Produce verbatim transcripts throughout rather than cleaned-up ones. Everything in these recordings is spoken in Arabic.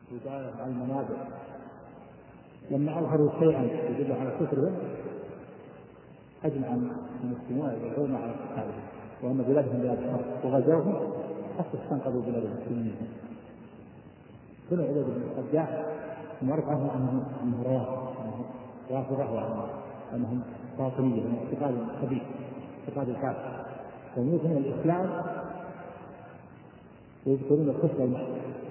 ودعاية على المنابر لما أظهروا شيئا يدل على كفرهم أجمع المسلمون يدعون على قتالهم، وأن بلادهم بلاد حرب وغزوهم حتى استنقذوا بلاد المسلمين. كل عباد بن الحجاج معروف عنهم أنه رافضة وأنهم باطنية من اعتقاد خبيث اعتقاد الكافر، ويؤمنون الإسلام ويذكرون الكفر المحض.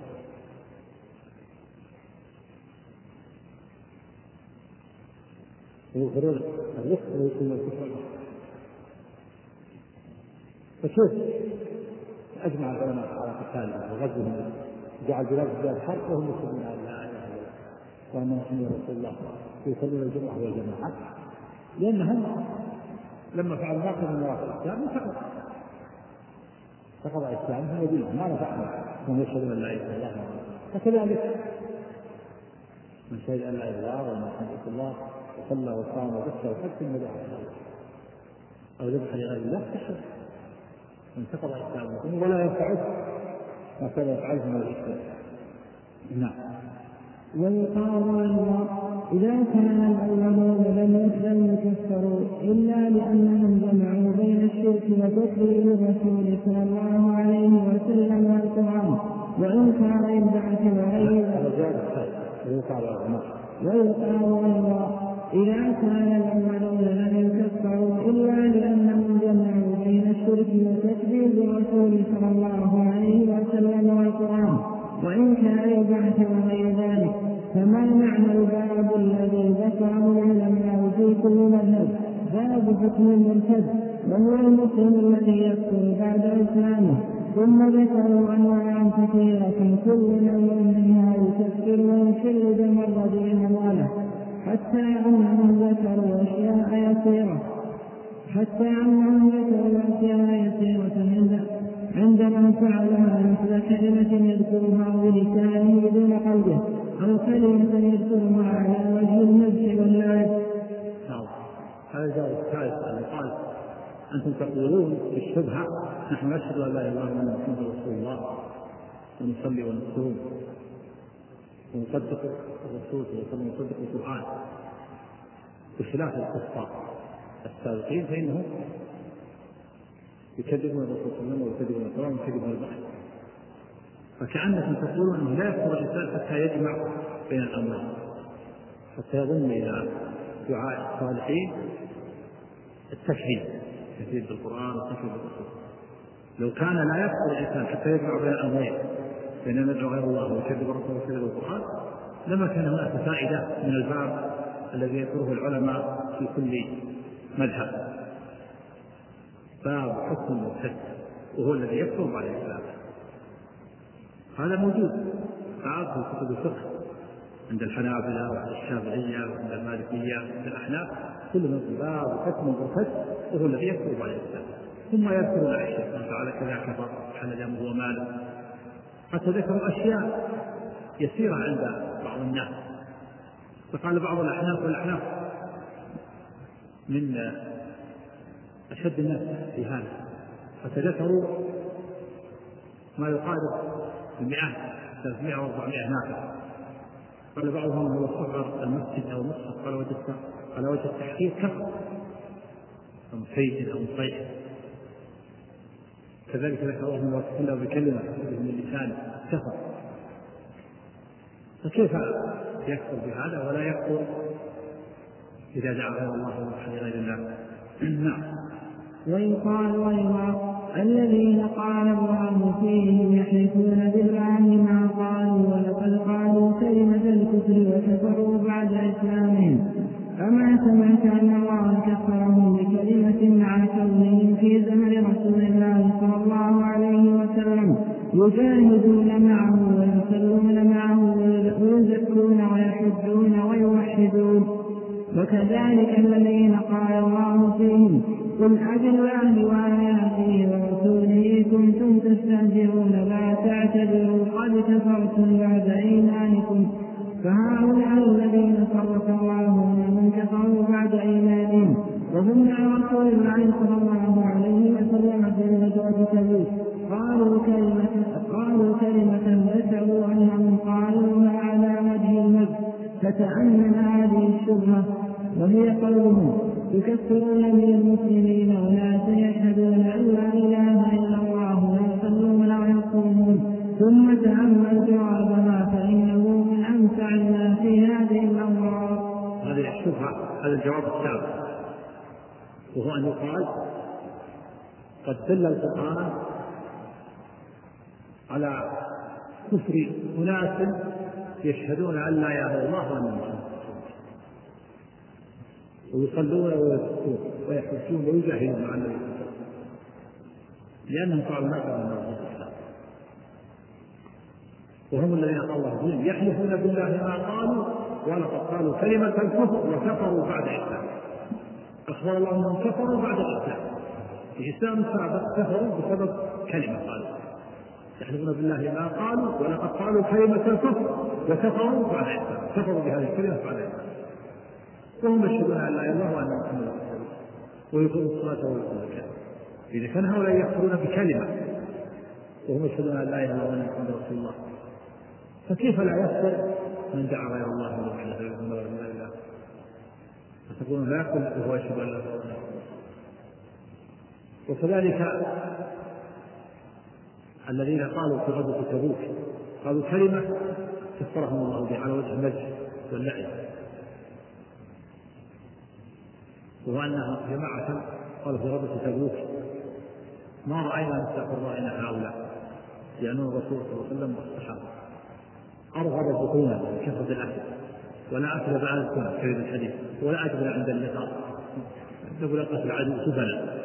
ويظهرون الرفق ويكون الكفر. فكيف أجمع العلماء على قتالهم وغزوهم جعل بلاد بلاد حرب وهم يشهدون أن لا إله إلا الله وأن محمدا رسول الله يصلون الجمعة والجماعة؟ لأنهم لما فعلوا ناقض من نواقض الإسلام سقط إسلامهم ودينهم ما نفعهم وهم يشهدون أن لا إله إلا الله. فكذلك من شهد أن لا إله إلا الله وأن محمدا رسول الله وصلى وصام وذكر وحج ثم ذبح أو ذبح لغير الله تشهد من سقط إسلامه ولا ينفعه ما كان يفعله من الإسلام. نعم. ويقال إذا كان الأولون لم يكفروا إلا لأنهم جمعوا بين الشرك وتكذيب الرسول صلى الله عليه وسلم والقرآن وإنكار البعث وغير ذلك. ويقال إذا كان الأولون لم يكفروا إلا لأنهم جمعوا بين الشرك وتكذيب الرسول صلى الله عليه وسلم والقرآن وإنكار البعث وغير ذلك، فما معنى الباب الذي ذكره العلماء في كل مذهب؟ باب حكم المرتد وهو المسلم الذي يكفر بعد إسلامه. ثم ذكروا أنواعا كثيرة كل نوع منها يكفر ويشرد مرض أمواله، حتى أنهم ذكروا أشياء يسيرة حتى أنهم ذكروا أشياء يسيرة عندما فعلها مثل كلمة يذكرها بلسانه دون قلبه أو كلمة يذكرها على وجه المزح واللعب. هذا جاء الثالث الذي قال أنتم تقولون بالشبهة نحن نشهد أن لا إله إلا الله وأن محمدا رسول الله ونصلي ونصوم ونصدق الرسول صلى الله عليه وسلم ونصدق القرآن بخلاف الكفار السابقين فإنهم يكذبون الرسول صلى الله عليه وسلم ويكذبون القرآن ويكذبون البحث. فكأنكم تقولون أنه لا يكفر الإنسان حتى يجمع بين الأمرين، حتى يظن إلى دعاء الصالحين التكذيب تكذيب بالقرآن وتكذيب بالرسول. لو كان لا يكفر الإنسان حتى يجمع بين الأمرين بين أن ندعو غير الله ويكذب الرسول ويكذب القرآن لما كان هناك فائدة من الباب الذي يذكره العلماء في كل مذهب، باب حكم المرتد وهو الذي يكفر بعد الإسلام. هذا موجود بعض في كتب الفقه عند الحنابلة وعند الشافعية وعند المالكية وعند الأحناف كل من باب حكم المرتد وهو الذي يكفر بعد الإسلام. ثم يذكر الأشياء قال تعالى كذا كفر حل دمه وماله، حتى ذكروا أشياء يسيرة عند بعض الناس. فقال بعض الأحناف والأحناف من أشد الناس في هذا، فتذكروا ما يقارب المئات ثلاثمائة وأربعمائة نافع. قال بعضهم هو صغر المسجد أو المصحف على وجه على وجه التحقيق كفر أو مسيد أو مصيح. كذلك ذكروا أنه وتكلم بكلمة من اللسان كفر. فكيف يكفر بهذا ولا يكفر إذا دعا غير الله ووحد غير الله؟ نعم. ويقال أيضا الذين قال الله فيهم يحلفون بالله ما قالوا ولقد قالوا كلمة الكفر وكفروا بعد إسلامهم، فما سمعت أن الله كفرهم بكلمة مع كونهم في زمن رسول الله صلى الله عليه وسلم يجاهدون معه ويصلون معه ويزكون ويحجون ويوحدون. وكذلك الذين قال الله فيهم قل أبالله وآياته ورسوله كنتم تستهزئون لا تعتذروا قد كفرتم بعد إيمانكم. فهؤلاء الذين فرق الله منهم كفروا بعد إيمانهم وهم مع رسول الله صلى الله عليه وسلم في غزوة تبوك قالوا كلمة قالوا كلمة ذكروا أنهم قالوها فتأمن هذه الشبهة، وهي قولهم يكفرون من المسلمين أناسا يشهدون أن لا إله إلا الله ويصلون ويصومون، ثم تأمل جوابها فإنه من أمتع الناس في هذه الأمراض. هذه الشبهة، هذا الجواب السابق، وهو أن يقال قد دل القرآن على كفر أناس يشهدون أن لا إله إلا الله وأن محمدا ويصلون ويصومون ويحجون ويجاهدون مع النبي صلى الله عليه وسلم لأنهم قالوا نقرأ من الإسلام، وهم الذين قال الله فيهم يحلفون بالله ما قالوا ولقد قالوا كلمة الكفر وكفروا بعد الإسلام. أخبر الله أنهم كفروا بعد الإسلام، الإسلام السابق كفروا بسبب كلمة قالوا، يحلفون بالله ما قالوا ولقد قالوا كلمة الكفر وكفروا بعد الإسلام، كفروا بهذه الكلمة بعد الإسلام، وهم يشهدون أن لا إله إلا الله وأن محمدا رسول الله ويقيمون الصلاة ويؤتون الزكاة. إذا كان هؤلاء يكفرون بكلمة وهم يشهدون أن لا إله إلا الله وأن محمدا رسول الله، فكيف لا يكفر من دعا غير الله ولا إله إلا الله ولا إله إلا الله؟ فتقولون لا يكفر وهو يشهد أن لا إله إلا الله. وكذلك الذين قالوا في غزوة تبوك قالوا كلمة كفرهم الله بها على وجه المزح واللعب، وأنها جماعة قالوا في غزوة تبوك ما رأينا مثل رأينا هؤلاء، لأنه الرسول صلى الله عليه وسلم والصحابة أرغب بطونا كفرة الأكل ولا أكل بعد السنة كريم الحديث ولا أكل عند اللقاء يقول أقف العدو سبلا،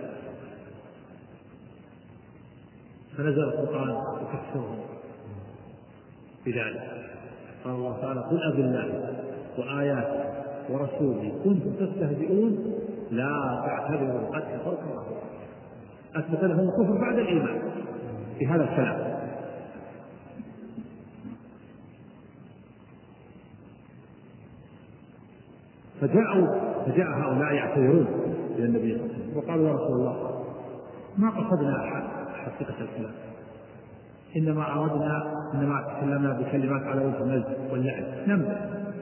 فنزل القرآن وكفرهم بذلك. قال الله تعالى قل أب الله وآياته ورسوله كنتم تستهزئون لا تعتذروا قد كفرتم بعد الإيمان. أثبت لهم الكفر بعد الإيمان في هذا الكلام. فجاءوا فجاء هؤلاء يعتذرون إلى النبي صلى الله عليه وسلم وقالوا يا رسول الله ما قصدنا حقيقة الكلام، إنما أردنا إنما تكلمنا بكلمات على وجه المزح واللعب نمزح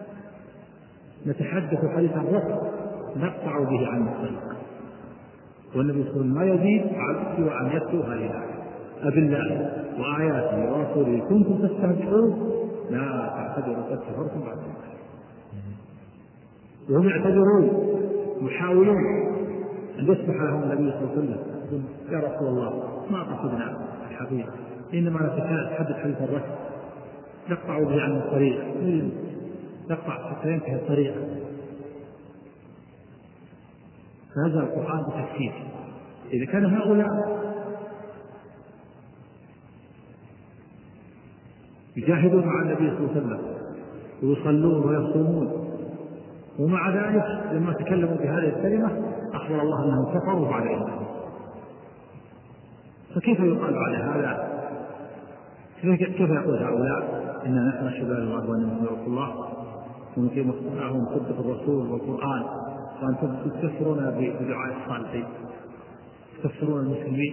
نتحدث حديثا رفع نقطع به عن الطريق. والنبي صلى الله عليه وسلم ما يزيد على سوى أن يتلو هذه الآية أب الله وآياته ورسوله كنتم تستهزئون لا تعتذروا قد كفرتم بعد الإيمان. وهم يعتذرون يحاولون أن يسمح لهم النبي صلى الله عليه وسلم يا رسول الله ما قصدنا الحقيقة إنما نتحدث حديث الركب نقطع به عن الطريق نقطع حتى ينتهي الطريق. فهذا القرآن بتفكير. إذا كان هؤلاء يجاهدون مع النبي صلى الله عليه وسلم ويصلون ويصومون ومع ذلك لما تكلموا بهذه الكلمة أخبر الله أنهم كفروا بعد إيمانهم، فكيف يقال بعد هذا؟ كيف يقول هؤلاء إننا نحن نشهد أن الله وأن محمدا رسول الله ونقيم الصلاة ونصدق الرسول والقرآن وأنتم تكفرون بدعاء الصالحين تكفرون المسلمين؟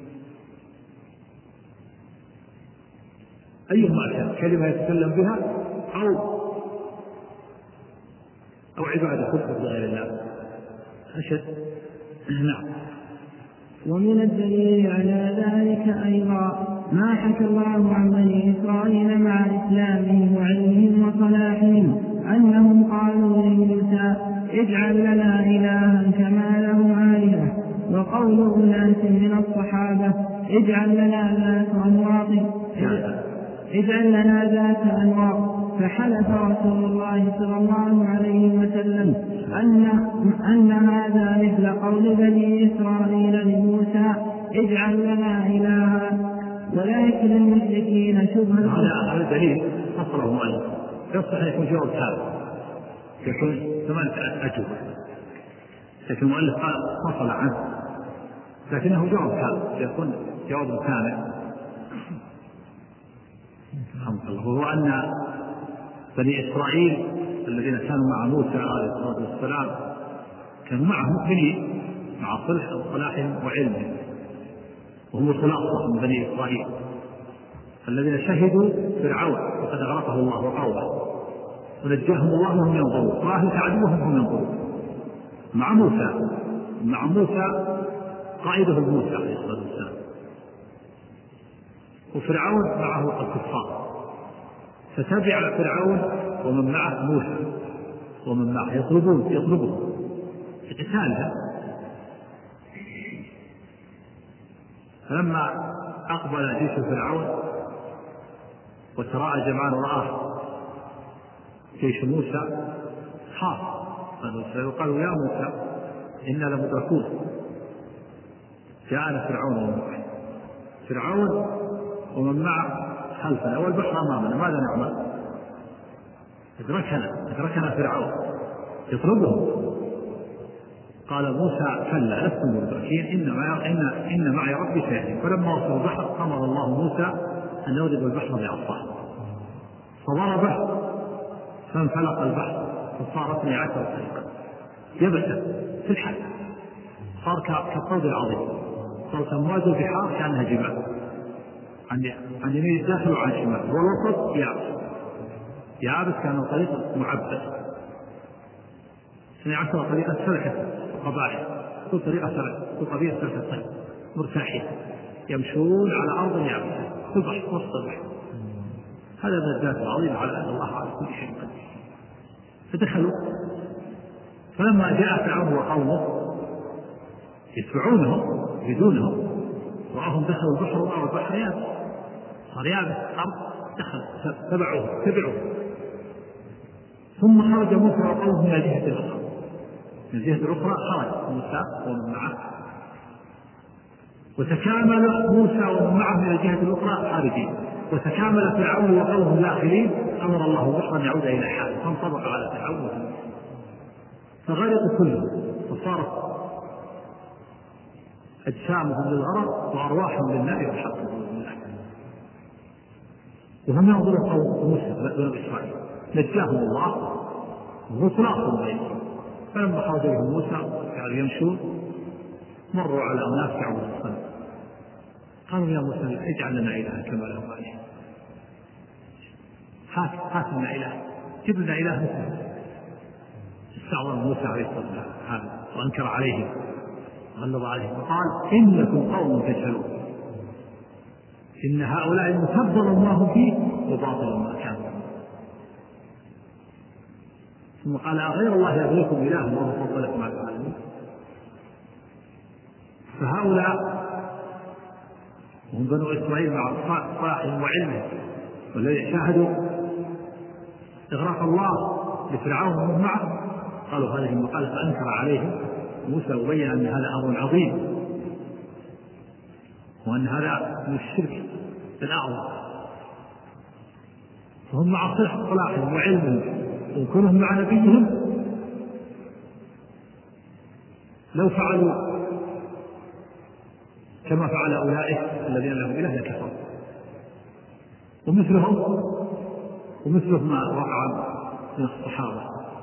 أيهما أشد كلمة يتكلم بها أو أو عبادة تكفر بغير الله أشد؟ نعم. ومن الدليل على ذلك أيضا ما حكى الله عن بني إسرائيل مع إسلامهم وعلمهم وصلاحهم أنهم قالوا لموسى اجعل لنا إلها كما له آلهة، وقول أناس من الصحابة اجعل لنا ذات أنواط اجعل لنا ذات أنواط. فحلف رسول الله صلى الله عليه وسلم أن, أن هذا مثل قول بني إسرائيل لموسى اجعل لنا إلها، ولكن المشركين شبهة. هذا دليل فصله مؤلف يصح أن يكون جواب هذا يكون ثمانية أجوبة، لكن المؤلف فصل عنه لكنه جواب هذا يكون جواب كامل الحمد لله، وهو أن بني إسرائيل الذين كانوا مع موسى عليه الصلاة والسلام كانوا معه مؤمنين مع صلاحهم وعلمهم، وهم خلاصة من بني إسرائيل الذين شهدوا فرعون وقد أغرقه الله وقومه، ونجاهم الله وهم ينظرون، وأهلك عدوهم وهم ينظرون. مع موسى مع موسى قائده موسى عليه الصلاة والسلام، وفرعون معه الكفار، فتبع فرعون ومن معه موسى ومن معه يطلبون يطلبون قتالها. فلما أقبل جيش فرعون وتراءى جمعان ورآه جيش موسى خاف، قالوا يا موسى إنا لمدركون، جاءنا فرعون ومن معه فرعون ومن معه خلفنا والبحر أمامنا، ماذا نعمل؟ أدركنا أدركنا فرعون يطلبهم. قال موسى كلا لستم مدركين، إن معي, إن, إن معي ربي سيهدين. فلما وصلوا البحر أمر الله موسى أن يضرب البحر بعصاه، فضربه فانفلق البحر فصار اثني عشر طريقا يبسا في الحال، صار كالطود العظيم، صار تمواج البحار كأنها جبال، عن يمين الداخل وعن شمال، والوسط يابس يابس كان طريق معبد. اثني عشر طريقة سلكت قبائل، كل طريقة سلكت كل قبيلة سلكت طيب مرتاحين يمشون على أرض يابسة في البحر وسط البحر. هذا من الذات العظيم على أن الله على كل شيء قدير. فدخلوا، فلما جاء فرعون وقومه يتبعونهم يريدونهم وراهم دخلوا البحر ورأوا البحر يابس، صار يابس الأرض، دخل تبعوه تبعوه. ثم خرج موسى وقومه من الجهة الأخرى، من الجهة الأخرى خرج موسى ومن معه، وتكامل موسى ومن معه من الجهة الأخرى خارجين، وتكامل فرعون وقومه داخلين. أمر الله البحر أن يعود إلى حاله فانطبق على فرعون فغرقوا كلهم، وصارت أجسامهم للغرق وأرواحهم للنار والحق بالله. وهم ينظرون قوم موسى بنو إسرائيل نجاهم الله وخلاصهم بينهم. فلما خرج بهم موسى كانوا يمشون مروا على أناس يعبدون الصنم، قالوا يا موسى اجعل لنا إلها كما لهم آلهة، هات هات لنا إله، جب لنا إله مثله. استعظم موسى عليه الصلاة والسلام وأنكر عليهم غلظ عليهم وقال إنكم قوم تجهلون، إن هؤلاء متبر ما هم فيه وباطل ما كانوا. ثم قال أغير الله يبغيكم إله وهو فضلكم على العالمين. فهؤلاء هم بنو إسرائيل مع صلاحهم وعلمهم والذي شاهدوا إغراق الله لفرعون ومن معه، قالوا هذه المقالة فأنكر عليهم موسى وبين أن هذا أمر عظيم وأن هذا من الشرك الأعظم. فهم مع صلاحهم وعلمهم وكونهم مع نبيهم لو فعلوا كما فعل أولئك الذين لهم إله لكفروا. ومثلهم ومثلهم ما وقع من الصحابة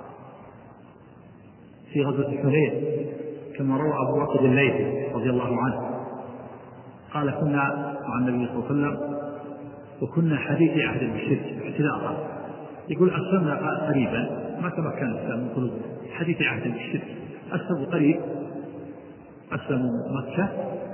في غزوة حنين كما روى أبو واقد الليثي رضي الله عنه قال كنا مع النبي صلى الله عليه وسلم وكنا حديث عهد بالشرك اعتداء، يقول أسلمنا قريبا ما تمكن الإسلام من قلوبهم، حديث عهد بالشرك أسلموا قريب، أسلموا مكة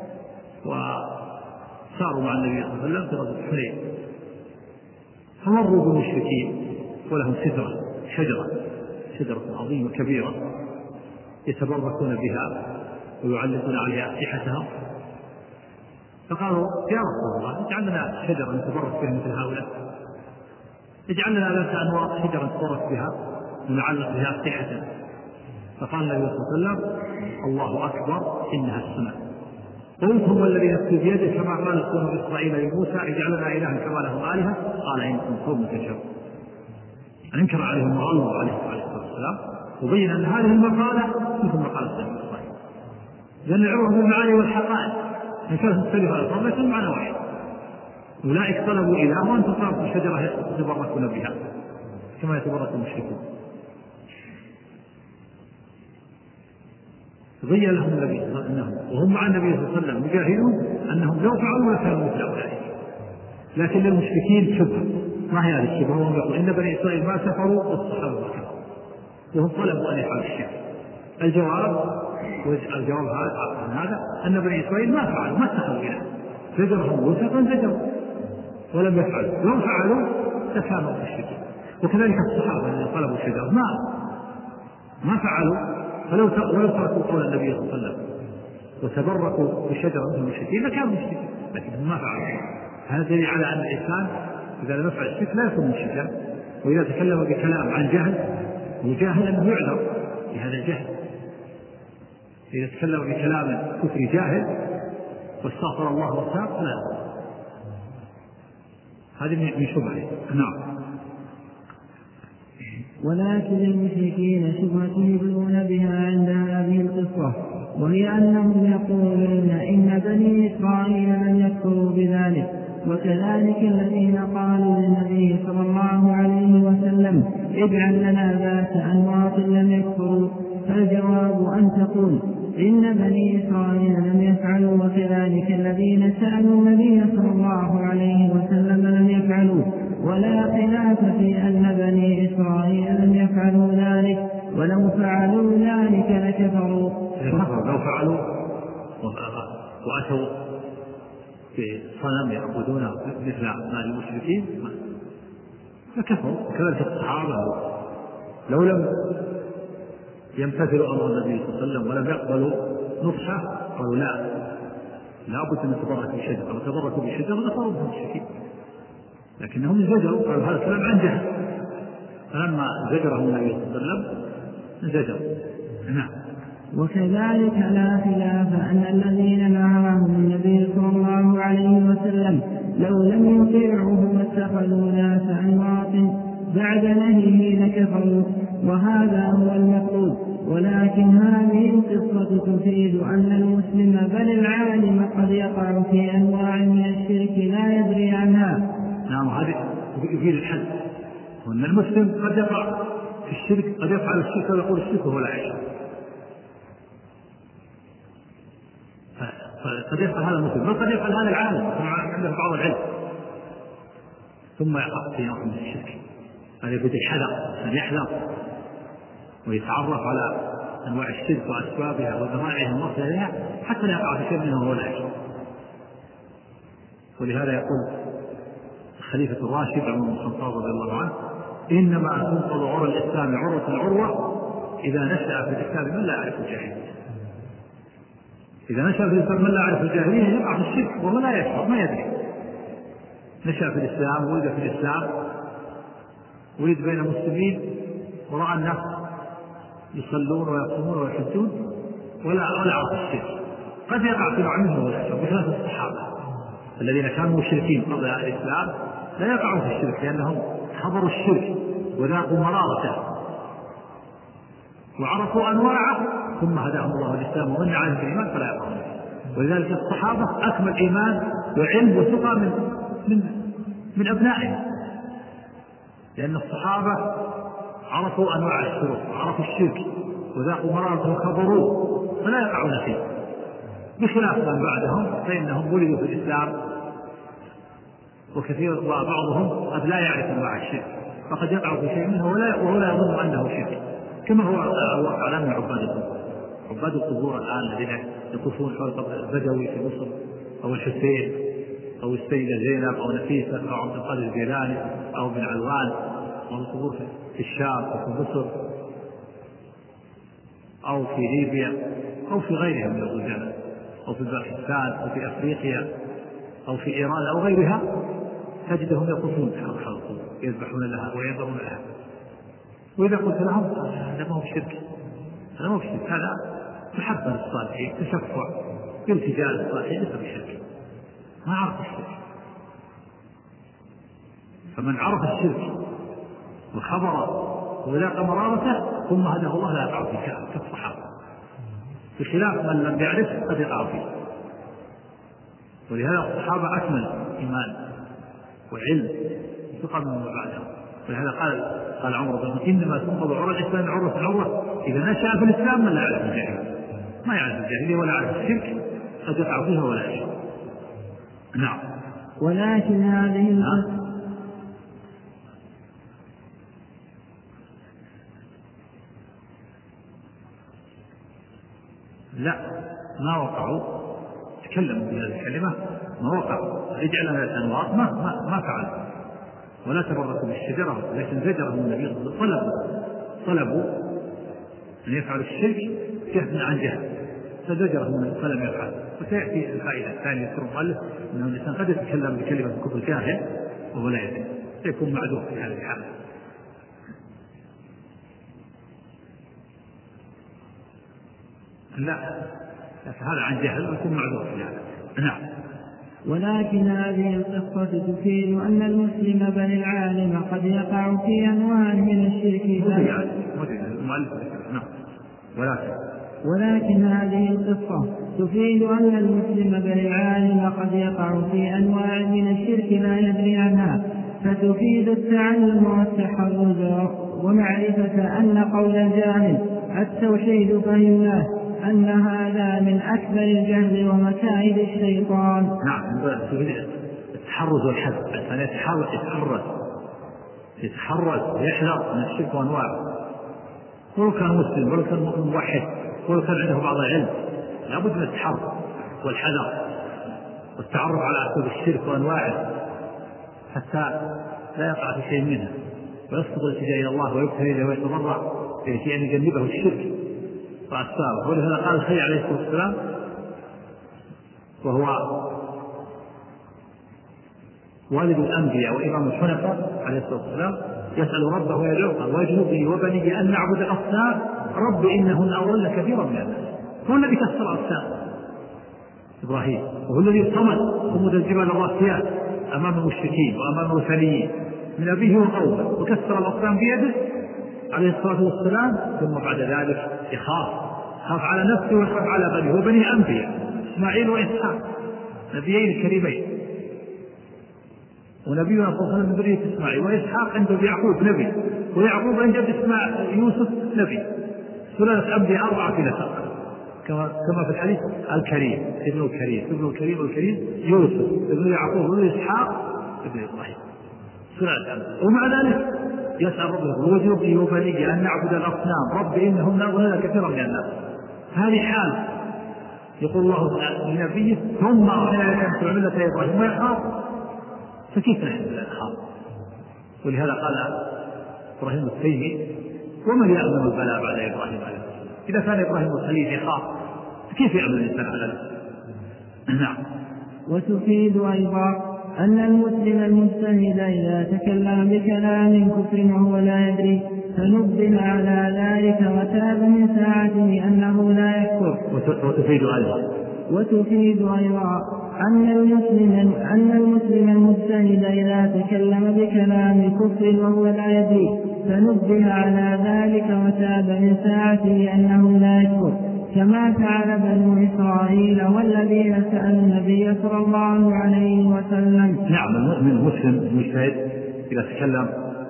وصاروا مع النبي صلى الله عليه وسلم في غزوة حنين، فمروا بالمشركين ولهم سترة شجرة شجرة عظيمة كبيرة يتبركون بها ويعلقون عليها أسلحتهم، فقالوا يا رسول الله اجعل لنا شجرة نتبرك بها مثل هؤلاء، اجعل لنا ذات أنواع شجرة نتبرك بها ونعلق بها أسلحتنا. فقال النبي صلى الله عليه وسلم الله أكبر إنها السماء. قلت هو الذي نفسي بيده كما قال بنو إسرائيل لموسى اجعل لنا إلها كما لهم آلهة، قال إنكم قوم تجهلون. أنكر عليهم وغلظ عليهم عليه الصلاة والسلام وبين أن هذه المقالة مثل مقالة بني إسرائيل، لأن العبرة بالمعاني والحقائق إن كانت مختلفة الألفاظ لكن معنى واحد. أولئك طلبوا إله وأنتم طلبوا شجرة تتبركون بها كما يتبرك المشركون. بين لهم النبي صلى الله عليه وسلم وهم مع النبي صلى الله عليه وسلم مجاهدون أنهم لو فعلوا لكانوا مثل أولئك، لكن للمشركين شبهة ما هي هذه الشبهة؟ وهم يقول إن بني إسرائيل ما كفروا والصحابة ما كفروا وهم طلبوا أن يفعلوا الشرك. الجواب الجواب هذا أن بني إسرائيل ما فعلوا، ما اتخذوا إله، زجرهم وثقا زجروا ولم يفعلوا، لو فعلوا لكانوا في الشرك. وكذلك الصحابة الذين طلبوا الشجر ما ما فعلوا، فلو ولو تركوا قول النبي صلى الله عليه وسلم وتبركوا بشجرة مثل المشركين لكانوا مشركين، لكنهم ما فعلوا. هذا دليل على أن الإنسان إذا لم يفعل الشرك لا يكون مشركا. وإذا تكلم بكلام عن جهل وجاهل أنه يعذر بهذا الجهل. إذا تكلم بكلام كفر جاهل واستغفر الله وتاب فلا يضر. هذه من شبهه. نعم. ولكن المشركين شبهة يبلون بها عند هذه القصة، وهي أنهم يقولون إن بني إسرائيل لم يكفروا بذلك، وكذلك الذين قالوا للنبي صلى الله عليه وسلم اجعل لنا ذات أنواط لم يكفروا. فالجواب أن تقول إن بني إسرائيل لم يفعلوا، وكذلك الذين سألوا النبي صلى الله عليه وسلم لم يفعلوا، ولا خلاف في أن بني إسرائيل لم يفعلوا ذلك، ولو فعلوا ذلك لكفروا. لو فعلوا وأتوا في صنم يعبدونه مثل ما المشركين فكفروا. وكذلك الصحابة لو لم يمتثلوا أمر النبي صلى الله عليه وسلم ولم يقبلوا نصحه قالوا لا لا بد من تبرك بالشجرة، وتبركوا بالشجرة لكفروا بالمشركين. لكنهم زجروا، قالوا هذا الكلام عن جهل، فلما زجرهم النبي صلى الله عليه وسلم زجروا. نعم. وكذلك لا خلاف أن الذين نهاهم النبي صلى الله عليه وسلم لو لم يطيعوه واتخذوا ذات أنواط بعد نهيه لكفروا، وهذا هو المقصود. ولكن هذه القصة تفيد أن المسلم بل العالم قد يقع في أنواع من الشرك لا يدري عنها. نعم. هذا يفيد الحد، وأن المسلم قد يقع في الشرك، قد يفعل الشرك ويقول الشرك هو لا يشرك، قد يفعل هذا المسلم بل قد يفعل هذا العالم عنده بعض العلم ثم يقع في نوع من الشرك. هذا يبدأ الحذر، أن يحذر ويتعرف على أنواع الشرك وأسبابها وذرائعها ومصدرها لها حتى لا يقع في شيء منه وهو لا يشرك. ولهذا يقول الخليفة الراشد عمر بن الخطاب رضي الله عنه إنما تنقض عرى الإسلام عروة عروة إذا نشأ في الإسلام من لا يعرف الجاهلية. إذا نشأ في الإسلام من لا يعرف الجاهلية يقع في الشرك وهو لا يشعر ما يدري. نشأ في الإسلام ولد في الإسلام ولد بين المسلمين ورأى الناس يصلون ويصومون ويحجون ولا ولا عرف الشرك، قد يقع في نوع منه ولا يشعر. بخلاف الصحابة الذين كانوا مشركين قبل الإسلام لا يقعوا في الشرك لأنهم حضروا الشرك وذاقوا مرارته وعرفوا أنواعه ثم هداهم الله الإسلام ومن عليهم الإيمان فلا يقعون فيه. ولذلك الصحابة أكمل إيمان وعلم وثقة من من من أبنائهم، لأن الصحابة عرفوا أنواع الشرك وعرفوا الشرك وذاقوا مرارته وخبروه فلا يقعون فيه. بخلاف من بعدهم فإنهم ولدوا في الإسلام وكثير وبعضهم قد لا يعرف أنواع الشرك فقد يقع في شيء منه وهو لا يظن أنه شرك، كما هو الواقع الآن من عباد القبور. عباد القبور الآن الذين يطوفون حول البدوي في مصر أو الحسين أو السيدة زينب أو نفيسة أو عبد القادر الجيلاني أو بن علوان أو القبور في الشام أو في مصر أو في ليبيا أو في غيرها من البلدان أو في باكستان أو في أفريقيا أو في إيران أو غيرها تجدهم يطوفون حول القبور يذبحون لها وينظرون لها. وإذا قلت لهم هذا ما هو شرك، هذا ما هو شرك، هذا محبة للصالحين تشفع بالتجاه للصالحين ليس بشرك، ما عرف الشرك. فمن عرف الشرك وخبره وذاق مرارته ثم هداه الله لا يقع فيه كالصحابة، بخلاف من لم يعرف قد يقع فيه. ولهذا الصحابة أكمل إيمان وعلم ثقة من بعدهم. ولهذا قال قال عمر بن الخطاب إنما تنقض عروة الإسلام عروة عروة إذا نشأ في الإسلام من لا يعرف الجاهلية، ما يعرف الجاهلية ولا يعرف الشرك قد يقع فيها ولا يشرك. نعم. ولكن هذه لا ما وقعوا، تكلموا بهذه الكلمة ما وقعوا، اجعل لنا الأنوار ما ما ما فعل، ولا تبركوا بالشجرة، لكن زجرهم النبي طلبوا طلبوا أن يفعلوا الشرك جهلا عن جهل، فزجرهم فلم يفعل. وسيأتي الفائدة الثانية يذكر المؤلف أنه الإنسان قد يتكلم بكلمة الكفر جاهل وهو لا يدري، سيكون معذور في هذه الحالة. لا هذا عن جهل ويكون معذور في هذا. نعم. ولكن هذه القصة تفيد أن المسلم بل العالم قد يقع في أنواع من الشرك. نعم. ولكن ولكن هذه القصة تفيد أن المسلم بل العالم قد يقع في أنواع من الشرك لا يدري عنها، فتفيد التعلم والتحرز ومعرفة أن قول الجاهل التوحيد فهمناه أن هذا من أكبر الجهل ومكائد الشيطان. نعم. التحرز والحذر، الإنسان يتحرز يتحرز يتحرز ويحذر من الشرك وأنواعه، ولو كان مسلم ولو كان موحد ولو كان عنده بعض العلم، لابد من التحرز والحذر والتعرف على أسباب الشرك وأنواعه حتى لا يقع في شيء منها، ويصدق الالتجاء إلى الله ويبتهل إليه ويتضرع في أن يجنبه الشرك وأسبابه. ولهذا قال الخليل عليه الصلاة والسلام وهو والد الأنبياء وإمام الحنفاء عليه الصلاة والسلام يسأل ربه ويدعوه واجنبني وبني أن نعبد الأصنام رب إنهن أضلن كثيرا من الناس. هو الذي كسر الأصنام إبراهيم، وهو الذي صمد صمود الجبال الراسيات أمام المشركين وأمام الوثنيين من أبيه وقومه، وكسر الأصنام بيده عليه الصلاة والسلام. ثم بعد ذلك يخاف خاف على نفسه ويخاف على بنيه وبني أنبياء إسماعيل وإسحاق نبيين الكريمين، ونبينا صلى الله عليه وسلم من ذرية إسماعيل، وإسحاق عنده يعقوب نبي، ويعقوب عنده إسماعيل يوسف نبي، ثلاثة أنبياء أربعة في نسق كما كما في الحديث الكريم ابن الكريم ابن الكريم الكريم يوسف ابن يعقوب ابن إسحاق ابن إبراهيم ثلاثة أنبياء. ومع ذلك يسأل ربه وجنبني وبني أن نعبد الأصنام رب إنهم أضلن كثيرا من الناس. هذه حال يقول الله لنبيه ثم أوحينا إليك أن تتبع ملة إبراهيم ويخاف، فكيف نحن لا نخاف؟ ولهذا قال إبراهيم التيمي ومن يأمن البلاء بعد إبراهيم عليه السلام؟ إذا كان إبراهيم الخليل يخاف فكيف يأمن الإنسان على نفسه؟ نعم. وتفيد أيضا أن المسلم المجتهد إذا تكلم بكلام كفر وهو لا يدري فنبه على ذلك وتاب من ساعته أنه لا يكفر. وتفيد أيضا وتفيد أيضا أن المسلم أن المسلم المجتهد إذا تكلم بكلام كفر وهو لا يدري فنبه على ذلك وتاب من ساعته أنه لا يكفر، كما فعل بنو إسرائيل والذين سألوا النبي صلى الله عليه وسلم. نعم. المؤمن المسلم المجتهد إذا تكلم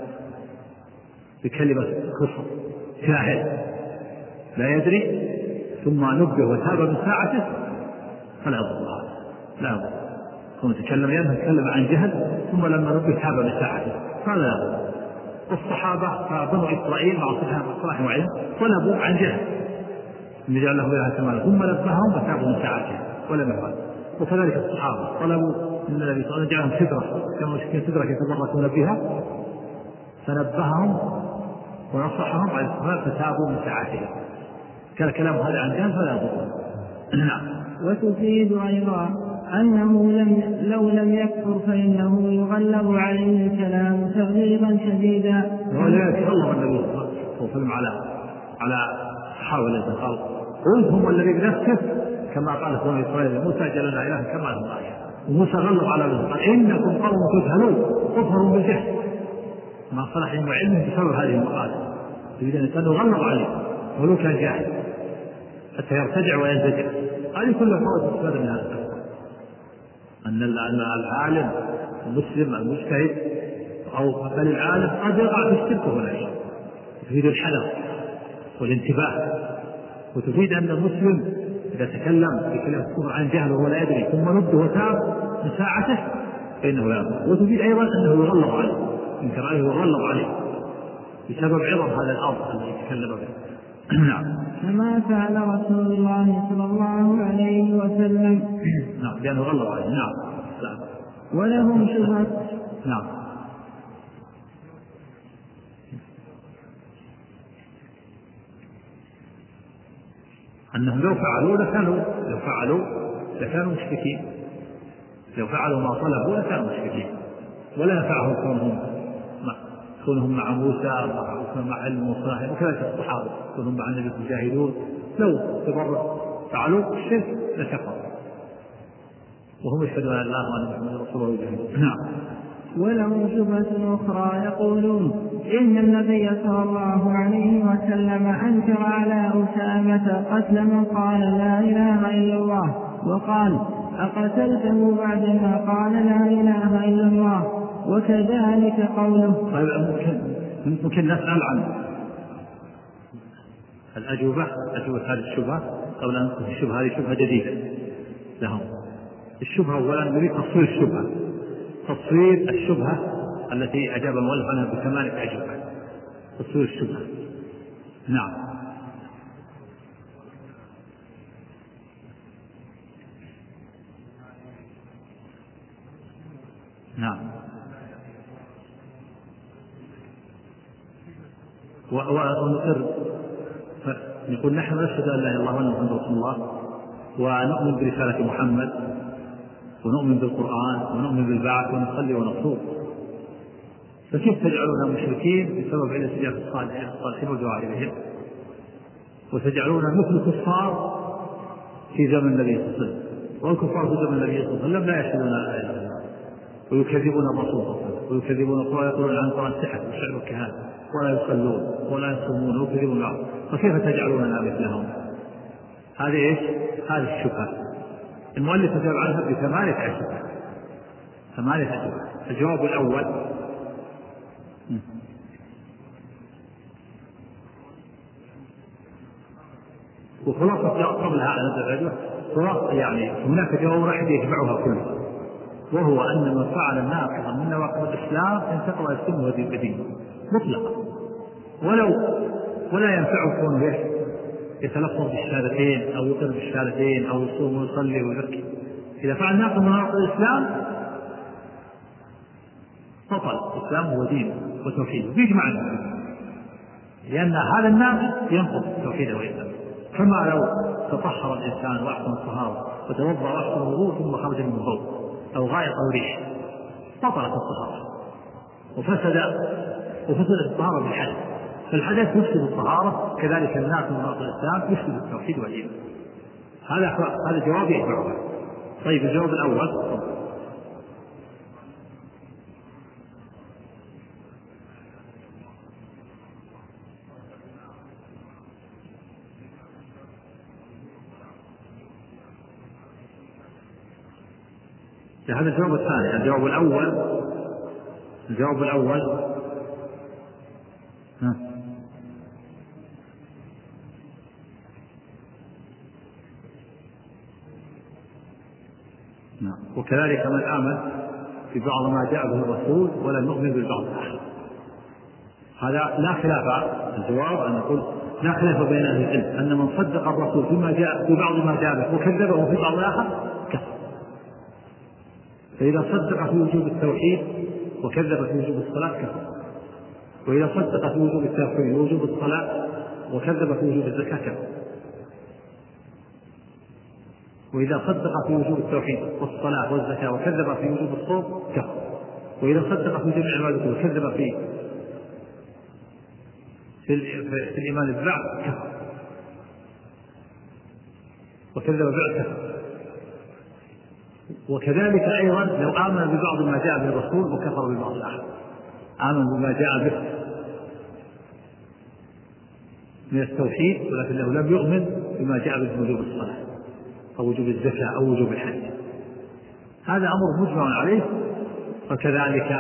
بكلمة كفر جاهل لا يدري ثم نبه وتاب من ساعته فلا يضر الله، لا يضر. ثم تكلم ينهى تكلم عن جهل ثم لما نبه تاب من ساعته فلا يضر. والصحابة فبنو إسرائيل مع صلاح وعلم طلبوا عن جهل نجعل له إلها كمالا ثم نبههم وتابوا من ساعته ولم يفعل. وكذلك الصحابة طلبوا من النبي صلى الله عليه وسلم نجعلهم سدرة كما مسكين سدرة يتبركون بها فنبههم ونصحهم على الصلاة فتابوا من ساعته. كان كلام هذا عن جهل فلا يضر. نعم. وتفيد أيضا أنه لم لو لم يكفر فإنه يغلب عليه الكلام تغليبا شديدا. ولذلك الله النبي صلى الله عليه وسلم على على الصحابة الذين قال قل هم الذي بنفسه كما قال بنو إسرائيل موسى جعلنا إلها كما لهم آية، وموسى غلب على ذلك قال إنكم قوم تجهلون كفروا بالجهل مع صلاحهم وعلمهم بسبب هذه المقالة. يريد أن الإنسان يغلب عليه ولو كان جاهل حتى يرتجع وينزجر. هذه كلها فوائد تستفاد من هذا القصة، أن العالم المسلم المجتهد أو بل العالم قد يقع في الشرك ولا شيء. تفيد الحذر والانتباه، وتفيد أن المسلم إذا تكلم بكلمة كفر عن جهل وهو لا يدري ثم نبه وتاب من ساعته فإنه لا يضر. وتفيد أيضا أنه يغلظ عليه إن كان عليه يغلظ عليه بسبب عظم هذا الأمر الذي يتكلم به. نعم. كما فعل رسول الله صلى الله عليه وسلم. نعم لأنه غلظ عليه. نعم. ولهم شبهة. نعم. أنهم لو فعلوا لكانوا لو فعلوا لكانوا مشركين، لو فعلوا ما طلبوا لكانوا مشركين، ولا نفعهم كونهم مع كونهم مع موسى مع علم وصاحب، وكذلك الصحابة كونهم مع النبي يجاهدون، لو تبرع فعلوا الشرك لكفروا وهم يشهدون أن لا إله إلا الله وأن رسوله يجاهدون. نعم. ولهم شبهة أخرى يقولون إن النبي صلى الله عليه وسلم أنكر على أسامة قتل من قال لا إله إلا الله، وقال أقتلته بعدما قال لا إله إلا الله، وكذلك قوله. ممكن ممكن نسأل عن الأجوبة أجوبة هذه الشبهة قبل أن نقول الشبهة هذه شبهة جديدة لهم. الشبهة أولا نريد تصوير الشبهة، تصوير الشبهة التي أجاب المؤلف عنها بثمانية أجوبة، تصوير الشبهة. نعم. نعم. ونقر نقول نحن نشهد أن لا إله إلا الله وأن محمدا رسول الله، ونؤمن برسالة محمد، ونؤمن بالقرآن، ونؤمن بالبعث، ونصلي ونصوم، فكيف تجعلوننا مشركين بسبب علة سجاف الصالحين والدعاء إليهم، وتجعلوننا مثل كفار في زمن النبي صلى الله عليه وسلم، والكفار في زمن النبي صلى الله عليه وسلم لا يشهدون لا إله إلا الله ويكذبون الرسول صلى الله عليه وسلم، ويكذبون القرآن، يقولون عن القرآن سحر وشعر وكهانة، ولا يصلون ولا يصومون ويكذبون النار، فكيف تجعلوننا مثلهم؟ هذه ايش؟ هذه الشبهة. المؤلف أجاب عنها بثمانية أجوبة. ثمانية أجوبة. الجواب الأول وخلاصة قبل هذا الأجوبة خلاصة، يعني هناك جواب واحد يجمعها كلها، وهو أن من فعل ناقضا من نواقض الإسلام انتقض اسمه هذه الدين مطلقا، ولو ولا ينفعه كونه يتلفظ بالشهادتين أو يقر بالشهادتين أو يصوم ويصلي ويزكي. إذا فعل ناقض من نواقض الإسلام بطل الإسلام هو دين وتوحيد بيجمع الناس، لأن هذا الناقض ينقض توحيده وإسلامه. كما لو تطهر الإنسان وأحسن الطهارة وتوضأ وأحسن الوضوء ثم خرج من البول أو غائط أو ريح بطلت الطهارة وفسد وفسدت الطهارة بالحدث، فالحدث يفسد الطهارة، كذلك الناس من نواقض الإسلام يفسد التوحيد والإيمان. هذا هذا جواب يجمعها. طيب الجواب الأول هذا الجواب الثاني. الجواب الأول الجواب الأول ها. نعم. وكذلك من آمن ببعض ما جاء به الرسول ولم يؤمن بالبعض الآخر، هذا لا خلاف. الجواب أن نقول لا خلاف بين أهل العلم أن من صدق الرسول فيما جاء في بعض ما جاء به وكذبه في بعض الآخر كفر. فإذا صدق في وجوب التوحيد وكذب في وجوب الصلاة كفر، وإذا صدق في وجوب التوحيد ووجوب الصلاة وكذب في وجوب الزكاة كفر، وإذا صدق في وجوب التوحيد والصلاة والزكاة وكذب في وجوب الصوم كفر، وإذا صدق في جميع عبادته وكذب في في, في الإيمان بالبعث كفر، وكذب بالبعث كفر. وكذلك أيضا لو آمن ببعض ما جاء به الرسول وكفر ببعض الآخر، آمن بما جاء به من التوحيد ولكنه لم يؤمن بما جاء به من وجوب الصلاة أو وجوب الزكاة أو وجوب الحج، هذا أمر مجمع عليه. فكذلك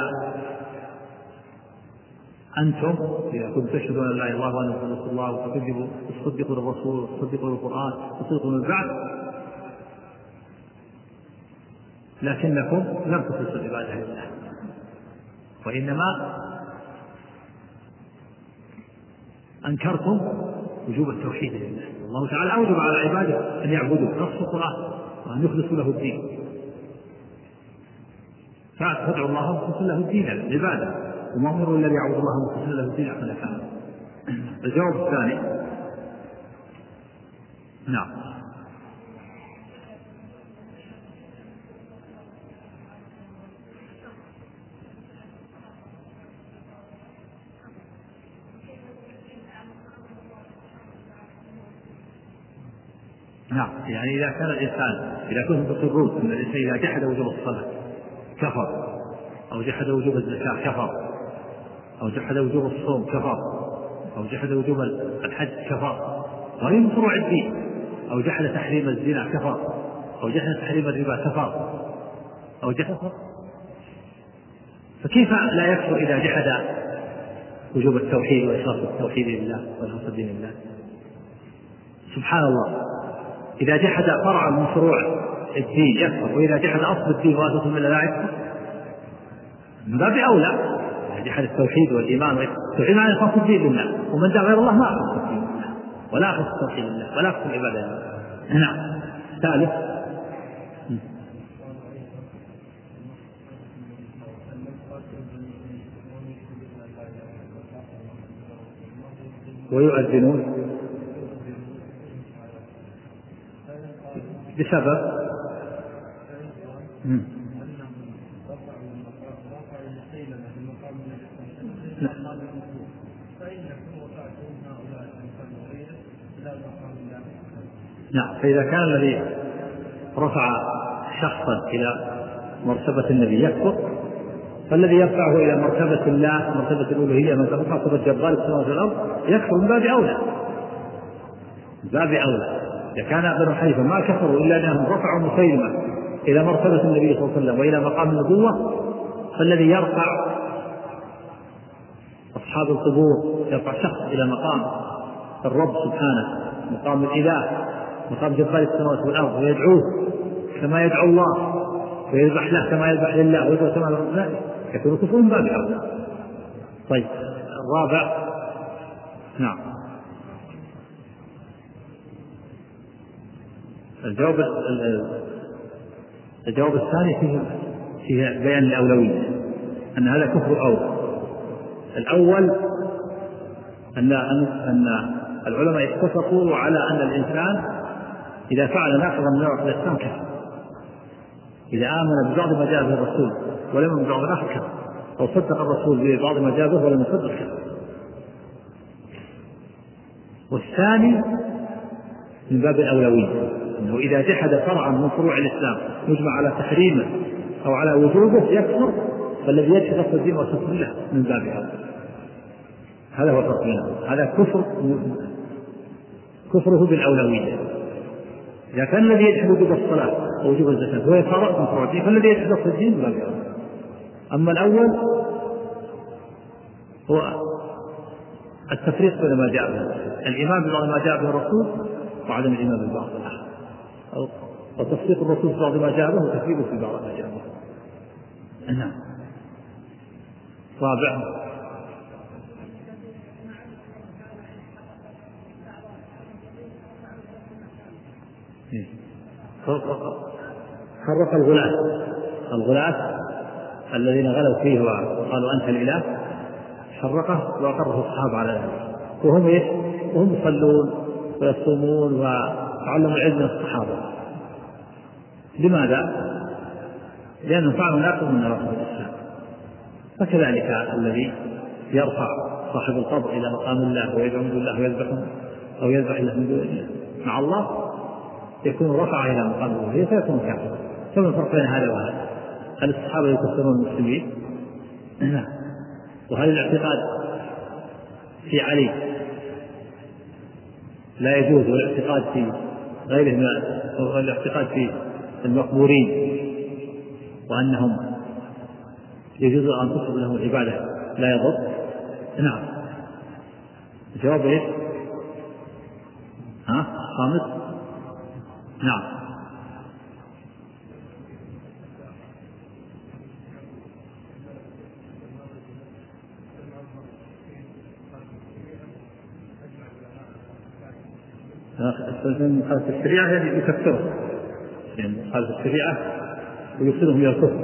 أنتم إذا كنتم تشهدون أن لا إله إلا الله وأن محمدا رسول الله وتصدقوا تصدقوا الرسول وتصدقوا القرآن وتصدقوا البعث، لكنكم لم تخلصوا العبادة لله، وإنما أنكرتم وجوب التوحيد لله. الله تعالى أوجب على عباده أن يعبدوا نص القرآن وأن يخلصوا له الدين، فادعوا الله مخلصا له الدين العبادة، وما أمروا إلا ليعبدوا الله مخلصا له الدين حنفاء. الجواب الثاني نعم. نعم يعني إذا كان الإنسان إذا كنتم تقرون أن الإنسان إذا جحد وجوب الصلاة كفر، أو جحد وجوب الزكاة كفر، أو جحد وجوب الصوم كفر، أو جحد وجوب الحج كفر، وهي من فروع الدين، أو جحد تحريم الزنا كفر، أو جحد تحريم الربا كفر، أو جحد، فكيف لا يكفر إذا جحد وجوب التوحيد وإخلاص التوحيد لله وإخلاص الدين لله؟ سبحان الله، إذا جحد فرعا من فروع الدين يكفر، وإذا جحد أصل الدين وأسس الملة لا يكفر. من باب أولى إذا جحد التوحيد والإيمان، التوحيد معناه إخلاص الدين لله، ومن دعا غير الله ما أخلص الدين لله ولا أخلص التوحيد لله ولا أخلص العبادة لله. نعم. ثالث ويؤذنون بسبب مم. نعم. فإذا كان الذي رفع شخصا إلى مرتبة النبي يكفر، فالذي يرفعه إلى مرتبة الله مرتبة الألوهية من مرتبة جبار السماوات والأرض يكفر من باب أولى. من باب أولى إذا كان بنو حنيفة ما كفروا إلا أنهم رفعوا مسيلمة إلى مرتبة النبي صلى الله عليه وسلم وإلى مقام النبوة، فالذي يرفع أصحاب القبور يرفع شخص إلى مقام الرب سبحانه، مقام الإله، مقام جبار السماوات والأرض، ويدعوه كما يدعو الله، ويذبح له كما يذبح لله، ويدعو كما يذبح له، يكون كفر من باب أولى. طيب الرابع نعم. الجواب الجواب الثاني فيه فيه بيان الأولوية، أن هذا كفر أول. الأول أن أن العلماء اتفقوا على أن الإنسان إذا فعل ناقضا من نواقض الإسلام كفر، إذا آمن ببعض ما جاء به الرسول ولم يؤمن ببعض الآخر كفر، أو صدق الرسول ببعض ما جاء به ولم يصدق كفر. والثاني من باب الأولوية، أنه إذا جحد فرعا من فروع الإسلام يجمع على تحريمه أو على وجوبه يكفر، فالذي يجحد أصل الدين وأسس له من باب هذا. هذا هو الفرق بينهم. هذا كفر كفره بالأولوية. إذا كان الذي يجحد وجوب الصلاة ووجوب الزكاة هو يفارق من فروع الدين، فالذي يجحد أصل الدين من باب هذا. أما الأول هو التفريق بين ما جاء به الإيمان ببعض ما جاء به الرسول وعدم الإيمان ببعض الآخر، أو وتصديق الرسول في بعض ما جاء به وتكذيبه في بعض ما جاء به. نعم. رابع فرق الغلاة الغلاة الذين غلوا فيه وقالوا أنت الإله، فرقه وأقره الصحابة على ذلك، وهم إيش؟ وهم يصلون ويصومون وتعلموا العلم من الصحابة. لماذا؟ لأنهم فعلوا ناقض من نواقض الإسلام. فكذلك الذي يرفع صاحب القبر إلى مقام الله ويدعو من الله ويذبح أو يذبح له من دونه مع الله يكون رفع إلى مقام الله فيكون كافرا. فما الفرق بين هذا وهذا؟ هل الصحابة يكفرون المسلمين؟ لا. وهل الاعتقاد في علي لا يجوز، والاعتقاد في غيره من الاعتقاد في المقبورين وأنهم يجوز أن تصب لهم العبادة لا يضر؟ نعم. الجواب إيش؟ ها خامس. نعم. مخالفة الشريعة يعني يكفرهم، يعني مخالفة الشريعة ويوصلهم إلى الكفر.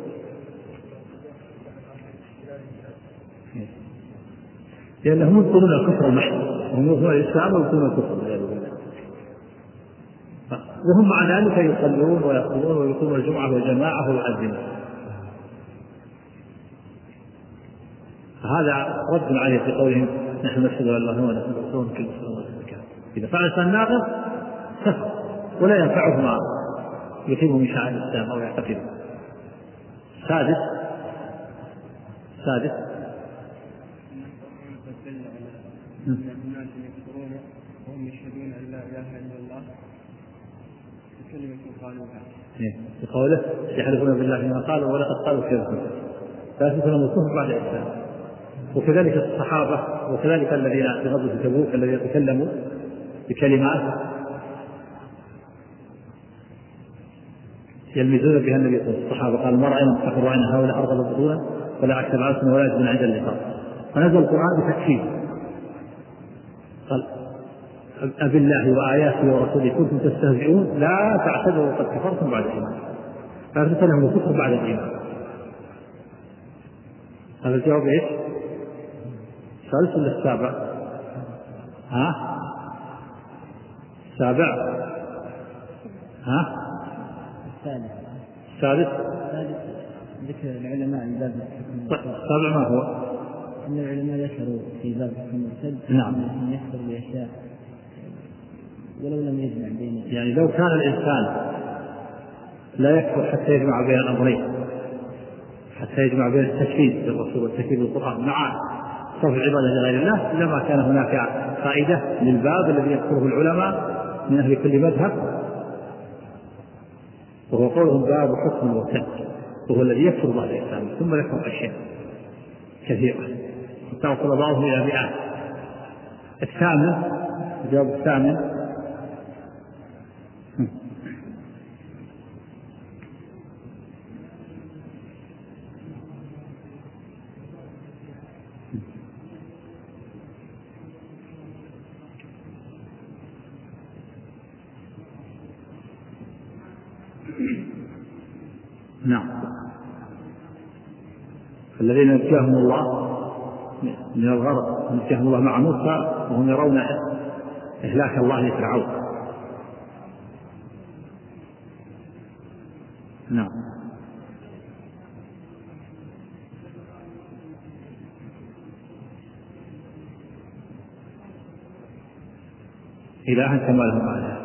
لأنهم يدخلون الكفر المحض، هم يدخلون الإسلام ويدخلون الكفر والعياذ بالله، وهم مع ذلك يصلون ويصومون ويقومون الجمعة والجماعة ويؤذنون. هذا رد عليه في قولهم نحن نشهد أن لا إله إلا الله ونحن رسول كل مسلم. إذا فعل الإنسان ناقض كفر ولا ينفعه ما يقيم من شعائر الإسلام أو يعتقده. سادس سادس الناس يكفرون وهم يشهدون أن لا إله إلا الله بكلمة قالوها. بقوله يحلفون بالله ما قالوا ولقد قالوا كذبا، لا تكون الكفر بعد الإسلام. وكذلك الصحابة وكذلك الذين في غزوة تبوك الذين تكلموا بكلمات يلمزون بها النبي صلى الله عليه وسلم. الصحابة قالوا ما رأينا مستقر رأينا هؤلاء أرغب بطونا ولا عكسب عاصم ولا يجبن عند اللقاء. فنزل القرآن بتكفير قال أبي الله وآياته ورسوله كنتم تستهزئون لا تعتذروا قد كفرتم بعد الإيمان. فأثبت لهم الكفر بعد الإيمان. هذا الجواب إيش؟ الثالث ولا السابع؟ ها؟ السابع؟ ها؟ الثالث. الثالث؟ الثالث ذكر العلماء عن باب الحكم. السابع ما هو؟ أن العلماء ذكروا في باب الحكم المرتد نعم أن يكفر بأشياء ولو لم يجمع بين، يعني لو كان الإنسان لا يكفر حتى يجمع بين الأمرين، حتى يجمع بين التكفير بالرسول والتكفير بالقرآن مع صرف العبادة لغير الله، لما كان هناك فائدة للباب الذي يذكره العلماء من أهل كل مذهب، وهو قولهم باب حكم المرتد، وهو الذي يكفر بعد الإسلام ثم يكفر أشياء كثيرة توصل بعضهم إلى مئات. الثامن الجواب الثامن نعم الذين نجاهم الله من الغرق نجاهم الله مع موسى وهم يرون إهلاك الله لفرعون. نعم إلها كما لهم آلهة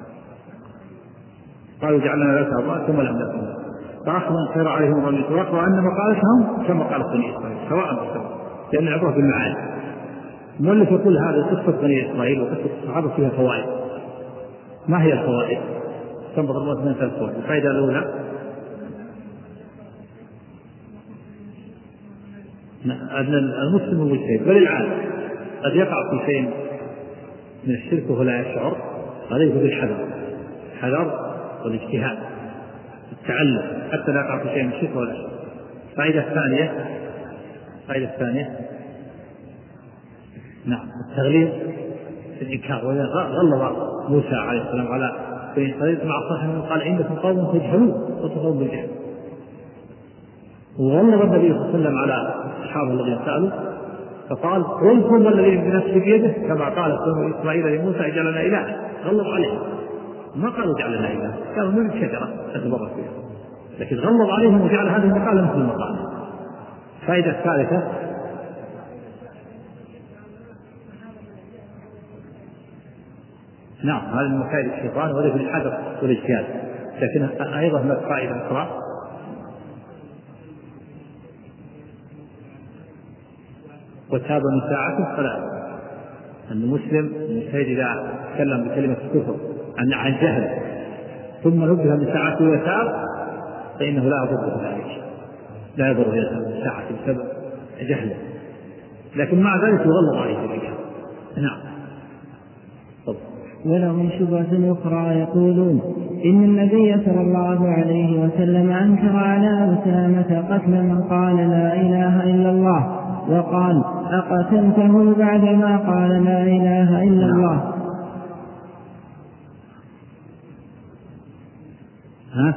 قالوا جعلنا لك الله ثم لم نكن فأخذ خير عليهم ظن التوراة وأن مقالتهم كما قالت بني إسرائيل سواء بسواء، لأن العبرة بالمعاني. المؤلف يقول هذا قصة بني إسرائيل وقصة الصحابة فيها فوائد. ما هي الفوائد؟ تنبض الله من ثلاث فوائد. الفائدة الأولى أن المسلم المجتهد بل العالم قد يقع في شيء من الشرك وهو لا يشعر، عليه بالحذر الحذر والاجتهاد التعلم حتى لا يقع في شيء من الشرك ولا يشعر. الفائدة الثانية الفائدة الثانية نعم التغليظ في الإنكار. غلظ موسى عليه السلام على بني إسرائيل مع صاحبه قال عندكم قوم تجهلون وتقوم بالجهل، وغلظ النبي صلى الله عليه وسلم على الصحابة الذين سألوا فقال قلتم الذي بنفسي بيده كما قال بنو إسرائيل لموسى اجعلنا إله. غلظ عليهم ما قالوا اجعلنا إله، قالوا من الشجرة تتبرك فيها، لكن غلظ عليهم وجعل هذه المقالة مثل المقالة. الفائدة الثالثة نعم هذا من مكائد الشيطان وذلك الحذر والاجتهاد، لكن أيضا هناك فائدة أخرى وتاب من ساعته فلا أن المسلم المجتهد إذا تكلم بكلمة الكفر عن عن جهل ثم نبه من ساعته وتاب فإنه لا يضره ذلك، لا يضره من ساعته بسبب جهله، لكن مع ذلك يغلظ عليه ذلك. نعم. ولهم شبهة أخرى يقولون إن النبي صلى الله عليه وسلم أنكر على أسامة قتل من قال لا إله إلا الله وقال أقتلته بعدما قال لا إله إلا الله. ها؟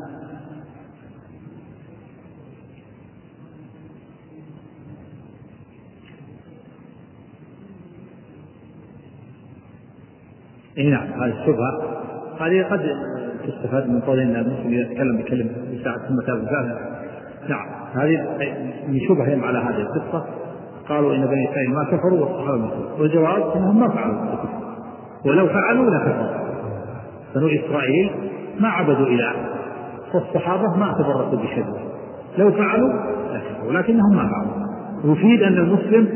إيه نعم، هذه الشبهة هذه قد تستفاد من قول إن المسلم يتكلم بكلمة يساعد ثم تاب الجاهل. نعم، هذه من شبههم على هذه القصة. قالوا إن بني إسرائيل ما كفروا والصحابة ما كفروا، والجواب أنهم ما فعلوا الكفر، ولو فعلوا لكفروا. بنو إسرائيل ما عبدوا إله، والصحابة ما تبركوا بشجرة، لو فعلوا لكفروا لكنهم ما فعلوا. يفيد أن المسلم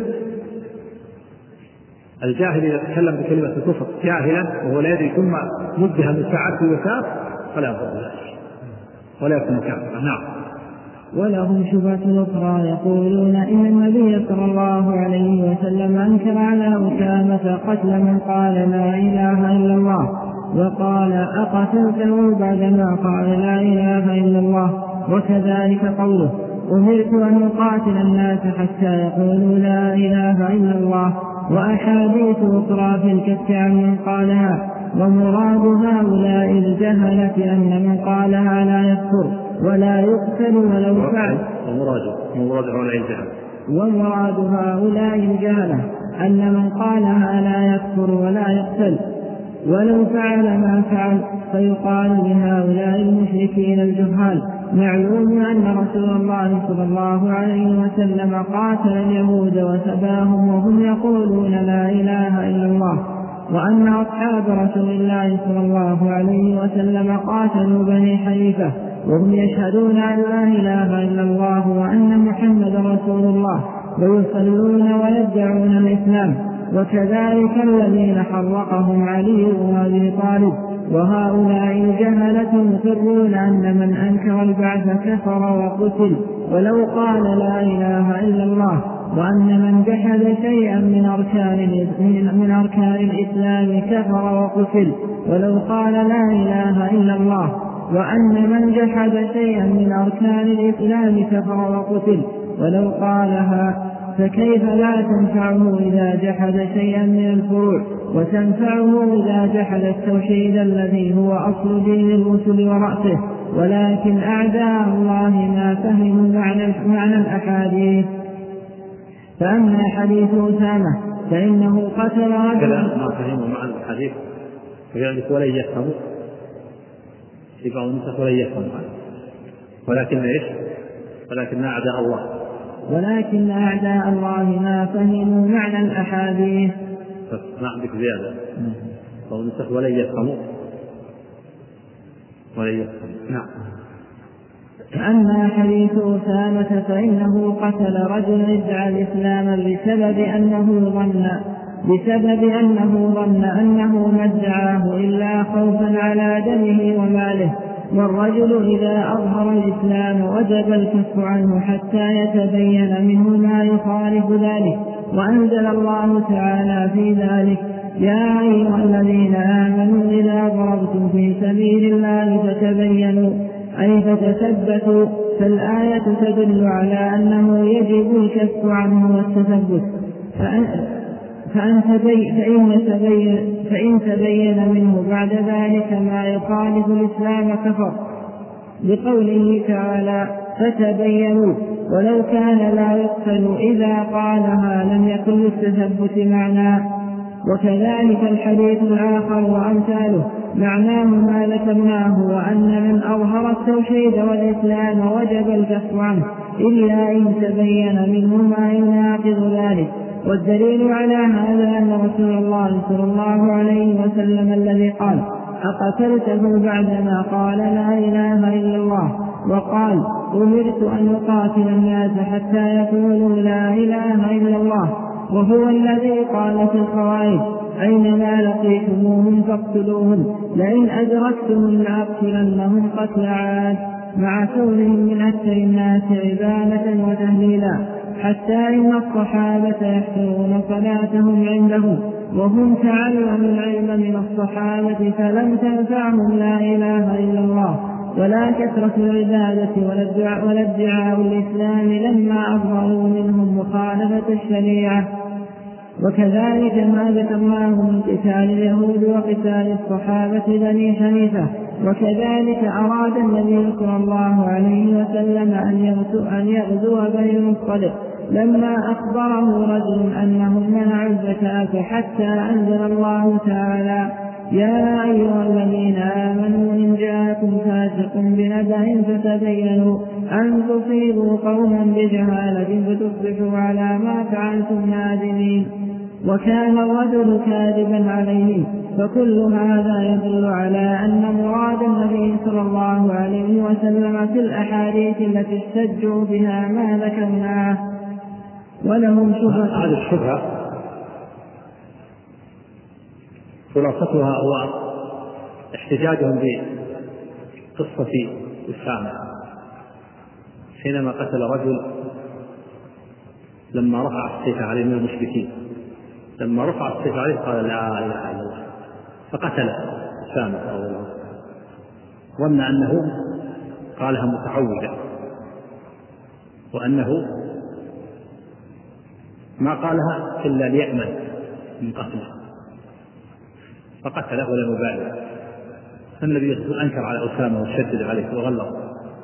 الجاهل إذا تكلم بكلمة الكفر جاهلا وهو لا يدري ثم نبه من ساعته وتاب فلا يضر ذلك ولا يكون كافرا. نعم. ولهم شبهة أخرى يقولون إن النبي صلى الله عليه وسلم أنكر على أسامة قتل من قال لا إله إلا الله، وقال أقتلته بعدما قال لا إله إلا الله. وكذلك قوله أمرت أن أقاتل الناس حتى يقولوا لا إله إلا الله، وأحاديث أخرى في الكف عن من قالها. ومراد هؤلاء الجهلة أن من قالها لا يكفر ولا يقتل ولو فعل. ومراد هؤلاء الجهلة ومراد هؤلاء الجهلة أن من قالها لا يكفر ولا يقتل ولو فعل ما فعل. فيقال لهؤلاء المشركين الجهال معلوم أن رسول الله صلى الله عليه وسلم قاتل اليهود وسباهم وهم يقولون لا إله إلا الله، وأن أصحاب رسول الله صلى الله عليه وسلم قاتلوا بني حنيفة وهم يشهدون أن لا إله إلا الله وأن محمد رسول الله ويصلون ويدعون الإسلام. وكذلك الذين حرقهم علي وأبي طالب. وهؤلاء الجهلة مقرون أن من أنكر البعث كفر وقتل ولو قال لا إله إلا الله، وأن من جحد شيئا من أركان من أركان الإسلام كفر وقتل ولو قال لا إله إلا الله، وأن من جحد شيئا من أركان الإسلام كفر وقتل ولو قالها. فكيف لا تنفعه إذا جحد شيئا من الفروع، وتنفعه إذا جحد التوحيد الذي هو أصل دين الرسل ورأسه. ولكن أعداء الله ما فهموا معنى, معنى الأحاديث. فأما حديث أسامة فإنه قتل رجلا ما فهموا معنى الحديث فذلك ولن يفهموا يبقى النسخ ولن يفهموا، ولكن إيش ولكن أعداء الله ولكن أعداء الله ما فهموا معنى الأحاديث. ما عندك زيادة فهو نسخ ولن يفهموا ولن يفهموا. نعم. أما حديث أسامة فإنه قتل رجل ادعى الإسلام بسبب أنه ظن بسبب أنه ظن أنه ما ادعاه إلا خوفا على دمه وماله. والرجل إذا أظهر الإسلام وجب الكف عنه حتى يتبين منه ما يخالف ذلك. وأنزل الله تعالى في ذلك يا أيها الذين آمنوا إذا ضربتم في سبيل الله فتبينوا أي فتثبتوا. فالآية تدل على أنه يجب الكف عنه والتثبت. فأن فإن تبين, فإن تبين منه بعد ذلك ما يخالف الإسلام كفر، بقوله تعالى فتبينوا. ولو كان لا يقتل إذا قالها لم يكن للتثبت معنى. وكذلك الحديث الآخر وأمثاله معناه ما ذكرناه، وأن من أظهر التوحيد والإسلام وجب الكف عنه إلا إن تبين منه ما يناقض ذلك. والدليل على هذا أن رسول الله صلى الله عليه وسلم الذي قال أقتلته بعدما قال لا إله إلا الله وقال أمرت أن أقاتل الناس حتى يقولوا لا إله إلا الله، وهو الذي قال في الخوارج أينما لقيتموهم فاقتلوهم لئن أدركتم لأقتلنهم قتل عاد، مع كونهم من أكثر الناس عبادة وتهليلا، حتى إن الصحابة يحفظون صلاتهم عنده وهم تعلموا العلم من الصحابة فلم تنفعهم لا إله إلا الله ولا كثرة العبادة ولا ادعاء الإسلام لما أظهروا منهم مخالفة الشريعة. وكذلك ما ذكرناه من قتال اليهود وقتال الصحابة بني حنيفة وكذلك أراد النبي صلى الله عليه وسلم أن يغزو بني المصطلق لما أخبره رجل أنهم منعوا الزكاة حتى أنزل الله تعالى: يا أيها الذين آمنوا إن جاءكم فاسق بنبأ فتبينوا أن تصيبوا قوما بجهالة فتصبحوا على ما فعلتم نادمين. وكان الرجل كاذبا عليه. فكل هذا يدل على أن مراد النبي صلى الله عليه وسلم في الأحاديث التي احتجوا بها ما ذكرناه. ولهم شبهة. هذه الشبهة خلاصتها هو احتجاجهم بقصة أسامة حينما قتل رجل لما رفع السيف عليه من المشركين. لما رفع السيف عليه قال: لا إله إلا الله، فقتل أسامة رضي الله عنه، ظن أنه قالها متعوذة وأنه ما قالها إلا ليأمن من قتله، فقتله ولم يبالغ. فالنبي صلى الله عليه وسلم أنكر على أسامة وشدد عليه وغلظ،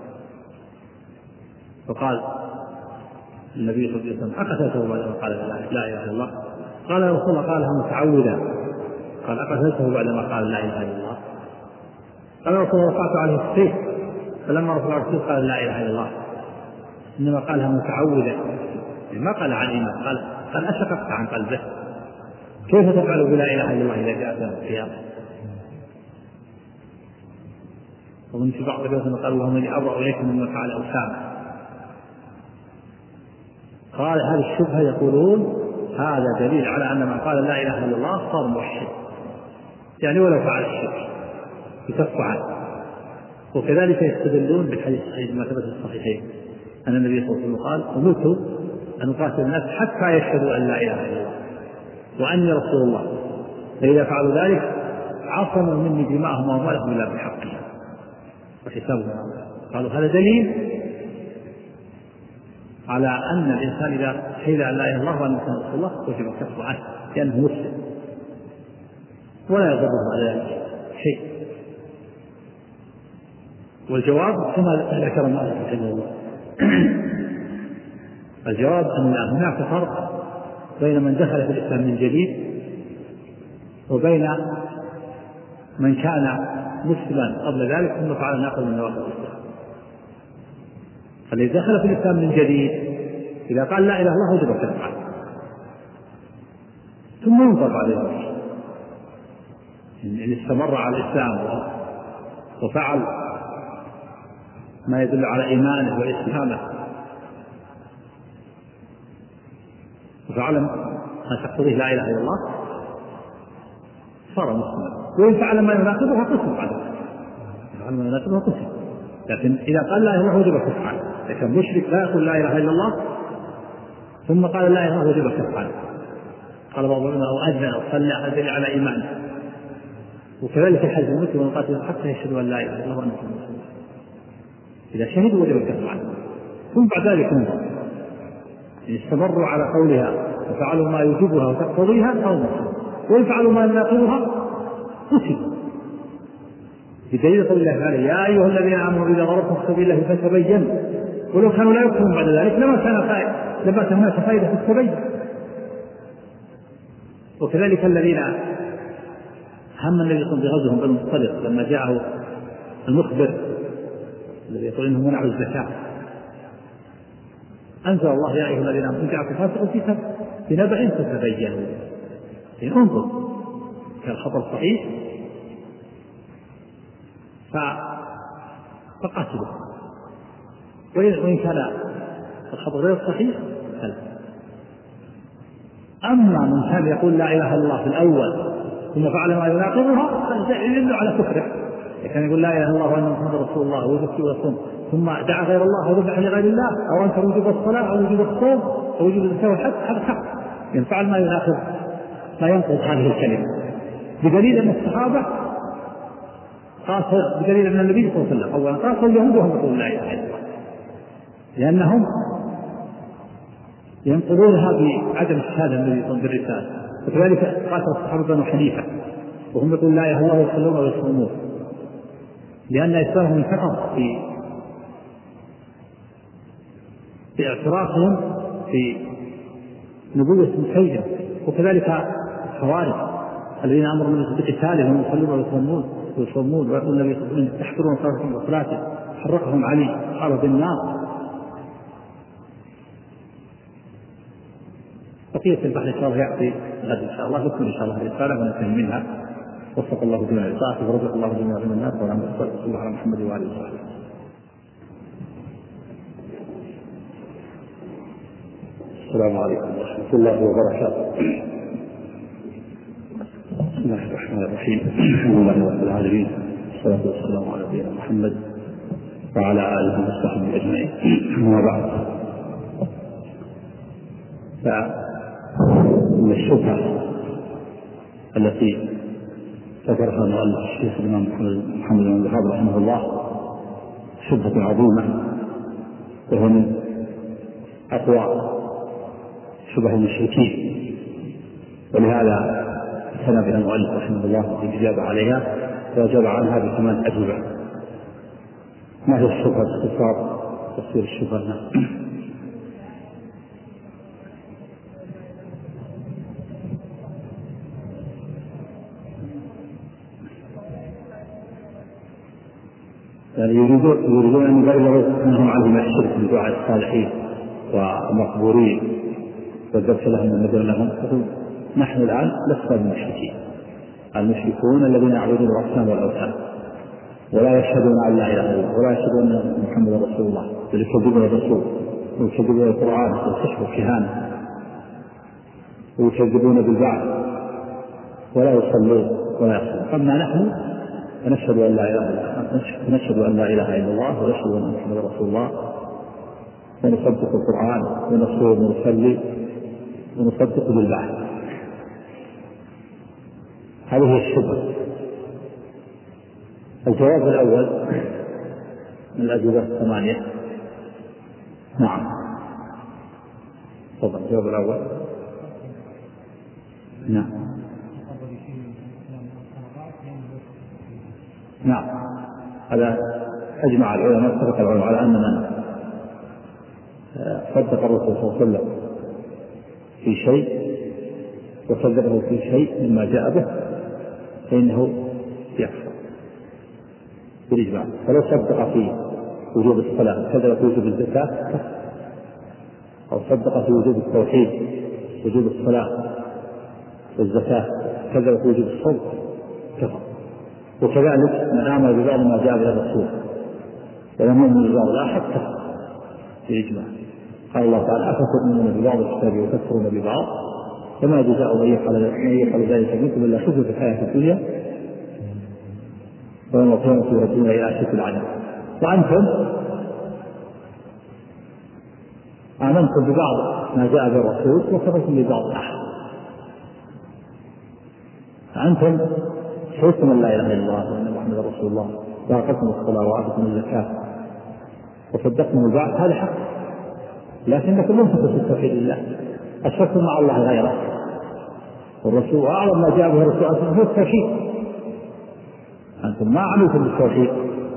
فقال النبي صلى الله عليه وسلم: أقتلته بعدما قال لا إله إلا الله؟ قال: يا رسول الله قالها متعوذا. قال: أقتلته بعدما قال لا إله إلا الله؟ قال: يا رسول الله رفعت عليه السيف، فلما رفع السيف قال لا إله إلا الله، إنما قالها متعوذا، ما قال عن إيمان، قال قال أشققت عن قلبه، كيف تفعل بلا إله إلا الله إذا جاءت يوم القيامة؟ ومن في بعض الروايات قال: اللهم إني أبرأ إليك مما فعل أسامة. قال: هذه الشبهة يقولون هذا دليل على أن من قال لا إله إلا الله صار موحد، يعني ولو فعل الشرك يكف عنه. وكذلك يستدلون بالحديث الصحيح ما ثبت في الصحيحين أن النبي صلى الله عليه وسلم قال: أمرت أن أقاتل الناس حتى يشهدوا أن لا إله إلا الله وأني رسول الله، فإذا فعلوا ذلك عصموا مني دماءهم وأموالهم إلا بحقها وحسابهم. قالوا هذا دليل على أن الإنسان إذا شهد أن لا إله إلا الله وأن محمدا رسول الله وجب الكف عنه لأنه مسلم ولا يضره على ذلك شيء. والجواب كما ذكر مالك رحمه الله، الجواب أن هناك فرق بين من دخل في الإسلام من جديد وبين من كان مسلما قبل ذلك ثم فعل ناقض من نواقض الإسلام. فالذي دخل في الإسلام من جديد إذا قال لا إله إلا الله وجب الكف عنه ثم ينظر بعد ذلك إن استمر على الإسلام وفعل ما يدل على إيمانه وإسلامه وفعل ما تقتضيه لا إله إلا الله صار مسلما. وإن فعل ما يناقضها قسم بعد ذلك، فعل ما يناقضها قسم. لكن إذا قال لا إله إلا الله وجب الكف عنه. لكن مشرك لا يقول لا إله إلا الله ثم قال لا إله إلا الله وجب الكف عنه. قال بعض العلماء: أو أذن أو صلى أدل على إيمانه. وكذلك الحج المسلم والقاتل حتى يشهدوا أن لا إله إلا الله وأن محمدا رسول الله. إذا شهدوا وجب الكف عنه ثم بعد ذلك انظر إن استمروا على قولها وفعلوا ما يوجبها وتقتضيها أو مسلم، وإن فعلوا ما يناقضها قتلوا. بدليل قول الله تعالى: يا أيها الذين آمنوا إذا ضربتم في سبيل الله فتبينوا. ولو كانوا لا يكفرون بعد ذلك لما كان فائدة لما كان هناك فائدة في التبين. وكذلك الذين هم النبي صلى الله عليه وسلم بغزوهم بالمصطلق لما جاءه المخبر الذي يقول إنهم منعوا الزكاة أنزل الله: يا أيها الذين آمنوا إن جاءكم فاسق بنبأ فتبينوا. يعني انظر كان الخبر صحيح فقاتلوا، وإن كان الخبر غير صحيح فلا. أما من كان يقول لا إله إلا الله في الأول ثم فعل ما يناقضها يدل على كفره. كان يقول لا إله إلا الله وأن محمدا رسول الله ويزكي ويصوم ثم دعا غير الله وذبح لغير الله أو أنكر وجوب الصلاة أو وجوب الصوم أو وجوب الزكاة والحج، هذا حق ينفعل ما يناقض ما ينقض هذه الكلمة. بدليل أن الصحابة قاصر بدليل أن النبي صلى الله عليه وسلم أولا قاصر اليهود وهم يقولون لا إله إلا الله لأنهم ينقضونها بعدم الشهادة النبي صلى الله عليه وسلم بالرسالة. وكذلك قاتل الصحابة بنو حنيفة وهم يقولون لا إله إلا الله ويصلون ويصومون لأن إسلامهم انتقض في باعترافهم في نبوة مسيلمة، وكذلك الخوارج الذين أمروا الناس بقتالهم يصلون ويصومون ويصومون ويقول النبي صلى الله عليه وسلم تحقرون صلاتكم وصلاته حرقهم علي قال بالنار. بقية البحث إن شاء الله يأتي غد إن شاء الله، نكمل إن شاء الله الرسالة وننتهي منها. وفق الله جميع الطاعة ورزق الله جميع من الناس والحمد لله صلى الله على محمد وآله وصحبه. السلام عليكم ورحمة الله وبركاته. بسم الله الرحمن الرحيم. الحمد لله رب العالمين، والصلاة والسلام على نبينا محمد وعلى آله وصحبه أجمعين. أما بعد، فمن الشبهة التي ذكرها المؤلف الشيخ الإمام محمد بن عبد الوهاب رحمه الله شبهة عظيمة، وهو من أقوى شبه المشركين، ولهذا سنى بها المؤلف رحمه الله الإجابة عليها، وأجاب عنها بثمان أجوبة. ما هي الشبهة باختصار تفسير الشبهة؟ يعني يريدون يريدون أن يبرروا أنهم عنهم الشرك بدعاء الصالحين ومقبورين والذبح لهم والنذر لهم. نحن الآن لسنا بالمشركين، المشركون الذين يعبدون الأصنام والأوثان ولا يشهدون أن لا إله إلا الله ولا يشهدون أن محمدا رسول الله، بل يكذبون الرسول ويكذبون القرآن والكشف والكهانة ويكذبون بالبعث ولا يصلون ولا يصلون. أما نحن فنشهد أن لا إله إلا الله نشهد أن لا إله إلا الله ونشهد أن محمدا رسول الله، ونصدق القرآن ونصوم ونصلي ونصدق بالبعث. هذه هي الشبهة. الجواب الأول من الأجوبة الثمانية. نعم تفضل. الجواب الأول نعم نعم هذا أجمع العلماء اتفق العلماء على أن من صدق الرسول صلى الله عليه وسلم في شيء وكذبه في شيء مما جاء به فإنه يكفر بالإجماع. فلو صدق في وجوب الصلاة كذب في وجوب الزكاة كفر، أو صدق في وجوب التوحيد وجوب الصلاة والزكاة كذب في وجوب الصوم كفر. وكذلك من آمن ببعض ما جاء به الرسول ولم يؤمن ببعض الآخر كفر بالإجماع. قال الله تعالى أفتؤمنون ببعض الكتاب وتكفرون ببعض فما جزاء من يفعل ذلك منكم إلا خزي في الحياة الدنيا ويوم القيامة يردون إلى أشد العذاب. وأنتم آمنتم ببعض ما جاء به الرسول وكفرتم ببعض الآخر. فأنتم شهدتم أن لا إله إلا الله وأن محمدا رسول الله وأقمتم الصلاة وآتيتم الزكاة وصدقتم البعث، هذا حق، لكنكم لم تثبتوا التوحيد لله، أشركتم مع الله غيره. والرسول وأعظم ما جاء به الرسول هو التوحيد، أنتم ما عملتم بالتوحيد.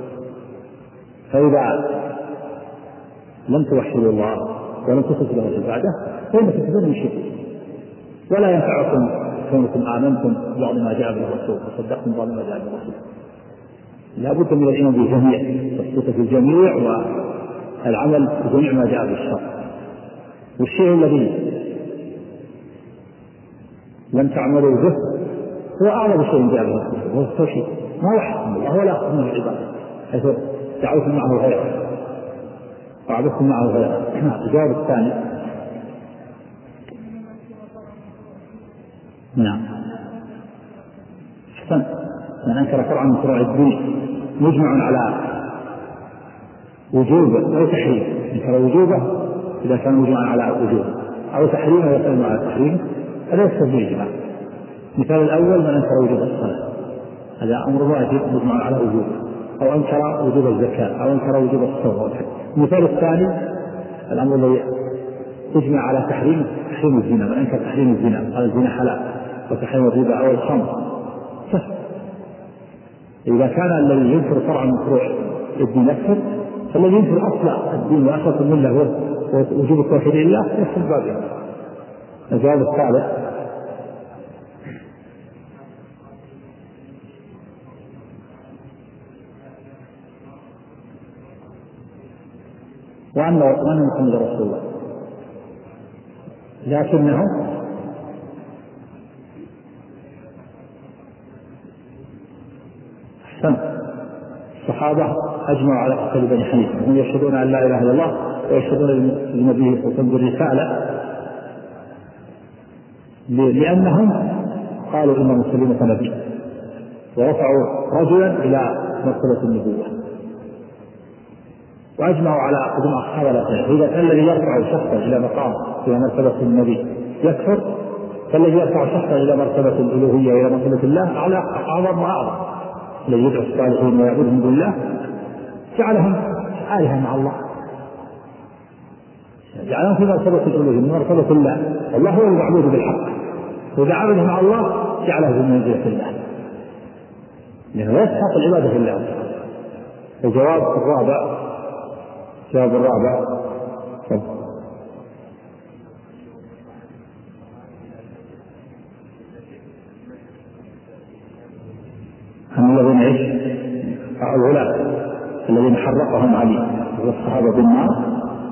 فإذا لم توحدوا الله ولم تخلصوا له العبادة فإنكم تكونون مشركين، ولا ينفعكم كونكم آمنتم ببعض ما جاء به الرسول وصدقتم ببعض ما جاء به الرسول. لا بد من الإيمان بالجميع، تثبت في الجميع والعمل بجميع ما جاء به الشرع. والشيء الذي لم تعملوا به هو أعظم شيء جاء به الرسول وهو التوحيد، ما وحدتم الله ولا أخذتم العبادة حيث دعوتم معه غيره وعبدتم معه غيره. الجواب الثاني نعم أحسن. من أنكر فرعا من فروع الدين مجمع على وجوبه أو تحريمه، أنكر وجوبه إذا كان مجمعا على وجوبه أو تحريمه إذا كان على تحريمه، هذا يستوي الجماع. مثال الأول من أنكر وجوب الصلاة، هذا أمر واجب مجمع على وجوبه، أو أنكر وجوب الزكاة أو أنكر وجوب الصوم. المثال الثاني الأمر الذي تجمع على تحريم تحريم الزنا، من أنكر تحريم الزنا قال الزنا حلال، وتحريم الربا أو الخمر. إذا كان الذي ينكر فرعا من فروع الدين يكفر، فالذي ينكر أصل الدين وأساس الملة ووجوب التوحيد لله يحصل بابه. الجواب الثالث: وأن محمد رسول الله، لكنه أحسن الصحابة أجمعوا على قتل بني حنيفة، هم يشهدون أن لا إله إلا الله ويشهدون للنبي صلى الله عليه وسلم بالرسالة، لأنهم قالوا إن مسلمة نبي ورفعوا رجلا إلى مرتبة النبوة، وأجمعوا على قدم أصحاب الأخير. إذا كان الذي يرفع شخصا إلى مقام إلى مرتبة النبي يكفر، فالذي يرفع شخصا إلى مرتبة الألوهية إلى مرتبة الله على أعظم وأعظم. الذي يدعو الصالحين ويعبدهم بالله جعلهم آلهة مع الله، جعلهم في مرتبة الألوهية من مرتبة الله، والله هو المعبود بالحق، وإذا عبده مع الله جعله في منزلة الله، لأنه يستحق العبادة في الله. الجواب الرابع الجواب الرابع هم الذين عيش الغلاة الذين حرقهم علي والصحابة بالنار،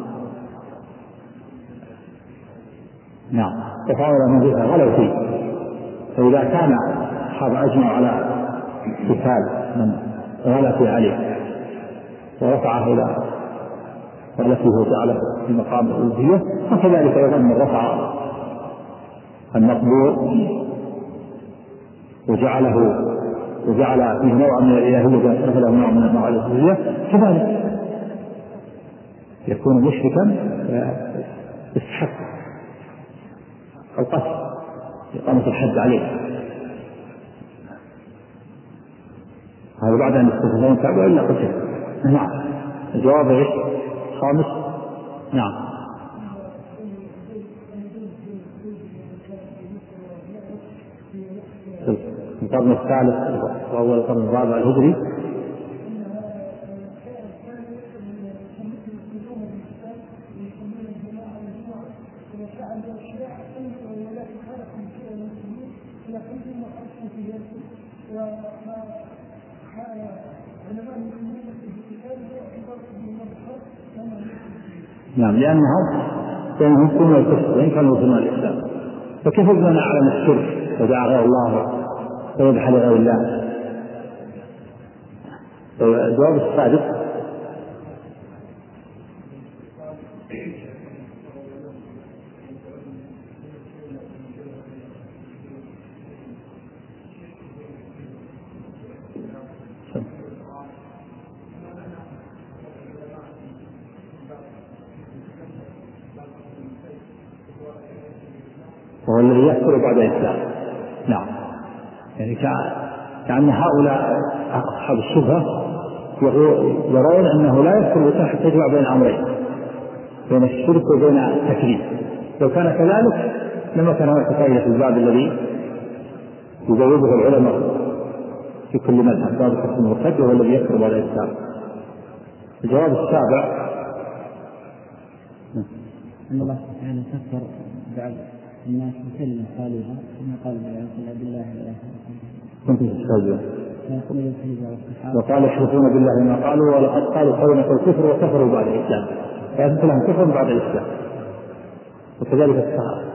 نعم، وفعلوا من ذلك غلوا فيه. فإذا كان الصحابة أجمعوا على قتال من غلا في علي ورفعه إلى ولته وجعله في مقام الألوهية، وكذلك أيضا من رفع المقبور وجعله وجعل فيه نوع من الإلهية وأشرف له نوع من أنواع الألوهية، كذلك يكون مشركا يستحق القتل إقامة الحد عليه. هذا بعد أن يستفيدون كعبة إلا قتل. نعم. الجواب إيش؟ خامس. نعم. القرن الثالث وأول القرن الرابع الهجري. نعم، لأنهم كانوا يمكنون الكفر وإن كانوا يظنون الإسلام، فكيف بنا أعلم الشرك ودعا غير الله ويذبح لغير الله؟ الجواب الصادق وهو الذي يكفر بعد الإسلام. نعم، يعني كأن هؤلاء أصحاب الشبهة يرون أنه لا يكفر حتى يجمع بين أمرين، بين الشرك وبين التكذيب. لو كان كذلك لما كان هناك فائدة في الباب الذي يجوزه العلماء في كل مذهب، باب الحكم المرتد وهو الذي يكفر بعد الإسلام. الجواب السابع: أن الله سبحانه كفر بعد الناس بكلمة قالوها كما قال بالله لا كنت تستهزئون وقال يحلفون بالله ما قالوا ولقد قالوا كلمة الكفر وكفروا بعد الإسلام، فأثبت لهم كفر بعد الإسلام. وكذلك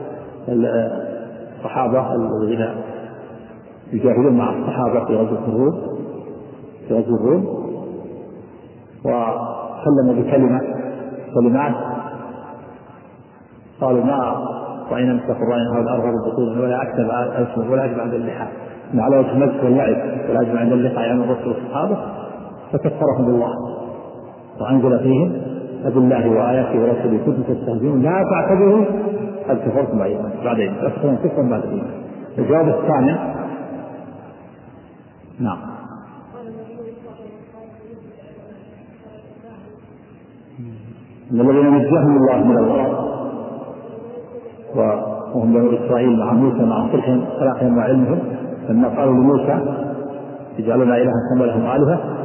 الصحابة الذين يجاهدون مع الصحابة في غزوة الروم في غزوة الروم وسلموا بكلمة كلمات قالوا ما رأينا مثل قرآن هذا أرغب البطول ولا أكتب أسمه ولا أجمع عند اللحى على وجه المزح واللعب ولا أجمع عند اللحى يعني الرسول والصحابة، فكفرهم بالله وأنزل فيهم أبالله وآياته ورسوله كنتم تستهزئون لا تعتبروا قد كفرتم بعدين تكفرون كفرا بعد الإيمان. الجواب الثاني: نعم، من الذين نجاهم الله من الغرق وهم بنو إسرائيل مع موسى مع صلحهم صلاحهم وعلمهم، لما قالوا لموسى يجعلنا إلها كما لهم آلهة.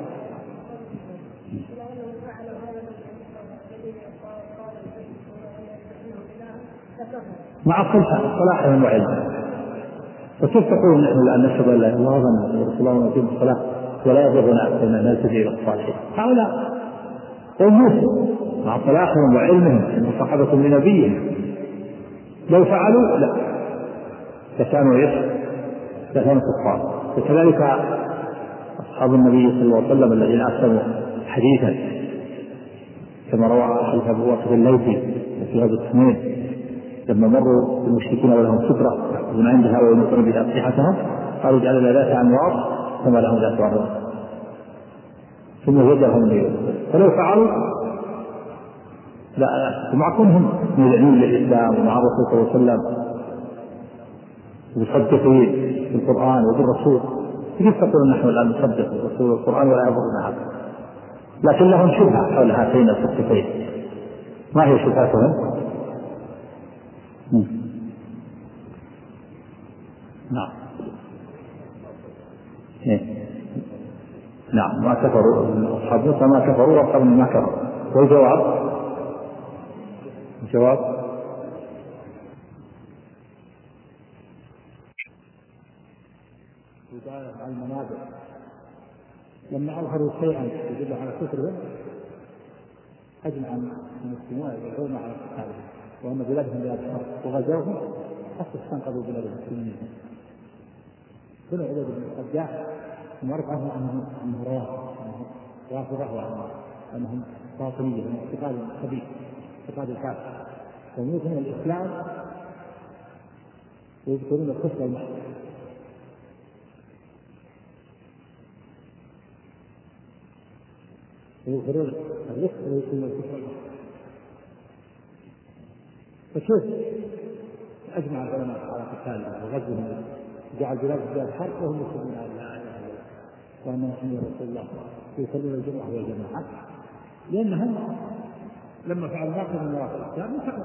مع صلاحهم وعلمهم. فكيف تقول أن نشهد أن لا إله إلا الله وأن رسول الله ونقيم الصلاة ولا يضرنا أن نلتجئ إلى الصالحين؟ هؤلاء قوم مع صلاحهم وعلمهم أن صحابة لنبيهم لو فعلوا لا فكانوا ايش؟ فكانوا كفار. وكذلك أصحاب النبي صلى الله عليه وسلم الذين أسلموا حديثا كما روى حديث أبو واقد الليثي في هذا السنين لما مروا بالمشركين ولهم سترة يأخذون عندها وينصرون بها أسلحتهم قالوا اجعل لنا ذات أنوار كما لهم ذات أنوار ثم وجههم لي. فلو فعلوا لا ومع كونهم مدعين للإسلام ومع الرسول صلى الله عليه وسلم مصدقين بالقرآن وبالرسول، كيف تقول نحن الآن نصدق بالرسول والقرآن ولا يضرنا هذا؟ لكن لهم شبهة حول هاتين الصفتين. ما هي شبهتهم؟ نعم إيه؟ نعم ما كفروا أصحاب موسى ما كفروا وأصحاب ما كفروا. والجواب الجواب على المنابر لما أظهروا شيئا يدل على كفرهم أجمع المسلمون يدعون على قتالهم وأن بلادهم بلاد الشر وغزوهم حتى استنقذوا بلاد المسلمين. كل عباد بن الحجاج ومعرف عنهم أنهم أنهم رافضة وأنهم باطنية من اعتقاد خبيث اعتقاد الكافر ويؤمنون الإسلام ويذكرون الكفر المحض. ويظهرون الرفق ويكون الكفر المحض. فكيف أجمع العلماء على قتالهم وغزوهم جعل بلاد بلاد حرب وهم يشهدون أن لا إله إلا الله وأن محمدا رسول الله يصلون الجمعة والجماعة لأنهم لما فعلوا ناقض من نواقض الإسلام سقط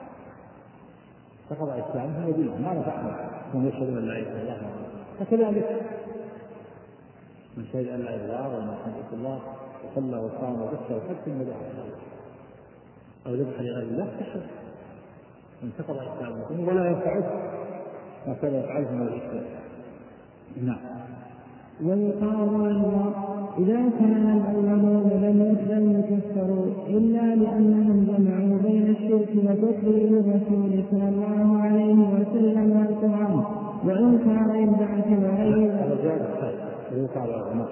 سقط إسلامهم ودينهم ما نفعهم وهم يشهدون أن لا إله إلا الله. فكذلك من شهد أن لا إله إلا الله وأن محمدا رسول الله وصلى وصام وبكى وحج ثم دعا أو ذبح لغير الله تشهد انتقض إسلامه ولا ينفعه ما كان يفعله من الإسلام. نعم. ويقال أيضا إذا كان الأولون لم يسلموا كفروا إلا لأنهم جمعوا بين الشرك وتكذيب الرسول صلى الله عليه وسلم والقرآن وإن كان يبعث وغير ويقال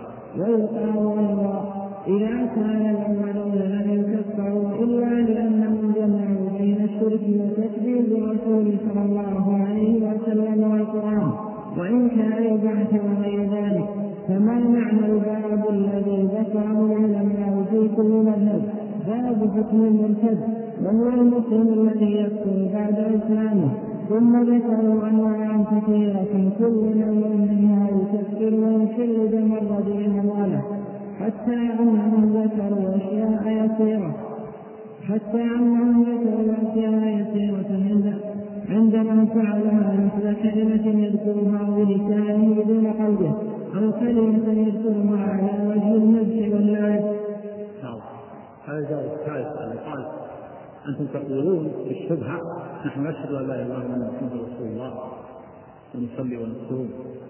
أيضا إذا كان الأولون لم يكفروا إلا لأنهم جمعوا بين الشرك وتكذيب الرسول صلى الله عليه وسلم والقرآن وإن كان يبعث وغير ذلك. فما معنى الباب الذي ذكره العلماء في كل مذهب؟ باب حكم المرتد وهو المسلم الذي يكفر بعد إسلامه. ثم ذكروا أنواعا كثيرة كل نوع منها يكفر ويشل بمرض أمواله حتى أنهم ذكروا أشياء يسيرة حتى أنهم ذكروا أشياء يسيرة عندما فعلها مثل كلمة يذكرها بلسانه دون قلبه أو كلمة يذكرها على وجه المدح واللعب. هذا الجواب الثالث الذي قال أنتم تقولون في الشبهة نحن نشهد أن لا إله إلا الله وأن محمدا رسول الله ونصلي ونصوم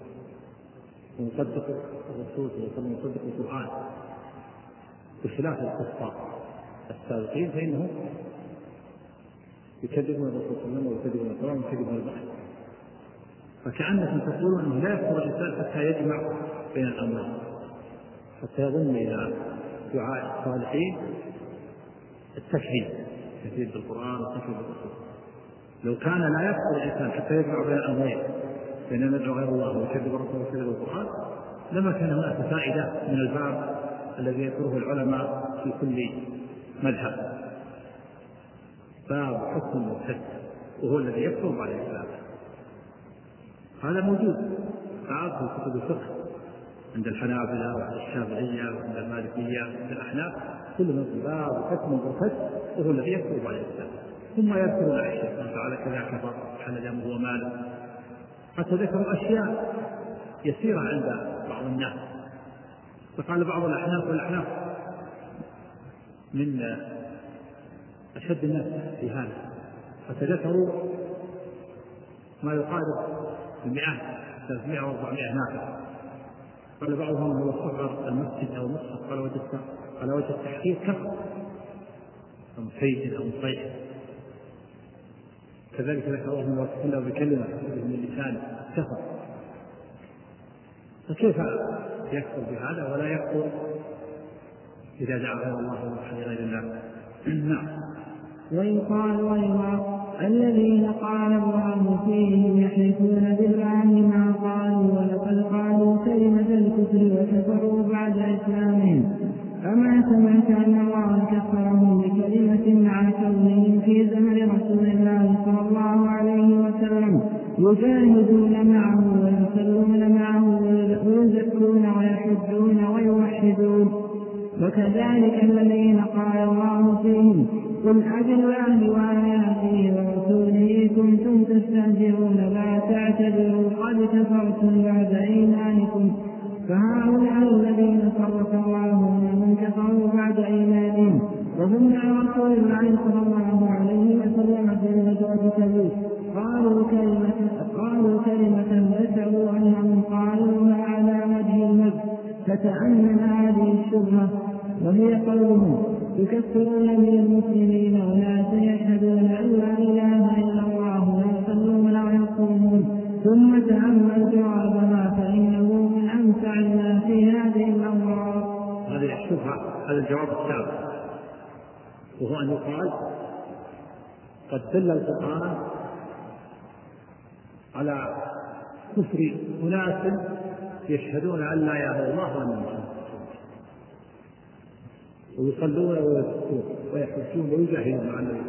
ونصدق الرسول ونصدق القرآن بخلاف الكفار السابقين فإنهم يكذبون الرسول صلى الله عليه وسلم ويكذبون القرآن ويكذبون البحث. فكأنكم تقولون أنه لا يكفر الإنسان حتى يجمع بين الأمرين حتى يظن إلى دعاء الصالحين التكذيب التكذيب بالقرآن والتكذيب بالرسول. لو كان لا يكفر الإنسان حتى يجمع بين الأمرين بين أن ندعو غير الله ويكذب الرسول ويكذب القرآن لما كان هناك فائدة من الباب الذي يذكره العلماء في كل مذهب، باب حكم المرتد وهو الذي يكفر بعد الإسلام. هذا موجود باب في كتب الفقه عند الحنابلة وعند الشافعية وعند المالكية وعند الأحناف كل من باب حكم المرتد وهو الذي يكفر بعد الإسلام. ثم يذكر الأشياء من فعل كذا كفر حل دمه وماله حتى ذكروا أشياء يسيرة عند بعض الناس. فقال بعض الأحناف والأحناف من أشد الناس في هذا، فتذكروا ما يقارب المئات ثلاثمائة وأربعمائة نافع. قال بعضهم هو صغر المسجد أو المصحف على وجه على وجه التحقيق كفر أو سيد أو صيح. كذلك ذكر الله لو تكلم بكلمة من اللسان كفر. فكيف يكفر بهذا ولا يكفر إذا دعا غير الله ووحد غير الله؟ نعم. ويقال أيضا الذين قال الله فيهم يحلفون بالله ما قالوا ولقد قالوا كلمة الكفر وكفروا بعد إسلامهم. أما سمعت أن الله كفرهم بكلمة مع كونهم في زمن رسول الله صلى الله عليه وسلم يجاهدون معه ويصلون معه ويزكون ويحجون ويوحدون. وكذلك الذين قال الله فيهم قل أبالله وآياته ورسوله كنتم تستهزئون لا تعتذروا قد كفرتم بعد إيمانكم. فهؤلاء الذين فرق الله منهم كفروا بعد إيمانهم وهم مع رسول الله صلى الله عليه وسلم في غزوة تبوك قالوا كلمة قالوا كلمة ذكروا أنهم قالوها على وجه المد فتأمن هذه الشبهة وهي قولهم يكفرون من المسلمين وناس يشهدون أن لا إله إلا الله ويصلون ويصومون. ثم تأمل جوابها فإنه من أمتع ما في هذه الأمراض. هذه الشبهة هذا الجواب السابق، وهو أن يقال قد دل القرآن على كفر أناس يشهدون أن لا إله إلا الله وأن محمدا ويصلون ويصومون ويحجون ويجاهدون مع النبي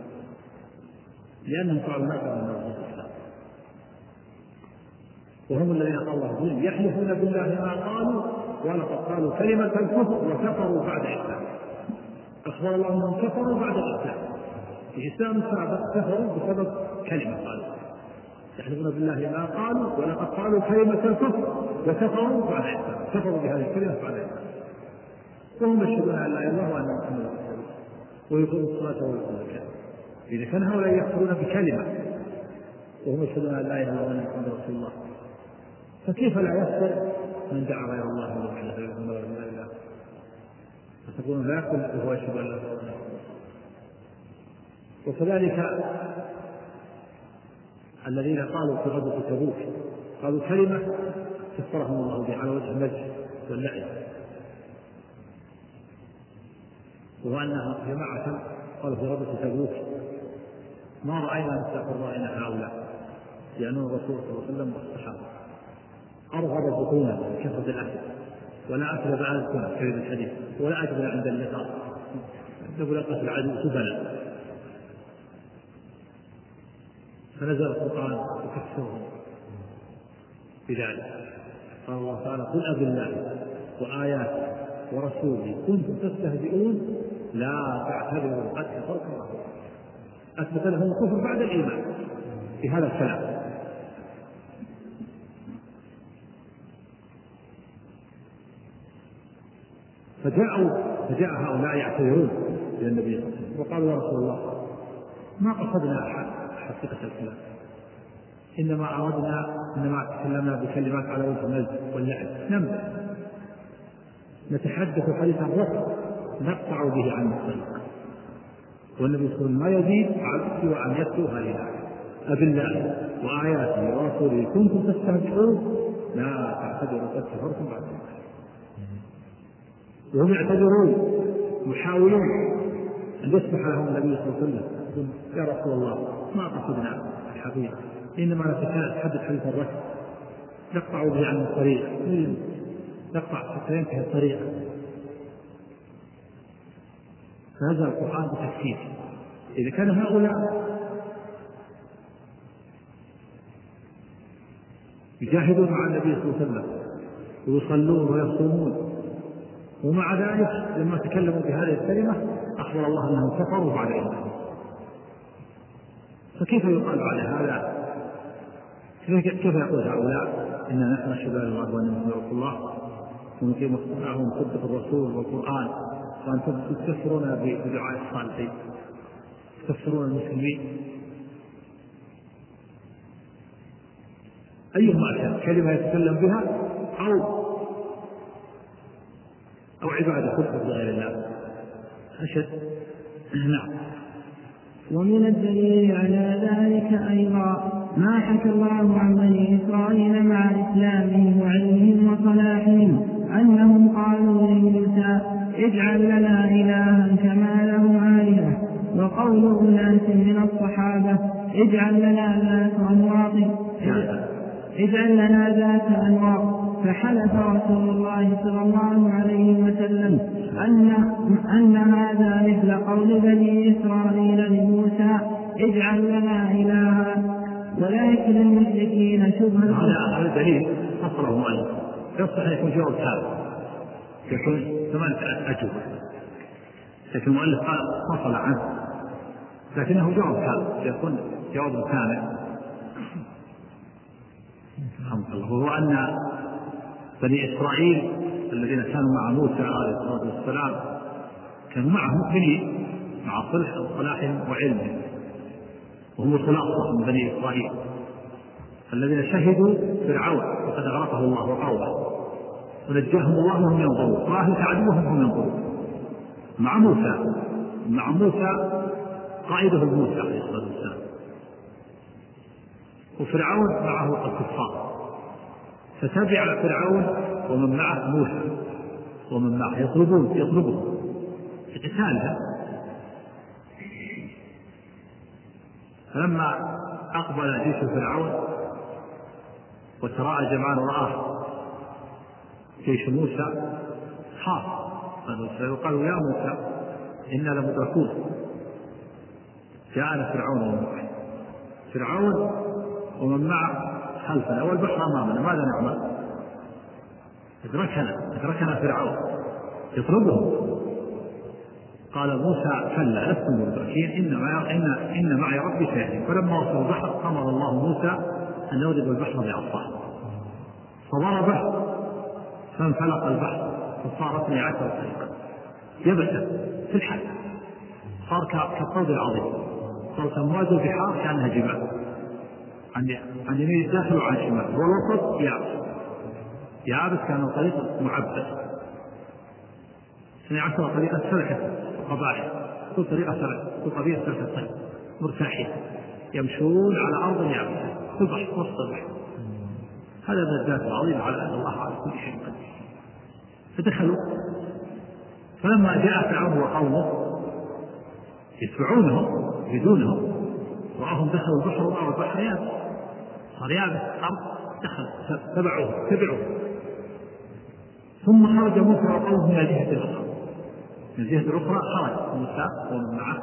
لأنهم قالوا ما كان الله الإسلام. وهم الذين قال الله فيهم يحلفون بالله ما قالوا ولقد قالوا كلمة الكفر وكفروا بعد الإسلام. أخبر الله أنهم كفروا بعد الإسلام، في إسلام السابق كفروا بسبب كلمة قالوا يحلفون بالله ما قالوا ولقد قالوا كلمة الكفر وكفروا بعد الإسلام، كفروا بهذه الكلمة بعد الإسلام. وهم يشهدون أن لا إله إلا الله وأن محمدا رسول الله ويقيمون الصلاة ويؤتون الزكاة. إذا كان هؤلاء يكفرون بكلمة وهم يشهدون أن لا إله إلا الله وأن محمدا رسول الله، فكيف لا يكفر من دعا غير الله ووحده غير الله؟ فتقولون لا يكفر وهو يشهد أن لا إله إلا الله. وكذلك الذين قالوا في غزوة تبوك قالوا كلمة كفرهم الله بها على وجه المجد واللعب، وهو أنها جماعة قالوا في غزوة تبوك ما رأينا مثل رأينا هؤلاء يعنون الرسول صلى الله عليه وسلم والصحابة أرغب بطونا كثرة الأكل ولا أكل بعد السنة كريم الحديث ولا أكل عند اللقاء نقول لقت العدو سبلا. فنزل القرآن وكفرهم بذلك. قال الله تعالى قل أبالله وآياته ورسوله كنتم تستهزئون لا تعتذروا قد كفرتم الله. أثبت لهم الكفر بعد الإيمان في هذا الكلام. فجاءوا فجاء هؤلاء يعتذرون إلى النبي صلى الله عليه وسلم وقالوا يا رسول الله ما قصدنا حقيقة الكلام، إنما أردنا إنما تكلمنا بكلمات على وجه المجد واللعب نمزح نتحدث حديث الرفض نقطع به عن الطريق. والنبي صلى الله عليه وسلم ما يزيد سوى أن يتلو هذه الآية أبالله وآياته ورسوله كنتم تستهزئون لا تعتذروا قد كفرتم بعد الإيمان. وهم يعتذرون يحاولون أن يسمح لهم النبي صلى الله عليه وسلم يا رسول الله ما قصدنا الحقيقة إنما نتحدث حديث الرفض نقطع به عن الطريق نقطع حتى ينتهي الطريق. فهذا القرآن بتفكير. إذا كان هؤلاء يجاهدون مع النبي صلى الله عليه وسلم ويصلون ويصومون ومع ذلك لما تكلموا بهذه الكلمة أخبر الله أنهم كفروا بعد إيمانهم، فكيف يقال على هذا؟ كيف يقول هؤلاء إنا نحن نشهد أن الله وأن محمدا رسول الله ونقيم الصلاة ونصدق الرسول والقرآن، وأنتم تكفرون بدعاء الصالحين، تكفرون المسلمين. أيهما كان كلمة يتكلم بها أو أو عبادة تلحق بغير الله أشد. نعم. ومن الدليل على ذلك أيضا ما حكى الله عن بني إسرائيل مع إسلامهم وعلمهم وصلاحهم أنهم قالوا لموسى اجعل لنا إلها كما له آلهة، وقول أناس من الصحابة اجعل لنا ذات أنواط اجعل لنا ذات أنواط. فحلف رسول الله صلى الله عليه وسلم أن, أن هذا مثل قول بني إسرائيل لموسى اجعل لنا إلها، ولكن المشركين شبه. هذا دليل فصله المؤلف، يصح أن يكون جواب ثابت، يكون ثمانية أجوبة، لكن المؤلف فصل عنه، لكنه جواب ثابت يكون جواب كامل. الحمد لله. وهو أن بني إسرائيل الذين كانوا مع موسى عليه الصلاة والسلام كانوا معه مؤمنين مع صلاحهم وعلمهم، وهم الخلاصة من بني إسرائيل الذين شهدوا فرعون وقد أغرقه الله وقومه ونجاهم الله وهم ينظرون، وأهلك عدوهم وهم ينظرون. مع موسى مع موسى قائده موسى عليه الصلاة والسلام، وفرعون معه الكفار، فتبع فرعون ومن معه موسى ومن معه يطلبون يطلبون في قتالها. فلما أقبل جيش فرعون وتراءى جمعان ورآه جيش موسى خاف، قالوا يا موسى إنا لمدركون، جاءنا فرعون ومن معه فرعون ومن معه خلفنا والبحر أمامنا، ماذا نعمل؟ أدركنا أدركنا فرعون يطلبهم. قال موسى كلا لستم مدركين إن معي, إن إن معي ربي سيهدين. فلما وصلوا البحر أمر الله موسى أن يضرب البحر بعصاه، فضربه فانفلق البحر فصار اثني عشر طريقا يبسا في الحال، صار كالطود العظيم، صار كمواج البحار كأنها جبال، عن يمين الداخل وعن شمال، والوسط يابس يابس كان طريق معبد. اثني عشر طريقة سلكت قبائل، كل طريقة سلكت كل قبيلة سلكت مرتاحين يمشون على أرض يابسة في البحر وسط البحر. هذا من الذات العظيم على أن الله على كل شيء قدير. فدخلوا، فلما جاء فرعون وقومه يتبعونهم يريدونهم، وراهم دخلوا البحر ورأوا البحر يابس، صار يابس الأرض، دخل تبعوه تبعوه. ثم خرج موسى وقومه من الجهة الأخرى، من الجهة الأخرى خرج موسى ومن معه،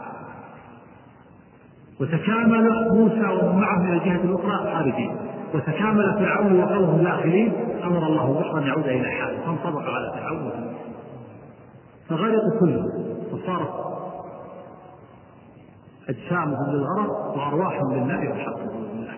وتكامل موسى ومن معه من الجهة الأخرى خارجين، وتكامل فرعون وقومه داخلين. أمر الله البحر أن يعود إلى حاله فانطبق على فرعون فغرقوا كلهم، فصارت أجسامهم للغرق وأرواحهم للنار والحق بالله.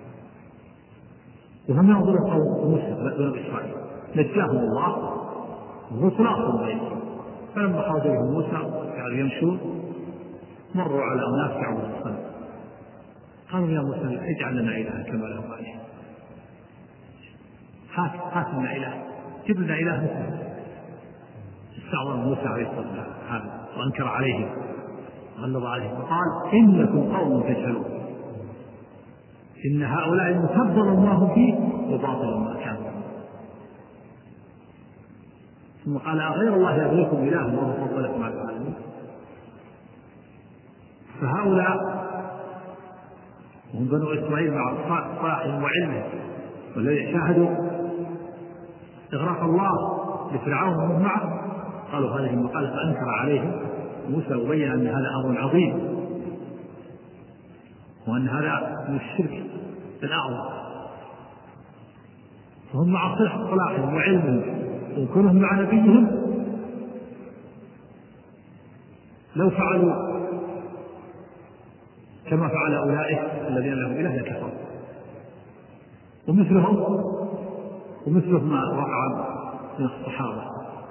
وهم ينظرون قوم موسى بنو إسرائيل نجاهم الله وهو خلاصهم بينهم. فلما خرج بهم موسى قالوا يمشون مروا على أناس يعبدون الصنم، قالوا يا موسى اجعل لنا إلها كما له آلهة، هات هات لنا إله، جب لنا إله مثله. استعظم موسى عليه الصلاة والسلام وأنكر عليهم غلظ عليهم وقال إنكم قوم تجهلون، إن هؤلاء متبر ما فيه وباطل ما كانوا. ثم قال أغير الله يبغيكم إله وهو فضلكم على العالمين. فهؤلاء هم بنو إسرائيل مع صلاحهم وعلمهم والذي شاهدوا إغراق الله لفرعون ومن معه، قالوا هذه المقالة فأنكر عليهم موسى وبين أن هذا أمر عظيم وأن هذا من الشرك الأعظم. فهم مع صلاحهم وعلمهم وكونهم مع نبيهم لو فعلوا كما فعل أولئك الذين لهم إله لكفروا، ومثلهم ومثله ما وقع من الصحابة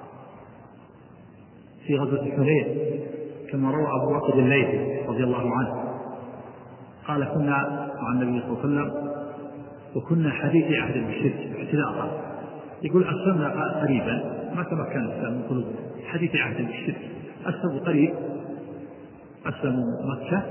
في غزوة حنين كما روى أبو واقد الليثي رضي الله عنه قال كنا مع النبي صلى الله عليه وسلم وكنا حديث عهد بالشرك اعتلاقا، يقول أسلمنا قريبا ما تمكن الإسلام من قلوبنا، حديث عهد بالشرك أسلموا قريب، أسلموا مكة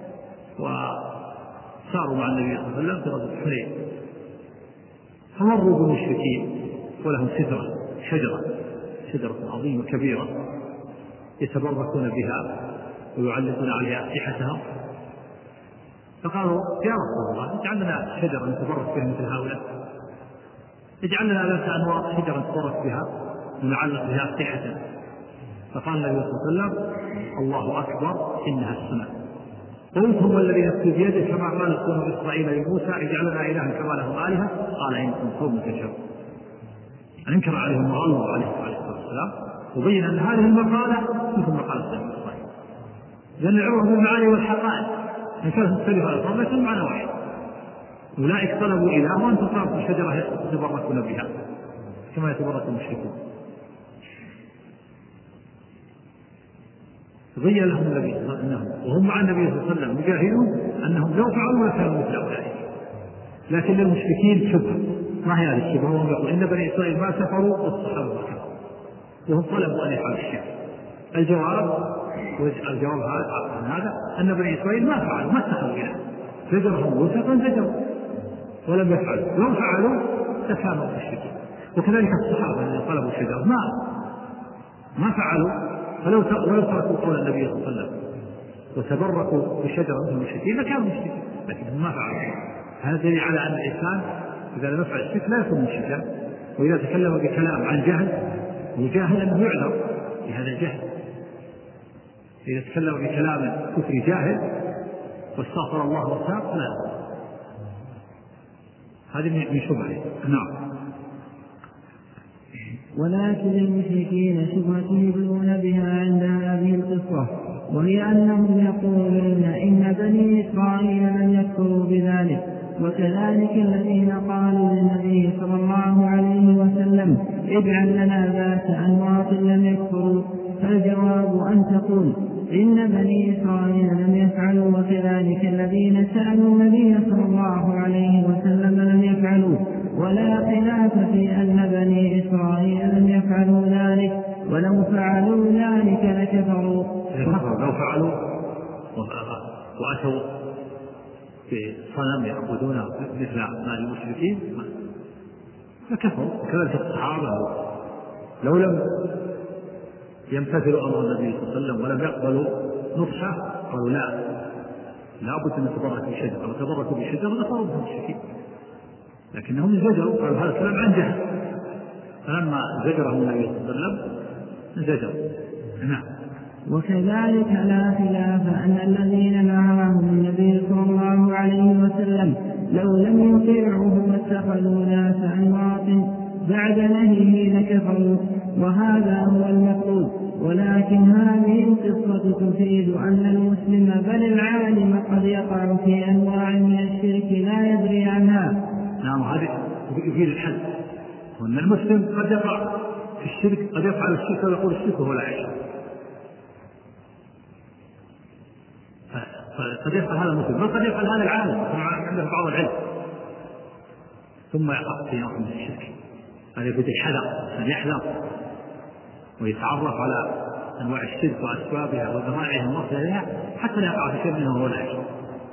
وصاروا مع النبي صلى الله عليه وسلم في غزوة حنين، فمروا بالمشركين ولهم سدرة شجرة شجرة عظيمة كبيرة يتبركون بها ويعلقون عليها أسلحتهم، فقالوا يا رسول الله اجعل لنا شجرة نتبرك بها مثل هؤلاء، اجعل لنا ذات أنواع شجرة نتبرك بها ونعلق بها أسلحتنا. فقال النبي صلى الله عليه وسلم الله أكبر إنها السماء، قلت هو الذي نفسي بيده كما قال بنو إسرائيل لموسى اجعل لنا إلها كما لهم آلهة قال إنكم قوم تجهلون. أنكر عليهم الله عليه الصلاة والسلام وبين أن هذه المقالة مثل مقالة بني إسرائيل، لأن العبرة بالمعاني والحقائق إن كانت مختلفة الألفاظ لكن معنى واحد. أولئك طلبوا إله وأنتم طلبتم شجرة يتبركون بها كما يتبرك المشركون. بين لهم النبي أنهم وهم مع النبي صلى الله عليه وسلم يجاهدون أنهم لو فعلوا لكانوا مثل أولئك، لكن للمشركين شبهة. ما هي هذه الشبهة؟ وهم يقولون إن بني إسرائيل ما كفروا والصحابة ما كفروا وهم طلبوا أن يفعلوا الشرك. الجواب الجواب عن هذا أن بني إسرائيل ما فعلوا ما اتخذوا إله، زجرهم وثقا زجروا ولم يفعلوا، لو فعلوا لكانوا مشركين. وكذلك الصحابة الذين طلبوا الشجرة ما ما فعلوا، فلو تركوا قول النبي صلى الله عليه وسلم وتبركوا بشجرة مثل المشركين لكانوا مشركين، لكنهم ما فعلوا. هذا دليل على أن الإنسان إذا لم يفعل الشرك لا يكون مشركا، وإذا تكلم بكلام عن جهل وجاهل أنه يعذر بهذا الجهل. إذا تكلم بكلام كفر جاهل واستغفر الله وتاب فلا، هذه من شبهه. نعم. ولكن للمشركين شبهة يبلون بها عند هذه القصة، وهي أنهم يقولون إن بني إسرائيل لم يكفروا بذلك، وكذلك الذين قالوا للنبي صلى الله عليه وسلم اجعل لنا ذات أنواط لم يكفروا. فالجواب أن تقول إن بني إسرائيل لم يفعلوا، وكذلك الذين سألوا النبي صلى الله عليه وسلم لم يفعلوا، ولا خلاف في أن بني إسرائيل لم يفعلوا ذلك، ولو فعلوا ذلك لكفروا. لو فعلوا وأتوا في صنم يعبدونه مثل ما المشركين لكفروا. كذلك الصحابة لو لم يمتثلوا أمر النبي صلى الله عليه وسلم ولم يقبلوا نصحه قالوا لا لابد أن نتبرك بشجرة، وتبركوا بشجرة لصاروا مشركين، لكنهم زجروا قالوا هذا الكلام عن جهل، فلما زجرهم النبي صلى الله عليه وسلم زجروا. نعم. وكذلك لا خلاف أن الذين نهاهم النبي صلى الله عليه وسلم لو لم يطيعوه واتخذوا ذات أنواط بعد نهيه لكفروا، وهذا هو المطلوب. ولكن هذه القصة تفيد أن المسلم بل العالم قد يقع في أنواع من الشرك لا يدري عنها. نعم، هذا يفيد الحد، وأن المسلم قد يقع في الشرك، قد يفعل الشرك ويقول الشرك وهو لا يشعر، قد يفعل هذا المسلم بل قد يفعل هذا العالم عنده بعض العلم ثم يقع في نوع من الشرك. هذا يفيد الحذر، أن يحذر ويتعرف على أنواع الشرك وأسبابها وذرائعها ومصدرها لها حتى لا يقع في شيء منه وهو لا يشعر.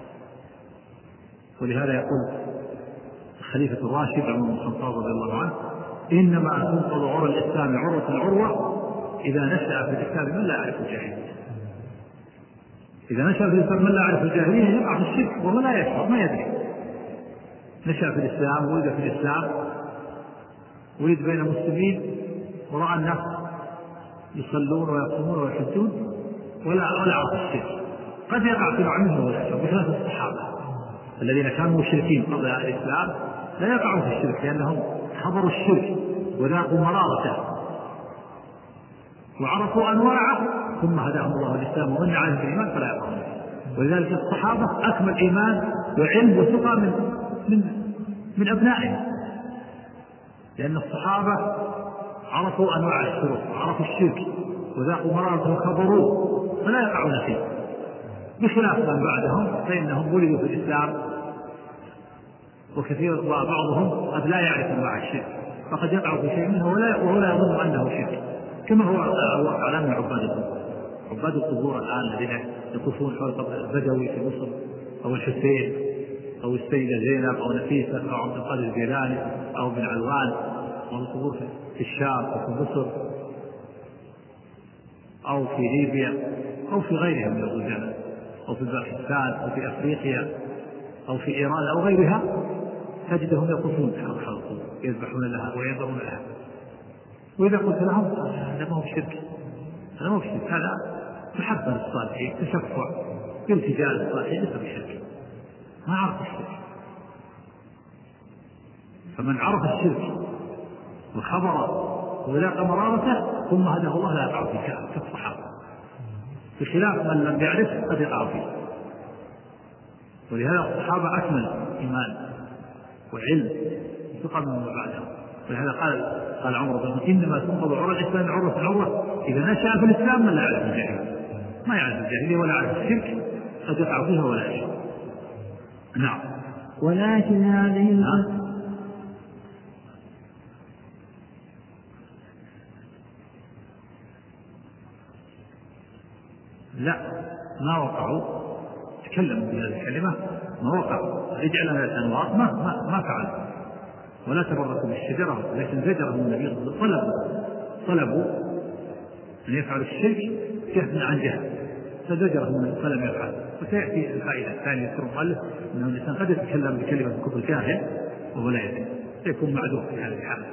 ولهذا يقول الخليفة الراشد عمر بن الخطاب رضي الله عنه إنما تنقض عرى الإسلام عروة العروة إذا نشأ في الإسلام من لا يعرف الجاهلية. إذا نشأ في الإسلام من لا يعرف الجاهلية يقع في الشرك وهو لا يشعر ما يدري. نشأ في الإسلام ولد في الإسلام ولد بين المسلمين ورأى الناس يصلون ويصومون ويحجون ولا ولا عرف الشرك، قد يقع في نوع منه ولا يشعر. بخلاف الصحابة الذين كانوا مشركين قبل الإسلام لا يقعون في الشرك لأنهم حضروا الشرك وذاقوا مرارته وعرفوا أنواعه ثم هداهم الله الإسلام ومن عليهم الإيمان فلا يقعون. ولذلك الصحابة أكمل إيمان وعلم وثقة من من من أبنائهم، لأن الصحابة عرفوا أنواع الشرك وعرفوا الشرك وذاقوا مرارته وخبروه فلا يقعون فيه، بخلاف من بعدهم فإنهم ولدوا في الإسلام وكثير وبعضهم قد لا يعرف أنواع الشرك فقد يقع في شيء منه وهو لا يظن أنه شرك، كما هو الواقع الآن من عباد القبور. عباد القبور الآن الذين يطوفون حول البدوي في مصر أو الحسين أو السيدة زينب أو نفيسة أو عبد القادر الجيلاني أو بن علوان أو القبور في الشام أو في مصر أو في ليبيا أو في غيرها من البلدان أو في باكستان أو في أفريقيا أو في إيران أو غيرها، تجدهم يطوفون حول القبور يذبحون لها وينظرون لها. وإذا قلت لهم هذا ما هو شرك، هذا ما هو شرك، هذا محبة للصالحين، تشفع بالتجاه للصالحين، ليس بشرك، ما عرف الشرك. فمن عرف الشرك وخبره وذاق مرارته ثم هداه الله لا يقع فيه كالصحابة، بخلاف من لم يعرف قد يقع فيه. ولهذا الصحابة أكمل إيمان وعلم ثقة من بعدهم. ولهذا قال قال عمر بن إنما تنقض عروة الإسلام عروة عروة إذا نشأ في الإسلام من لا يعرف الجاهلية، ما يعرف الجاهلية ولا يعرف الشرك قد يقع فيها ولا يشرك. نعم. ولكن هذه لا ما وقعوا، تكلموا بهذه الكلمة ما وقعوا، اجعل هذا الأنواط ما ما ما فعلوا ولا تبركوا بالشجرة، لكن زجرهم النبي طلبوا طلبوا أن يفعلوا الشرك جهلا عن جهل فزجرهم فلم يفعل. وسيأتي الفائدة الثانية يذكر المؤلف أنه الإنسان قد يتكلم بكلمة كفر جاهل وهو لا يدري سيكون معذور في هذه الحالة.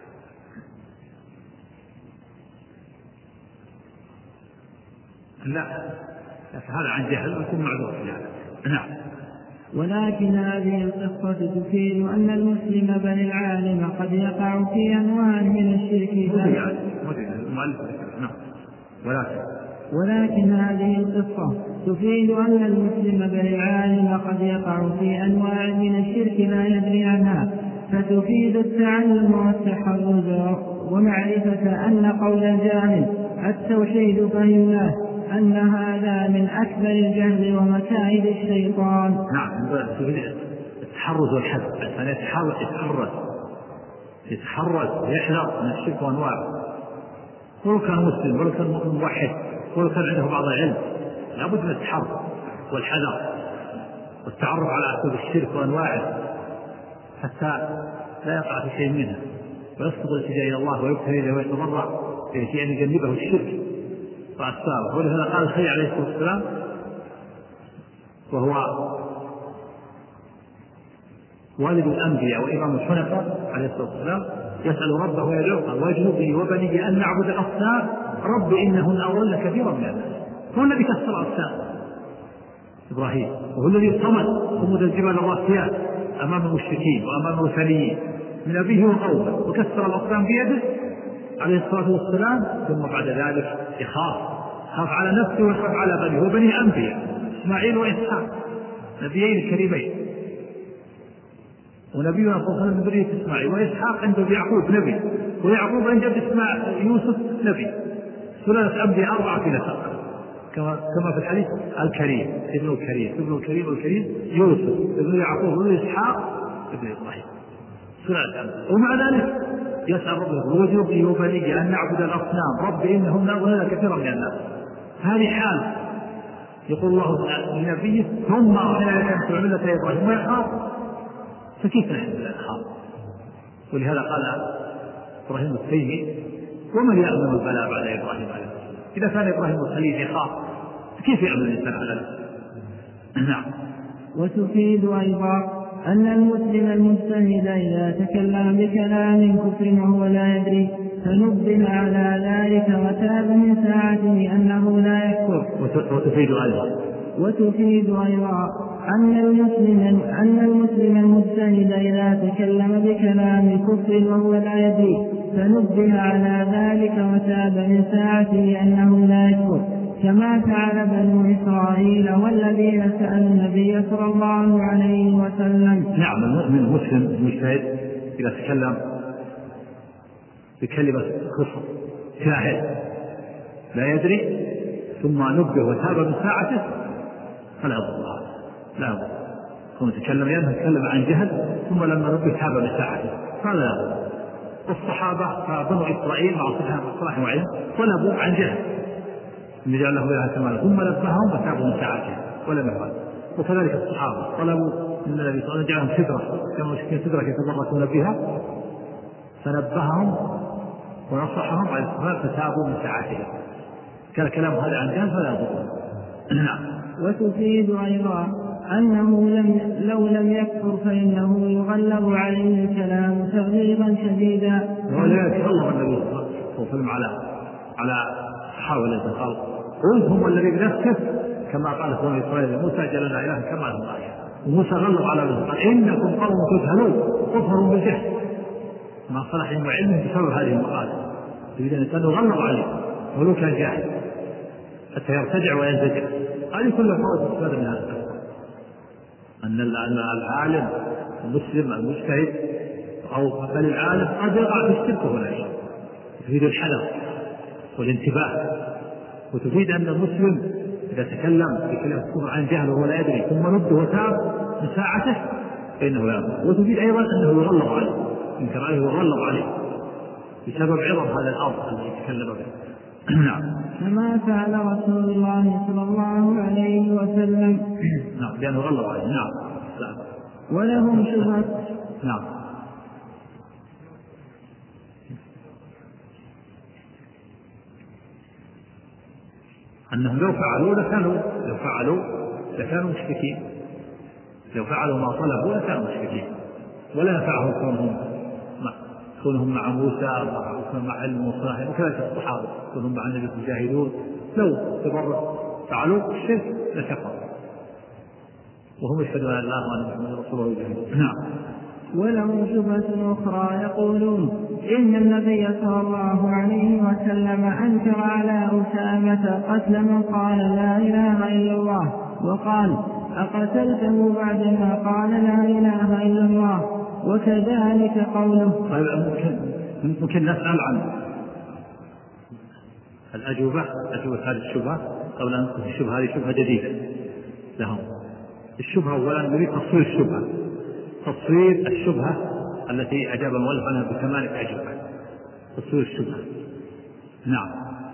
لا هذا عن جهل ويكون معذور في هذا. نعم. ولكن هذه القصة تفيد أن المسلم بل العالم قد يقع في أنواع من الشرك. نعم. ولكن ولكن هذه القصة تفيد أن المسلم بل العالم قد يقع في أنواع من الشرك لا يدري عنها، فتفيد التعلم والتحرز ومعرفة أن قول الجاهل التوحيد فلله أن هذا من أكبر الجهل ومكائد الشيطان. نعم. التحرز والحذر، الإنسان يتحرز يتحرز يتحرز ويحذر من الشرك وأنواعه، ولو كان مسلم ولو كان موحد ولو كان عنده بعض العلم لابد من التحرز والحذر والتعرف على أسباب الشرك وأنواعه حتى لا يقع في شيء منها ويصدق الاتجاه إلى الله ويبتهل إليه ويتضرع في أن يجنبه الشرك وأسبابه. ولهذا قال الخليل عليه الصلاة والسلام وهو والد الأنبياء وإمام الحنفاء عليه الصلاة والسلام يسأل ربه ويدعوه واجنبني وبني أن نعبد الأصنام رب إنهن أضلن كثيرا من الناس. هو الذي كسر الأصنام إبراهيم، وهو الذي صمد صمود الجبال الراسيات أمام المشركين وأمام الوثنيين من أبيه وقومه وكسر الأصنام بيده عليه الصلاة والسلام. ثم بعد ذلك يخاف خاف على نفسه ويخاف على بنيه وبني أنبياء إسماعيل وإسحاق نبيين كريمين، ونبينا صلى الله عليه وسلم من ذرية إسماعيل، وإسحاق عنده يعقوب نبي، ويعقوب عنده إسماعيل يوسف نبي، ثلاثة أنبياء أربعة نسق كما كما في الحديث الكريم ابن الكريم ابن الكريم الكريم يوسف ابن يعقوب ابن إسحاق ابن إبراهيم ثلاثة أنبياء. ومع ذلك يسأل ربه وجنبني وبني أن نعبد الأصنام رب إنهم أضلن كثيرا من الناس. هذه حال يقول الله لنبيه ثم أوحينا إليك أن تتبع ملة إبراهيم ويخاف، فكيف نحن لا نخاف؟ ولهذا قال إبراهيم التيمي ومن يأمن البلاء بعد إبراهيم عليه السلام؟ إذا كان إبراهيم الخليل يخاف فكيف يأمن الإنسان على نفسه؟ نعم. وتفيد أيضا أن المسلم المجتهد إذا تكلم بكلام كفر وهو لا يدري فنبه على ذلك وتاب من ساعته أنه لا يكفر. وتفيد أيضا وتفيد أيضا أن المسلم أن المسلم المجتهد إذا تكلم بكلام كفر وهو لا يدري فنبه على ذلك وتاب من ساعته أنه لا يكفر، كما فعل بنو إسرائيل والذين سألوا النبي صلى الله عليه وسلم. نعم. المؤمن المسلم المجتهد إذا تكلم بكلمة كفر جاهل لا يدري ثم نبه وتاب من ساعته فلا يضر الله، لا يضر. ثم تكلم لأنه تكلم عن جهل ثم لما نبه تاب من ساعته فلا يضر. والصحابة فبنو إسرائيل مع صلاح وعلم طلبوا عن جهل من جعل له إله كماله ثم نبههم وتابوا من ساعته ولم يفعل. وكذلك الصحابة طلبوا من النبي صلى الله عليه وسلم جعلهم سدرة كما مشكين سدرة يتبركون بها فنبههم ونصحهم على الاستغفار فتابوا من ساعتهم. كان كلام هذا عن جهل فلا يضر. نعم. وتفيد أيضا أنه لم لو لم يكفر فإنه يغلب عليه الكلام تغليبا شديدا. ولذلك الله النبي صلى الله عليه وسلم على على الصحابة الذين قالوا قل هم الذي بنفسه كما قال بنو إسرائيل موسى جعلنا إلها كما لهم آية. وموسى غلب على ذلك قال إنكم قوم تجهلون كفروا بالجهل مع صلاحهم وعلمهم بسبب هذه المقالة. يريد أن يغلب عليه ولو كان جاهل حتى يرتجع وينزجر. هذه كلها فوائد استفادة من هذا الأمر أن العالم المسلم المجتهد أو بل العالم قد يقع في الشرك ولا شيء. تفيد الحذر والانتباه وتفيد أن المسلم إذا تكلم بكلمة كفر عن جهل وهو لا يدري ثم نبه وتاب من ساعته فإنه لا يضر. وتفيد أيضا أنه يغلب عليه إن كان عليه يغلب عليه بسبب عظم هذا الأرض الذي يتكلم به. نعم. كما فعل رسول الله صلى الله عليه وسلم. نعم لأنه غلب عليه. نعم. ولهم شبهة. نعم. أنهم لو فعلوا لكانوا لو فعلوا لكانوا مشركين. لو فعلوا ما طلبوا لكانوا مشركين ولا نفعهم كونهم كونهم مع موسى مع علم وصلاح وكذلك الصحابة كونهم مع النبي يجاهدون لو تبرع فعلوا الشرك لكفروا وهم يشهدون أن لا إله إلا الله ورسوله يجاهدون. نعم. ولهم شبهة أخرى يقولون إن النبي صلى الله عليه وسلم أنكر على أسامة قتل من قال لا إله إلا الله وقال أقتلته بعدما قال لا إله إلا الله وكذلك قوله. ممكن ممكن نسأل عن الأجوبة أجوبة هذه الشبهة قبل أن نقول الشبهة هذه شبهة جديدة لهم. الشبهة أولا نريد تصوير الشبهة تصوير الشبهة التي أجاب المؤلف عنها بثمانية أجوبة تصوير الشبهة. نعم.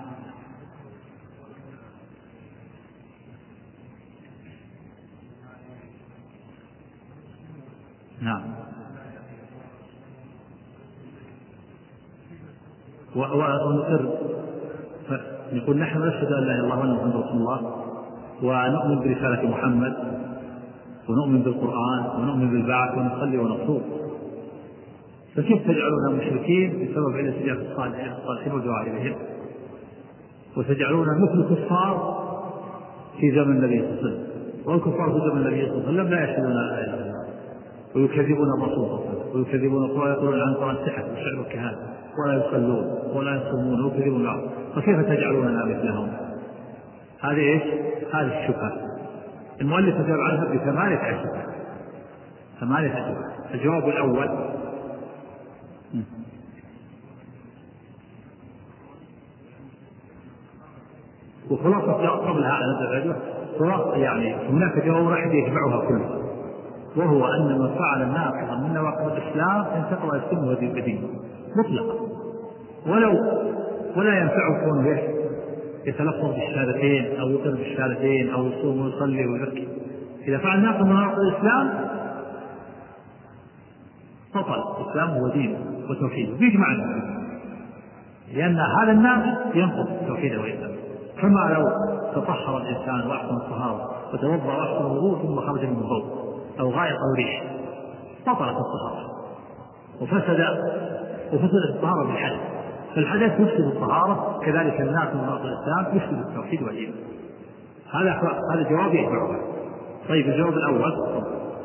نعم. ونقر نقول نحن نشهد أن لا إله إلا الله وأن محمدا رسول الله ونؤمن برسالة محمد ونؤمن بالقرآن ونؤمن بالبعث ونصلي ونصوم. فكيف تجعلوننا مشركين بسبب علة سجاف الصالحين ودعاء إليهم وتجعلوننا مثل كفار في زمن النبي صلى الله عليه وسلم والكفار في زمن النبي صلى الله عليه وسلم لا يشهدون لا إله إلا الله ويكذبون الرسول صلى الله عليه وسلم ويكذبون القرآن ويقولون عن القرآن سحر وشعر وكهان ولا يصلون ولا يصومون ويكذبون بعض. فكيف تجعلوننا مثلهم؟ هذه ايش؟ هذه الشبهة. المؤلف أجاب عنها بثمانية أجوبة ثمانية أجوبة. الجواب الأول وخلاصة قبل هذا الأجوبة خلاصة يعني هناك جواب واحد يجمعها كلها وهو أن من فعل ناقضا من نواقض الإسلام ينتقض السنة والدين مطلقا ولو ولا ينفعه كونه يتلفظ بالشهادتين أو يقر بالشهادتين أو يصوم ويصلي ويزكي. إذا فعل ناقض من نواقض الإسلام بطل الإسلام هو دين وتوحيد بيجمع لأن هذا الناقض ينقض توحيده وإسلامه. كما لو تطهر الإنسان وأحسن الطهارة وتوضأ وأحسن الوضوء ثم خرج من البول أو غائط أو ريح بطلت الطهارة وفسد وفسد الطهارة بالحدث. فالحدث يفسد الطهارة كذلك الناس من نواقض الإسلام يفسد التوحيد والإيمان. هذا هذا جواب يجمعها. طيب الجواب الأول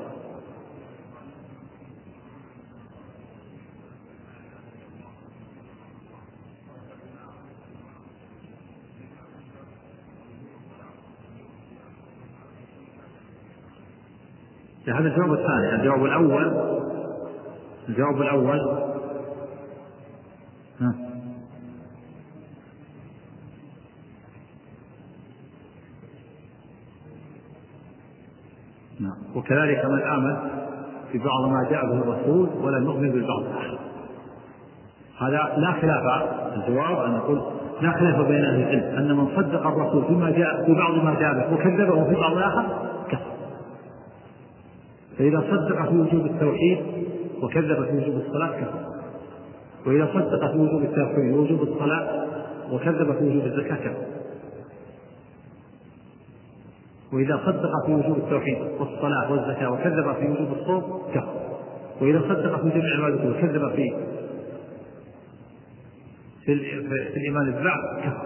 هذا الجواب الثاني. الجواب الأول الجواب الأول ها. نعم. وكذلك من آمن ببعض ما جاء به الرسول ولم يؤمن بالبعض الآخر، هذا لا خلاف. الجواب أن نقول لا خلاف بين أهل العلم أن من صدق الرسول فيما جاء في بعض ما جاء به وكذبه في بعض الآخر كفر. فإذا صدق في وجوب التوحيد وكذب في وجوب الصلاة كفر، وإذا صدق في وجوب التوحيد ووجوب الصلاة وكذب في وجوب الزكاة كفر، وإذا صدق في وجوب التوحيد والصلاة والزكاة وكذب في وجوب الصوم كفر، وإذا صدق في جميع العبادات وكذب في في, في الإيمان بالبعث كفر،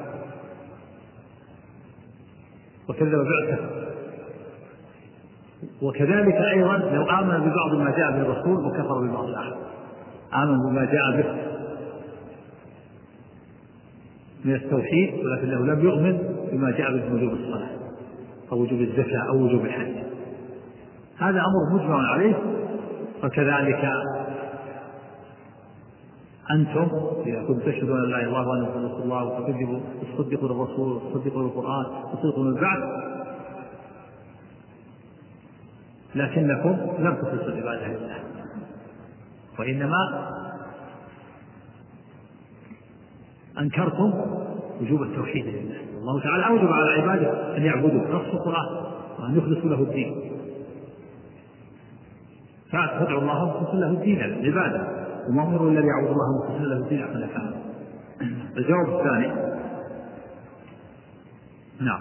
وكذب بالبعث كفر. وكذلك أيضا لو آمن ببعض ما جاء به الرسول وكفر ببعض الآخر، آمن بما جاء به من التوحيد ولكنه لم يؤمن بما جاء به وجوب الصلاة أو وجوب الزكاة أو وجوب الحج، هذا أمر مجمع عليه. وكذلك أنتم إذا كنتم تشهدون أن لا إله إلا الله وأن محمدا رسول الله وتصدقوا تصدقوا للرسول وتصدقوا للقرآن وتصدقوا للبعث، لكنكم لم تخلصوا العبادة لله، وإنما أنكرتم وجوب التوحيد لله. الله تعالى أوجب على عباده أن يعبدوا نص القرآن وأن يخلصوا له الدين، فادعوا الله مخلصا له الدين العبادة، وما أمروا إلا ليعبدوا الله مخلصا له الدين حنفاء. الجواب الثاني نعم.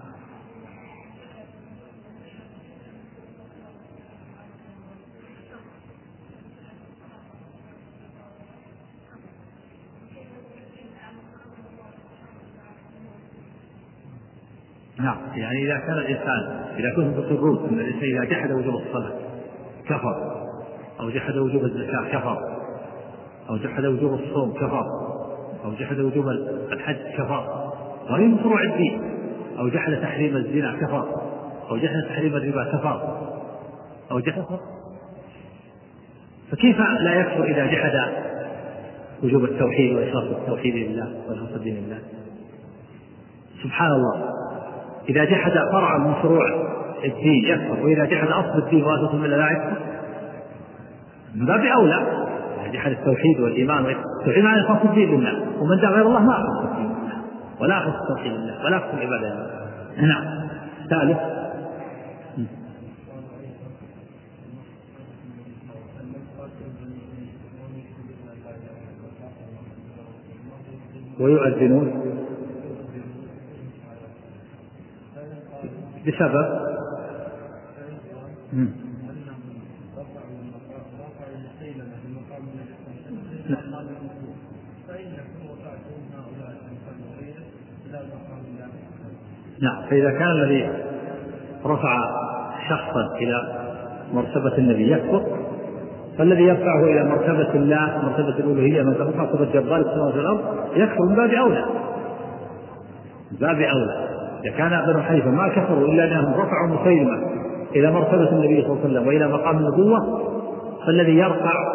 نعم، يعني إذا كان الإنسان إذا كنتم تقرون أن الإنسان إذا جحد وجوب الصلاة كفر، أو جحد وجوب الزكاة كفر، أو جحد وجوب الصوم كفر، أو جحد وجوب الحج كفر، وهي من فروع الدين، أو جحد تحريم الزنا كفر، أو جحد تحريم الربا كفر، أو جحد، فكيف لا يكفر إذا جحد وجوب التوحيد وإخلاص التوحيد لله وإخلاص الدين لله؟ سبحان الله، إذا جحد فرعا من فروع الدين يكفر، وإذا جحد أصل الدين وأسس الملة لا يكفر، من باب أولى جحد التوحيد والإيمان والتوحيد معنى إخلاص الدين لله، ومن دعا غير الله ما أخلص الدين لله ولا أخلص التوحيد لله ولا أخلص العبادة لله. نعم. ثالث ويؤذنون بسبب مم. نعم. فإذا كان الذي رفع شخصا إلى مرتبة النبي يكفر، فالذي يرفعه إلى مرتبة الله مرتبة الألوهية مرتبة جبار السماوات والأرض يكفر من باب أولى، من باب أولى. إذا كان بنو حنيفة ما كفروا إلا أنهم رفعوا مسيلمة إلى مرتبة النبي صلى الله عليه وسلم وإلى مقام النبوة، فالذي يرفع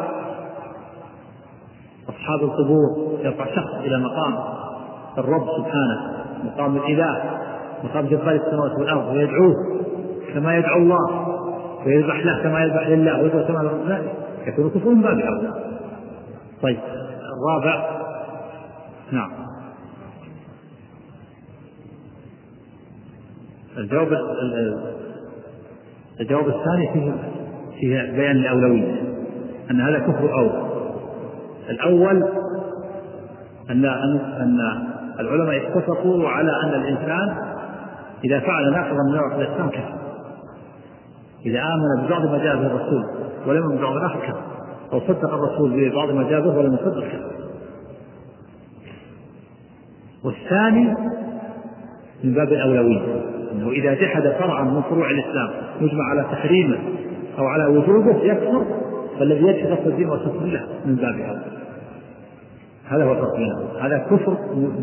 أصحاب القبور يرفع شخص إلى مقام الرب سبحانه، مقام الإله، مقام جبار السماوات والأرض، ويدعوه كما يدعو الله ويذبح له كما يذبح لله ويدعو كما يذبح له، يكون كفر من باب أولى. طيب الرابع نعم. الجواب الجواب الثاني فيه فيه بيان الأولوية، أن هذا كفر أول. الأول أن أن العلماء اتفقوا على أن الإنسان إذا فعل ناقضا من نواقض الإسلام كفر، إذا آمن ببعض ما جاء به الرسول ولم يؤمن ببعض الآخر كفر، أو صدق الرسول ببعض ما جاء به ولم يصدق كفر. والثاني من باب الأولوية، أنه إذا جحد فرعا من فروع الإسلام يجمع على تحريمه أو على وجوبه يكفر، فالذي يجحد أصل الدين وأساس الله من باب أولى. هذا هو الفرق بينهم، هذا كفر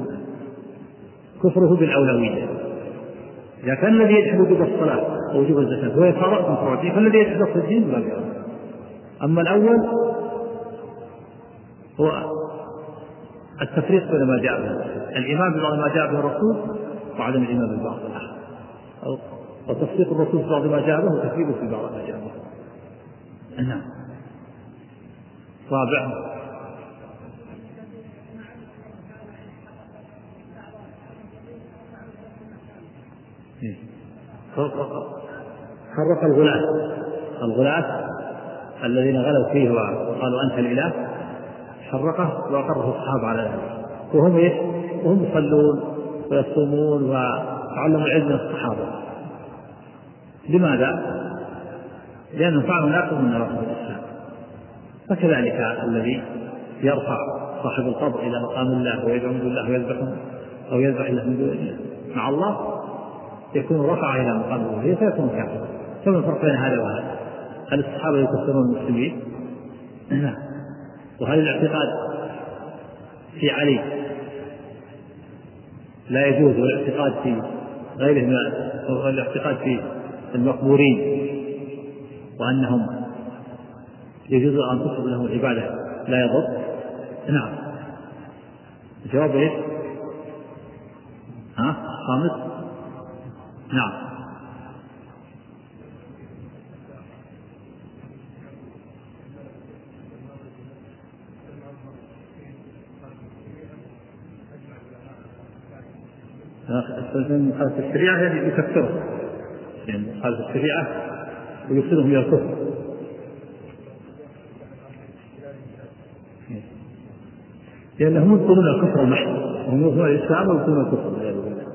كفره بالأولوية. إذا كان الذي يجحد وجوب الصلاة أو وجوب الزكاة هو يفرق من فروع الدين، فالذي يجحد أصل الدين من باب أولى. أما الأول هو التفريق بين ما جاء به الإيمان ببعض ما جاء به الرسول وعدم الإيمان ببعض الآخر، وتصديق الرسول في بعض ما جاء به وتكذيبه في بعض ما جاء به. نعم. رابع فرق الغلاة الغلاة الذين غلوا فيه وقالوا أنت الإله، حرقه وأقره الصحابة على ذلك، وهم إيه؟ وهم يصلون ويصومون وتعلموا العلم من الصحابة. لماذا؟ لأنهم فعلوا ناقض من نواقض الإسلام. فكذلك الذي يرفع صاحب القبر إلى مقام الله ويدعو من دون الله ويذبح أو يذبح له من دون الله مع الله يكون رفع إلى مقام الله فيكون كافرا. فما الفرق بين هذا وهذا؟ هل الصحابة يكفرون المسلمين؟ لا. وهل الاعتقاد في علي لا يجوز والاعتقاد في غيره من الاعتقاد في المقبورين وأنهم يجوز أن تصل لهم العبادة لا يضر؟ نعم. الجواب إيش؟ ها؟ خامس؟ نعم. خالف الشريعة يعني يكفرهم، يعني خالف الشريعة ويرسلهم إلى الكفر. لأنهم يدخلون الكفر المحض، وهم يدخلون الإسلام ويدخلون الكفر والعياذ بالله،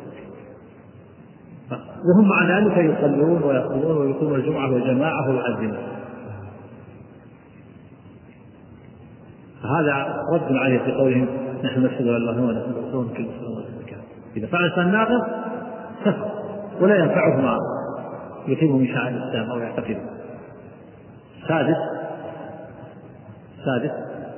وهم مع ذلك يصلون ويصومون ويقومون الجمعة والجماعة ويؤذنون. هذا رد عليه في قولهم نحن نشهد أن لا إله إلا الله ونحن كل صلاة وزكاة. إذا فعل إنسان ناقض كفر ولا ينفعه ما يقيم من شعائر الإسلام أو يعتقده. سادس سادس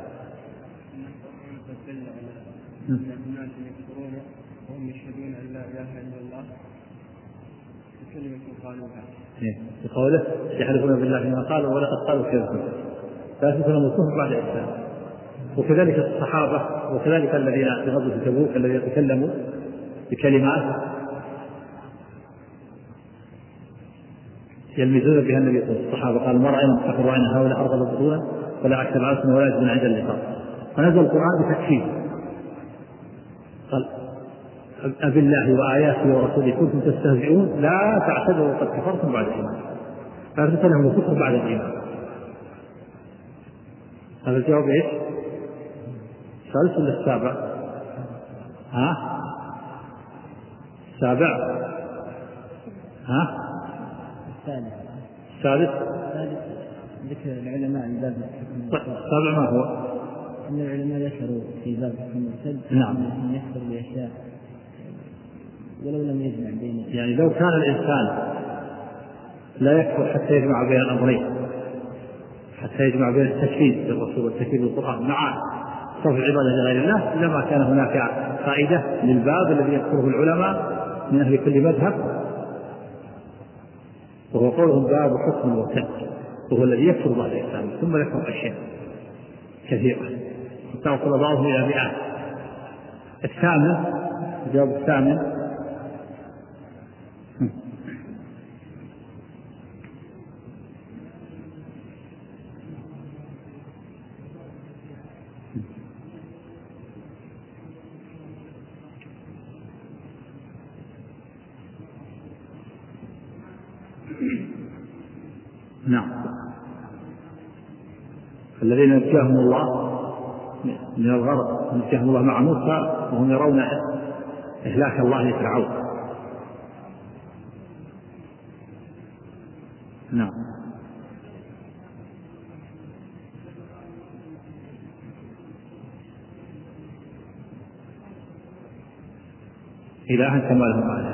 الناس يكفرون وهم يشهدون أن لا إله إلا الله بكلمة قالوها. بقوله يحلفون بالله ما قالوا ولقد قالوا كذبا فيثبتون الكفر بعد الإسلام. وكذلك الصحابة وكذلك الذين في غزوة تبوك الذين يتكلموا بكلمات يلمزون بها النبي صلى الله عليه وسلم. الصحابة قال ما رأينا مستقر رأينا هؤلاء أرغب بطولا ولا أكتب عسنا ولا يجبن عند اللقاء. فنزل القرآن بتكفير قال أبي الله وآياته ورسوله كنتم تستهزئون لا تعتذروا قد كفرتم بعد الإيمان. فأثبت لهم الكفر بعد الإيمان. هذا الجواب إيش؟ الثالث ولا السابع؟ ها؟ السابع؟ ها؟ الثالث. الثالث؟ الثالث ذكر العلماء في باب الحكم. السابع ما هو؟ أن العلماء ذكروا في باب الحكم المرتد نعم. أن يكفر بأشياء ولو لم يجمع بين. يعني لو كان الإنسان لا يكفر حتى يجمع بين الأمرين، حتى يجمع بين التكفير بالرسول والتكفير بالقرآن مع صرف العبادة لغير الله، لما كان هناك فائدة للباب الذي يذكره العلماء من أهل كل مذهب، وهو قولهم باب حكم المرتد، وهو الذي يكفر بعد الإسلام ثم يكفر أشياء كثيرة توصل بعضهم إلى مئات. الثامن الجواب الثامن نعم. الذين نجاهم الله من الغرق نجاهم الله مع موسى وهم يرون إهلاك الله لفرعون. نعم. إلها كما لهم آلهة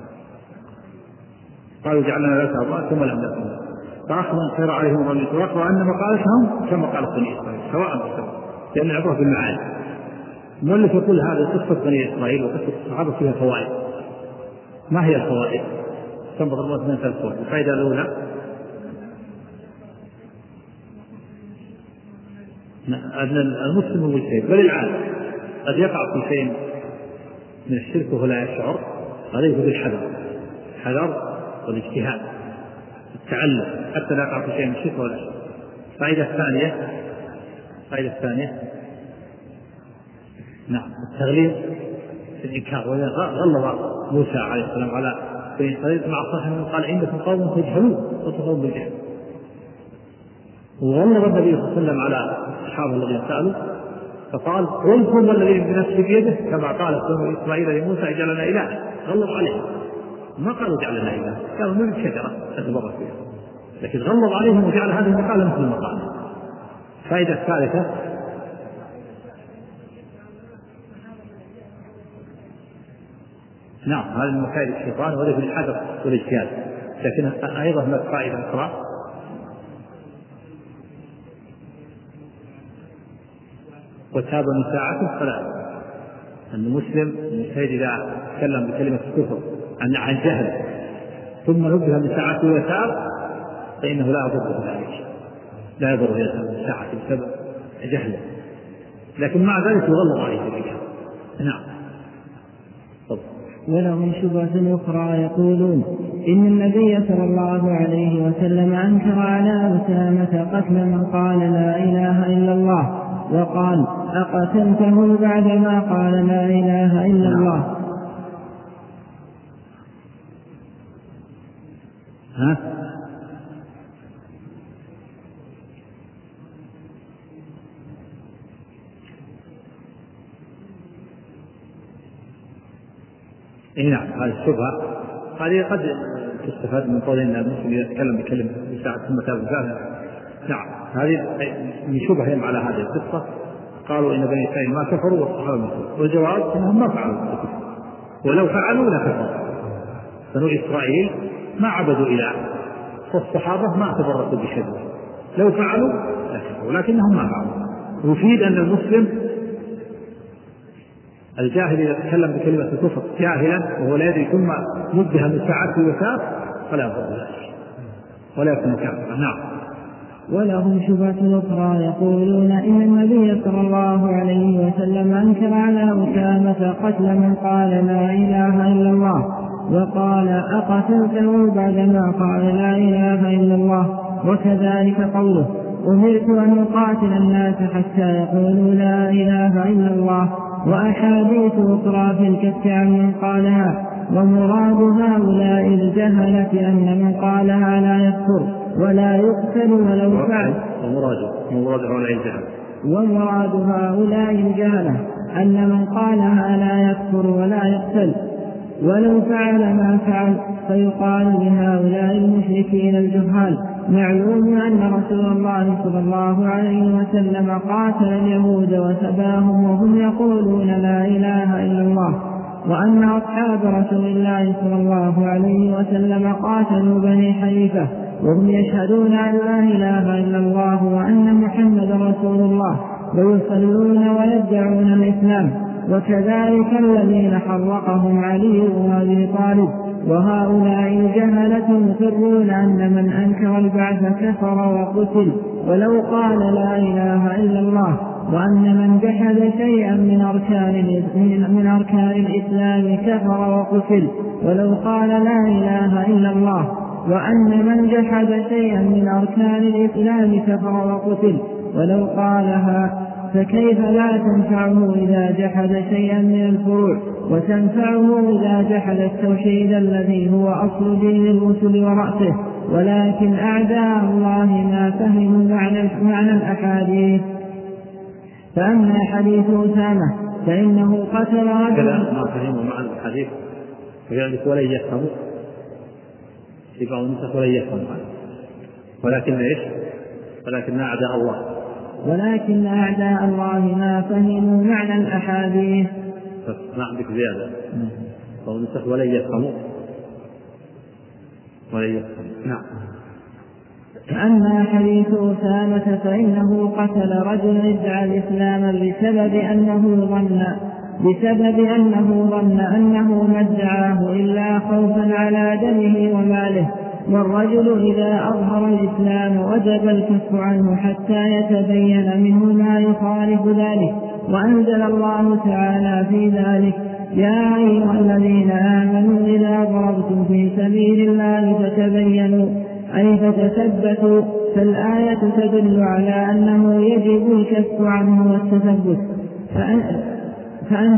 قالوا جعلنا لك أبواب ثم لم نكن فأخذوا خير عليهم ظن الفرق وأن مقالتهم كما قالت بني إسرائيل سواء بسواء، لأن العبرة بالمعاني. المؤلف يقول هذا قصة بني إسرائيل وقصة الصحابة فيها فوائد. ما هي الفوائد؟ تنبض الله من ثلاث فوائد. الفائدة الأولى أن المسلم مجتهد بل العالم قد يقع في شيء من الشرك وهو لا يشعر، هذا يجب الحذر، الحذر والاجتهاد، التعلم حتى لا يقع في شيء من الشرك ولا يشعر. الفائدة الثانية الفائدة الثانية نعم التغليظ في الإنكار. غلظ موسى عليه السلام على بني إسرائيل مع صاحبه قال إنكم قوم تجهلون وتصفون بالجهل، وغلظ النبي صلى الله عليه وسلم على أصحابه الذين سألوا فقال قل هو الذي بنفسي بيده كما قال بنو إسرائيل لموسى اجعل لنا إله. غلظ عليهم، ما قالوا اجعل لنا إله، قالوا نريد شجرة نتبرك بها، لكن غلظ عليهم وجعل هذه المقالة مثل المقالة. الفائدة الثالثة نعم هذا من مكائد الشيطان وهذا في الحذر والاجتهاد. لكن أيضا هناك فائدة أخرى وتاب من ساعته فلا، أن المسلم المجتهد إذا تكلم بكلمة الكفر عن عن جهل ثم نبه من ساعته وتاب فإنه لا يضره ذلك، لا يضره من ساعته بسبب جهله، لكن مع ذلك يغلظ عليه ذلك. نعم. ولهم شبهة أخرى يقولون إن النبي صلى الله عليه وسلم أنكر على أسامة قتل من قال لا إله إلا الله، وقال أقتلته بعدما قال لا إله إلا الله. ها؟ إيه نعم هذه الشبهة هذه قد تستفاد من قول أن المسلم إذا تكلم بكلمة بساعة ثم تاب الزاهر. نعم هذه من شبههم على هذه القصة، قالوا إن بني إسرائيل ما كفروا والصحابة ما كفروا، والجواب أنهم ما فعلوا الكفر، ولو فعلوا لكفروا. بنو إسرائيل ما عبدوا إله، والصحابة ما تبركوا بشجرة، لو فعلوا لكفروا لكنهم ما فعلوا. يفيد أن المسلم الجاهل إذا تكلم بكلمة الكفر جاهلا وهو لا يدري ثم نبه من ساعته وتاب فلا يضر ذلك ولا يكون كافرا. نعم. ولهم شبهة أخرى يقولون إن النبي صلى الله عليه وسلم أنكر على أسامة قتل من قال لا إله إلا الله، وقال أقتلته بعدما قال لا إله إلا الله. وكذلك قوله أمرت أن أقاتل الناس حتى يقولوا لا إله إلا الله، وأحاديث أخرى في الكف عن من قالها. ومراد هؤلاء الجهلة أن من قالها لا يكفر ولا يقتل ولو فعل. ومراد هؤلاء الجهلة ومراد هؤلاء الجهلة أن من قالها لا يكفر ولا يقتل ولو فعل ما فعل. فيقال لهؤلاء المشركين الجهال معلوم أن رسول الله صلى الله عليه وسلم قاتل اليهود وسباهم وهم يقولون لا إله إلا الله، وأن أصحاب رسول الله صلى الله عليه وسلم قاتلوا بني حنيفة وهم يشهدون أن لا إله إلا الله وأن محمد رسول الله ويصلون ويدعون الإسلام. وكذلك الذين حرقهم علي بن أبي طالب. وهؤلاء الجهلة مقرون أن من أنكر البعث كفر وقتل ولو قال لا إله إلا الله، وأن من جحد شيئا من أركان من أركان الإسلام كفر وقتل ولو قال لا إله إلا الله، وأن من جحد شيئا من أركان الإسلام كفر وقتل ولو قالها. فكيف لا تنفعه إذا جحد شيئا من الفروع، وتنفعه إذا جحد التوحيد الذي هو أصل دين الرسل ورأسه. ولكن أعداء الله ما فهموا معنى الأحاديث. فأما حديث أسامة فإنه قتل رجلا ما فهموا معنى الحديث فذلك ولن يفهموا في بعض النسخ ولن يفهموا، ولكن إيش ولكن أعداء الله ولكن أعداء الله ما فهموا معنى الأحاديث. ما عندك زيادة بعض النسخ ولن يفهموا ولن يفهموا. نعم. أما حديث أسامة فإنه قتل رجلا ادعى الإسلام بسبب أنه ظن بسبب أنه ظن أنه ما ادعاه إلا خوفا على دمه وماله. والرجل إذا أظهر الإسلام وجب الكف عنه حتى يتبين منه ما يخالف ذلك، وأنزل الله تعالى في ذلك: يا أيها الذين آمنوا إذا ضربتم في سبيل الله فتبينوا، أي فتثبتوا. فالآية تدل على أنه يجب الكف عنه والتثبت، فأن فإن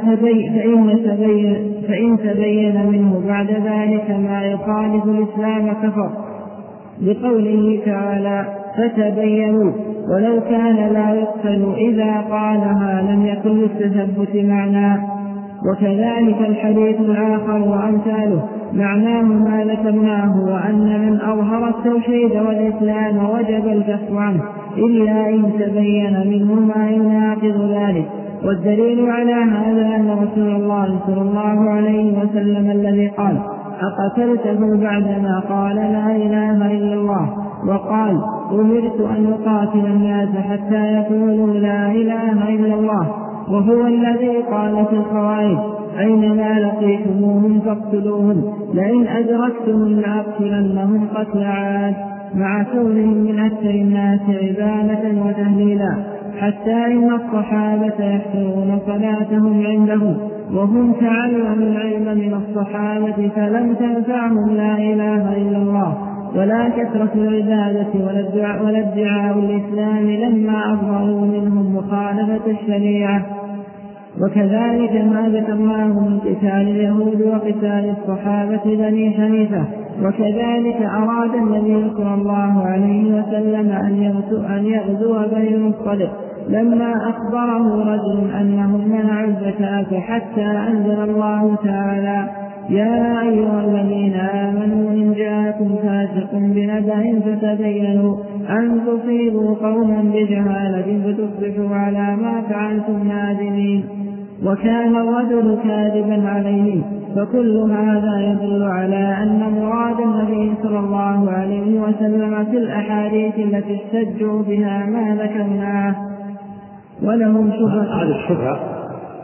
تبين, فإن تبين منه بعد ذلك ما يخالف الإسلام كفر، بقوله تعالى: فتبينوا. ولو كان لا يقتل إذا قالها لم يكن للتثبت معنى. وكذلك الحديث الآخر وأمثاله معناه ما ذكرناه، وأن من أظهر التوحيد والإسلام وجب الكف عنه إلا إن تبين منه ما يناقض ذلك. والدليل على هذا أن رسول الله صلى الله عليه وسلم الذي قال: أقتلته بعدما قال لا إله إلا الله، وقال: أمرت أن أقاتل الناس حتى يقولوا لا إله إلا الله، وهو الذي قال في الخوارج: أينما لقيتموهم فاقتلوهم، لئن أدركتم لأقتلنهم قتل عاد، مع كونهم من أكثر الناس عبادة وتهليلا، حتى إن الصحابة يحفظون صلاتهم عنده، وهم تعلموا العلم من الصحابة فلم تنفعهم لا إله إلا الله ولا كثرة العبادة ولا ادعاء الإسلام لما أظهروا منهم مخالفة الشريعة. وكذلك ما ذكرناه من قتال اليهود وقتال الصحابة بني حنيفة. وكذلك أراد النبي صلى الله عليه وسلم أن يغزو بني المصطلق لما أخبره رجل أنهم منعوا الزكاة، حتى أنزل الله تعالى: يا أيها الذين آمنوا إن جاءكم فاسق بنبأ فتبينوا أن تصيبوا قوما بجهالة فتصبحوا على ما فعلتم نادمين. وكان الرجل كاذبا عليه. فكل هذا يدل على أن مراد النبي صلى الله عليه وسلم في الأحاديث التي احتجوا بها ما ذكرناه. ولهم شبهة. هذه الشبهة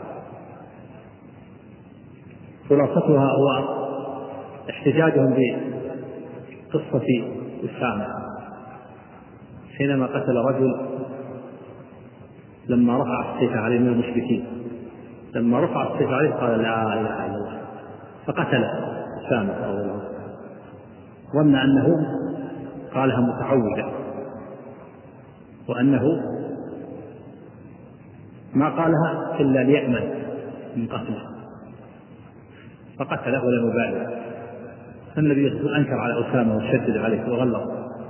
خلاصتها هو احتجاجهم بقصة أسامة حينما قتل رجل لما رفع السيف عليه من المشركين، لما رفع السيف عليه قال لا إله إلا الله، فقتل أسامة رضي الله عنه، ظن أنه قالها متعودا وأنه ما قالها إلا ليأمن من قتله، فقتله ولم يبالغ. فالنبي صلى الله عليه وسلم أنكر على أسامة وشدد عليه وغلظ،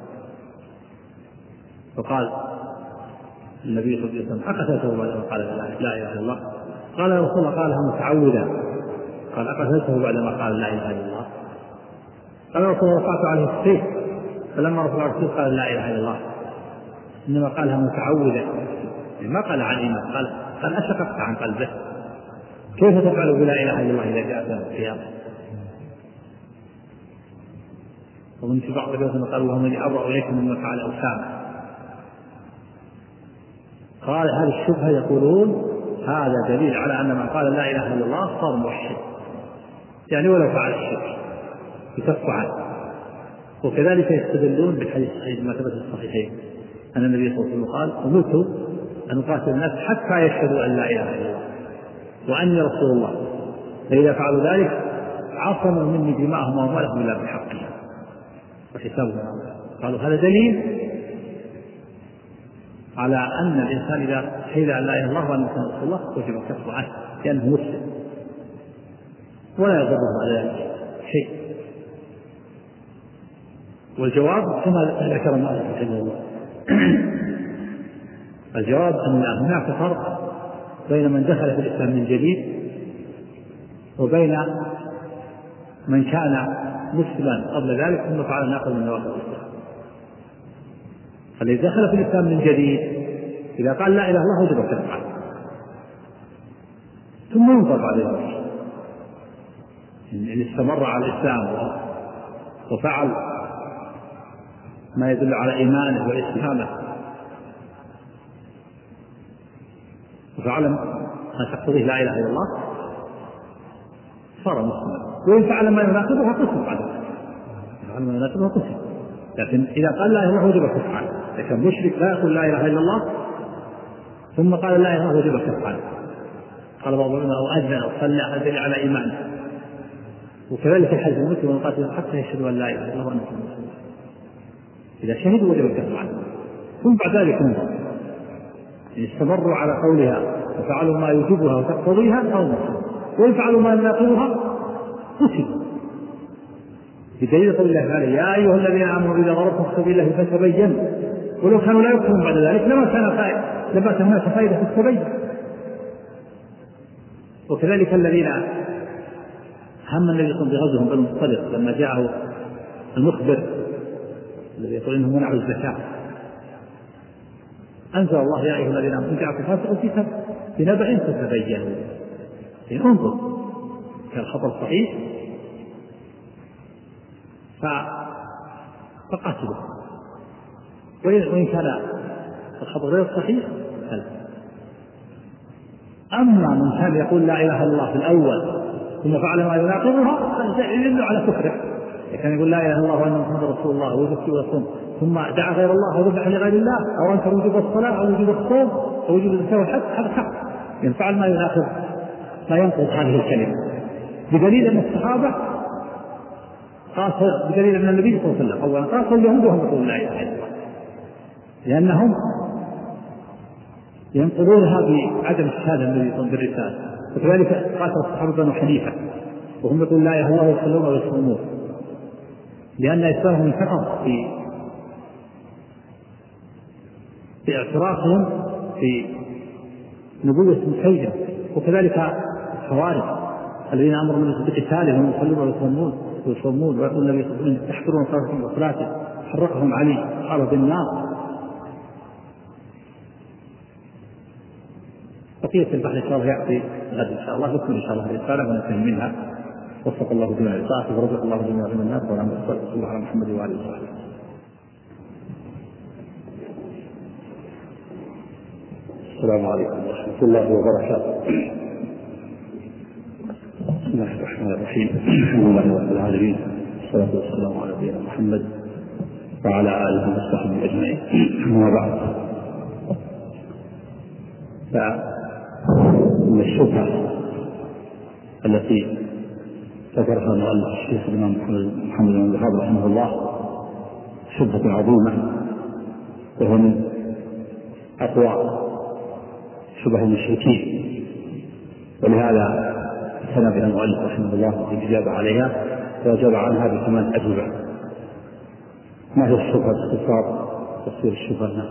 فقال النبي صلى الله عليه وسلم: أقتلته بعدما قال لا إله إلا الله؟ قال يا رسول الله قالها متعودا. قال: أقتلته بعدما قال لا إله إلا الله؟ قال يا رسول الله رفعت عليه السيف، فلما رفع عليه السيف قال لا إله إلا الله، إنما قالها متعودا، ما قال عن إيمان، قال قال أشققت عن قلبه، كيف تفعل بلا إله إلا الله إذا جاءت يوم القيامة؟ ومن في بعض الناس قال: اللهم إني أبرأ إليكم مما فعل أسامة. قال هذه الشبهة يقولون هذا دليل على أن من قال لا إله إلا الله صار موحد، يعني ولو فعل الشرك يكف عنه. وكذلك يستدلون بالحديث الصحيح ما ثبت في الصحيحين أن النبي صلى الله عليه وسلم قال: أمرت أن أقاتل الناس حتى يشهدوا أن لا إله إلا الله وأني رسول الله، فإذا فعلوا ذلك عصموا مني دماءهم وأموالهم إلا بحقها وحسابهم. قالوا هذا دليل على أن الإنسان إذا شهد أن لا إله إلا الله وأن محمدا رسول الله وجب الكف عنه لأنه مسلم ولا يضره على ذلك شيء. والجواب كما ذكر المؤلف رحمه الله، الجواب أن هناك فرق بين من دخل في الإسلام من جديد وبين من كان مسلما قبل ذلك ثم فعل ناقض من نواقض الإسلام. فالذي دخل في الإسلام من جديد إذا قال لا إله إلا الله وجب الكفر عنه ثم ينظر بعد ذلك إن استمر على الإسلام وفعل ما يدل على إيمانه وإسلامه وفعل ما تقتضيه لا إله إلا الله صار مسلما. وإن فعل ما يناقضها قسم بعد ذلك، فعل ما يناقضها قسم. لكن إذا قال لا إله إلا الله وجب الكفر عنه. لكن مشرك لا يقول لا إله إلا الله ثم قال لا إله وجب كف عنه. قال بعض العلماء أو أذن أو صلى أدل على إيمانه. وكذلك الحج المسلم والقاتل حتى يشهدوا أن لا إله إلا الله وأن محمدا رسول الله. إذا شهدوا وجب الكف عنه. ثم بعد ذلك انظر إن استمروا على قولها وفعلوا ما يوجبها وتقتضيها أو مسلم، وإن فعلوا ما يناقضها قتلوا. بدليل قول الله تعالى يا أيها الذين آمنوا إذا ضربتم في سبيل الله فتبينوا، ولو كانوا لا يكفرون بعد ذلك لما كان فائدة لما كان هناك فائدة في التبين. وكذلك الذين هم النبي صلى الله عليه وسلم بغزوهم بنو المصطلق لما جاءه المخبر الذي يقول انهم منعوا الزكاة، أنزل الله يا أيها الذين آمنوا إن جاءكم فاسق بنبأ فتبينوا. إن انظر كان الخبر صحيح فقاتلوا، وإن كان الخبر غير صحيح فلا. أما من كان يقول لا إله إلا الله في الأول ثم فعل ما يناقضها يدل على كفره. كان يقول لا إله إلا الله وأن محمد رسول الله ويزكي ويصوم ثم دعا غير الله وذبح لغير الله أو أنكر وجوب الصلاة أو وجوب الصوم أو وجوب الزكاة والحج، هذا حق ينفعل ما يناقض ما ينقض هذه الكلمة. بدليل أن الصحابة قاتل بدليل أن النبي صلى الله عليه وسلم أولا قاتل اليهود وهم يقولون لا إله إلا الله لأنهم ينقضونها بعدم الشهادة النبي صلى الله عليه وسلم بالرسالة. وكذلك قاتل الصحابة بنو حنيفة وهم يقولون لا إله إلا الله ويصلون ويصومون لأن إسلامهم انتقض في في اعترافهم في نبوة مسيلمة. وكذلك الخوارج الذين أمروا الناس بقتالهم يصلون ويصومون ويصومون ويقول النبي صلى الله عليه وسلم تحقرون صلاتهم وصلاته حرقهم علي قالوا بالنار. بقية البحث إن شاء الله يأتي غد إن شاء الله نكمل إن شاء الله الرسالة ونفهم منها. وفق الله جميع الطاعة ورزق الله جميع من الناس ونعم صلى الله على محمد وآله وصحبه. السلام عليكم ورحمة الله وبركاته. بسم الله الرحمن الرحيم. الحمد لله رب العالمين والصلاة والسلام على نبينا محمد وعلى آله وصحبه أجمعين. أما بعد، فإن الشبهة التي ذكرها المؤلف الشيخ الإمام محمد بن وهاب رحمه الله شبهة عظيمة، وهو من أقوى شبه المشركين، ولهذا اعتنى بها المؤلف رحمه الله في الإجابة عليها وأجاب عنها بثمان أجوبة. ما هي الشبهة باختصار تفسير الشبهة؟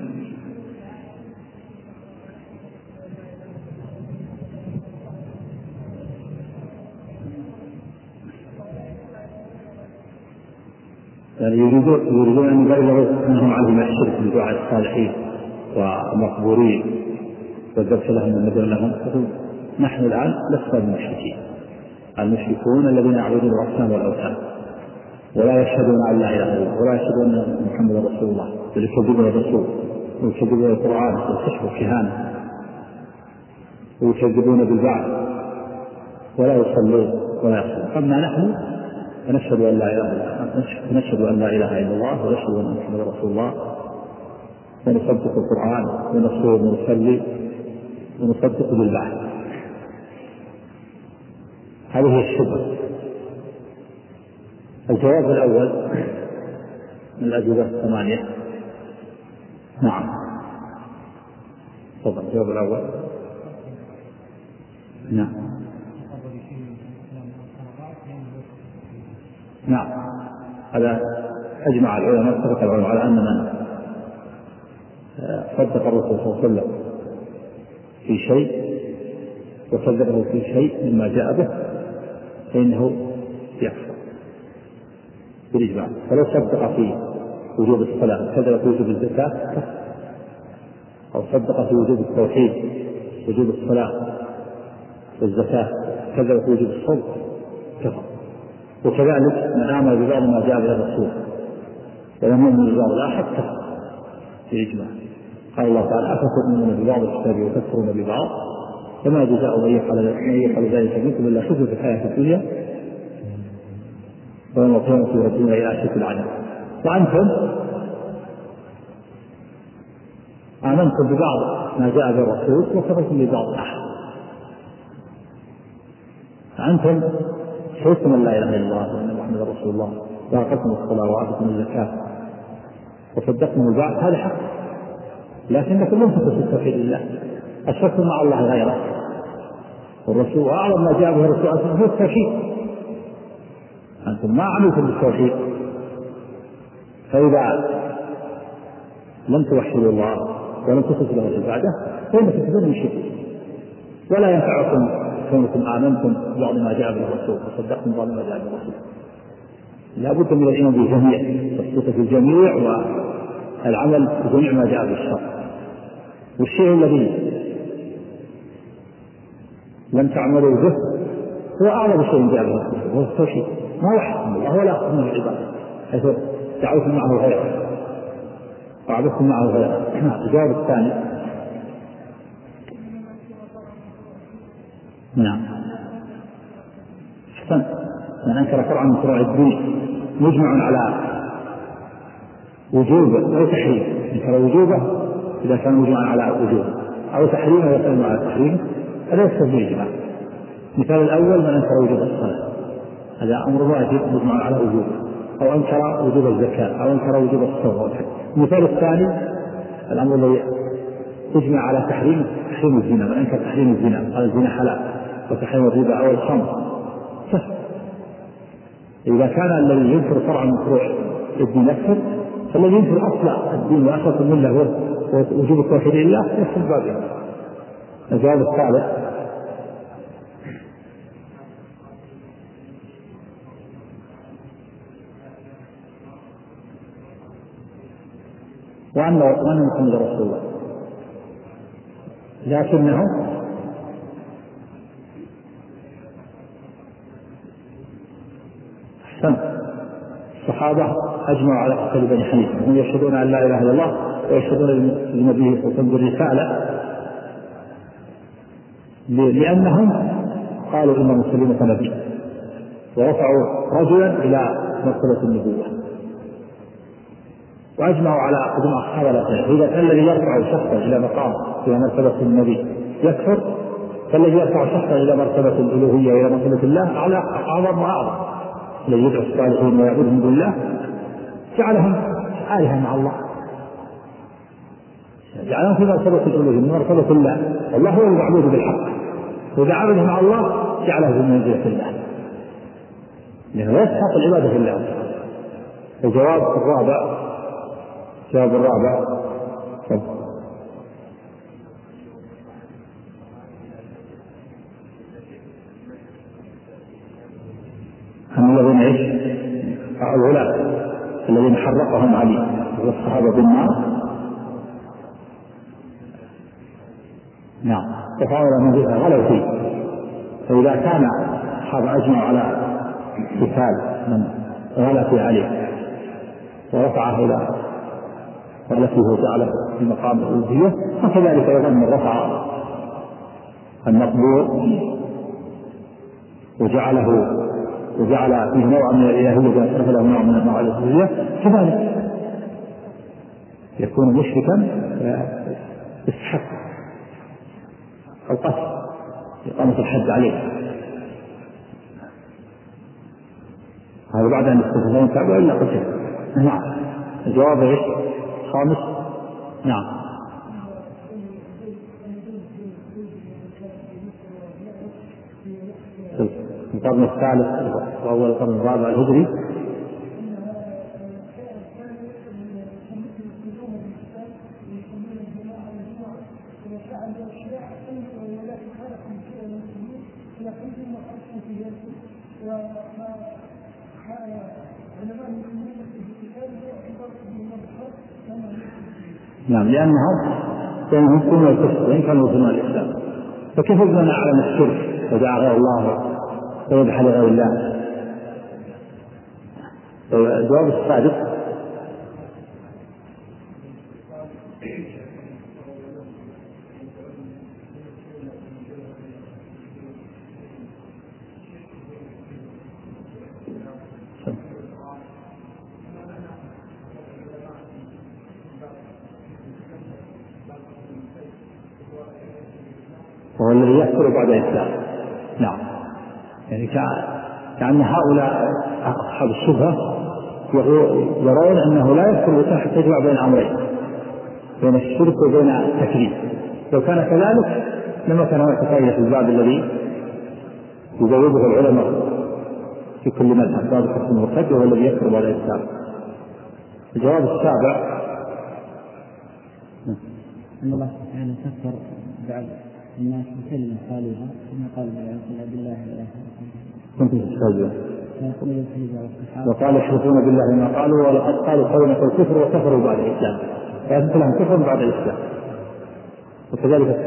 يعني يريدون يريدون أن يبلغوا أنهم عليهم الشرك من دعاء الصالحين والمقبورين والذبح لهم والنذر لهم. نحن الآن لسنا المشركين، المشركون الذين يعبدون الأصنام والأوثان ولا يشهدون أن لا إله إلا الله ولا يشهدون أن محمدا رسول الله، بل يكذبون الرسول ويكذبون القرآن والسحر والكهانة ويكذبون بالبعث ولا يصلون ولا يصلون. أما نحن فنشهد أن لا إله إلا الله نشهد أن لا إله إلا الله ونشهد أن محمدا رسول الله ونصدق القرآن ونصوم ونصلي ونصدق بالبعث. هذه هي الشبهة. الجواب الأول من الأجوبة الثمانية. نعم تفضل. الجواب الأول نعم نعم هذا أجمع العلماء اتفق العلماء على أن من صدق الرسول صلى الله عليه وسلم في شيء وصدقه في شيء مما جاء به فإنه يكفر بالإجماع. فلو صدق في وجوب الصلاة كذب في وجوب الزكاة أو صدق في وجوب التوحيد وجوب الصلاة والزكاة كذب في وجوب الصوم كفر. وكذلك من آمن ببعض ما جاء به الرسول ولم يؤمن ببعض الآخر كفر بالإجماع. قال الله تعالى أفتؤمنون ببعض الكتاب وتكفرون ببعض فما جزاء من يفعل ذلك منكم إلا خزي في الحياة الدنيا ويوم القيامة يردون إلى أشد العذاب. وأنتم آمنتم ببعض ما جاء بالرسول وكفرتم ببعض الآخر. فأنتم شهدتم أن لا إله إلا الله وأن محمدا رسول الله وأقمتم الصلاة وآتيتم الزكاة وصدقتم البعث، هذا حق، لكنكم لم تثبتوا التوحيد لله، أشركتم مع الله غيره. والرسول وأعظم ما جاء به الرسول هو التوحيد، أنتم ما عملتم بالتوحيد. فإذا لم توحدوا الله ولم تثبتوا له العبادة فإن تكذبون من شرك، ولا ينفعكم كونكم آمنتم ببعض ما جاء به الرسول وصدقتم ببعض ما جاء به الرسول. لا بد من الإيمان بالجميع، التصديق في الجميع والعمل بجميع ما جاء به الشرع. والشيء الذي لم تعملوا به هو أعظم شيء جاء به الرسول وهو التوحيد، ما وحدتم الله ولا أخذتم العبادة حيث دعوتم معه غيره وعبدتم معه غيره. الجواب الثاني نعم أحسن، من أنكر فرعا من فروع الدين مجمع على وجوبه أو تحريمه، أنكر وجوبه إذا كان مجمعا على وجوبه أو تحريمه إذا كان على تحريمه، هذا يستلزم الإجماع. مثال الأول من أنكر وجوب الصلاة، هذا أمر واجب مجمع على وجوبه، أو أنكر وجوب الزكاة أو أنكر وجوب الصوم. المثال الثاني الأمر الذي تجمع على تحريم تحريم الزنا، من أنكر تحريم الزنا قال الزنا حلال، وتحريم الربا أو الخمر سهل. إذا كان الذي ينكر فرعا من فروع الدين يكفر، فالذي ينكر أصل الدين وأساس الملة هو وجوب التوحيد لله يدخل بابه. الجواب الثالث وأن وأن محمد رسول الله، لكنهم أحسن الصحابة أجمعوا على قتل بني حنيفة، هم يشهدون أن لا إله إلا الله ويشهدون للنبي صلى الله عليه وسلم بالرسالة، لأنهم قالوا إن مسلمة نبي ورفعوا رجلا إلى مرتبة النبوة، وأجمعوا على قدوم أصحاب الأخير. إذا كان الذي يرفع شخصا إلى مقام إلى مرتبة النبي يكفر، فالذي يرفع شخصا إلى مرتبة الألوهية وإلى مرتبة الله على أعظم وأعظم. الذي يدعو الصالحين ويعبدهم بالله جعلهم آلهة مع الله، جعلهم في مرتبة الألوهية من مرتبة الله، والله هو المعبود بالحق، وإذا عبده مع الله جعله في منزلة الله، لأنه لا يستحق العبادة في الله. الجواب الرابع الجواب الرابع هم الذين ايش؟ الغلاة الذين حرقهم علي والصحابة بالنار، نعم تفاعل من بها غلوا فيه. فإذا كان الصحابة أجمعوا على قتال من غلا في علي ورفعه إلى والتي هو جعله في مقام الألوهية، فكذلك أيضا من رفع المقبور وجعله وجعل فيه نوع من الإلهية وأشرف له نوع من أنواع الألوهية، كذلك يكون مشركا يستحق القتل إقامة الحد عليه. هذا بعد أن يستفزون كعبة إلا قتل. نعم الجواب إيش؟ خامس نعم القرن الثالث وأول القرن الرابع الهجري. نعم لأنهم كانوا يكونوا الكفر وإن كانوا يظنون الإسلام، فكيف بمن أعلم الشرك ودعا غير الله ويذبح لغير الله؟ الجواب الصادق وهو الذي يكفر بعد الإسلام. نعم، يعني كأن هؤلاء أصحاب الشبهة يرون أنه لا يكفر الإنسان حتى يجمع بين أمرين، بين الشرك وبين التكليف. لو كان كذلك لما كان هناك فائدة في الباب الذي يجوزه العلماء في كل مذهب، باب الحكم المرتد وهو الذي يكفر بعد الإسلام. الجواب السابع أن الله سبحانه كفر بعض الناس بكلمة قالوها كما قال بالله كنت تستهزئ وقال يحلفون بالله ما قالوا ولقد قالوا كلمة الكفر وكفروا بعد الإسلام، فأنت لهم كفر بعد الإسلام. وكذلك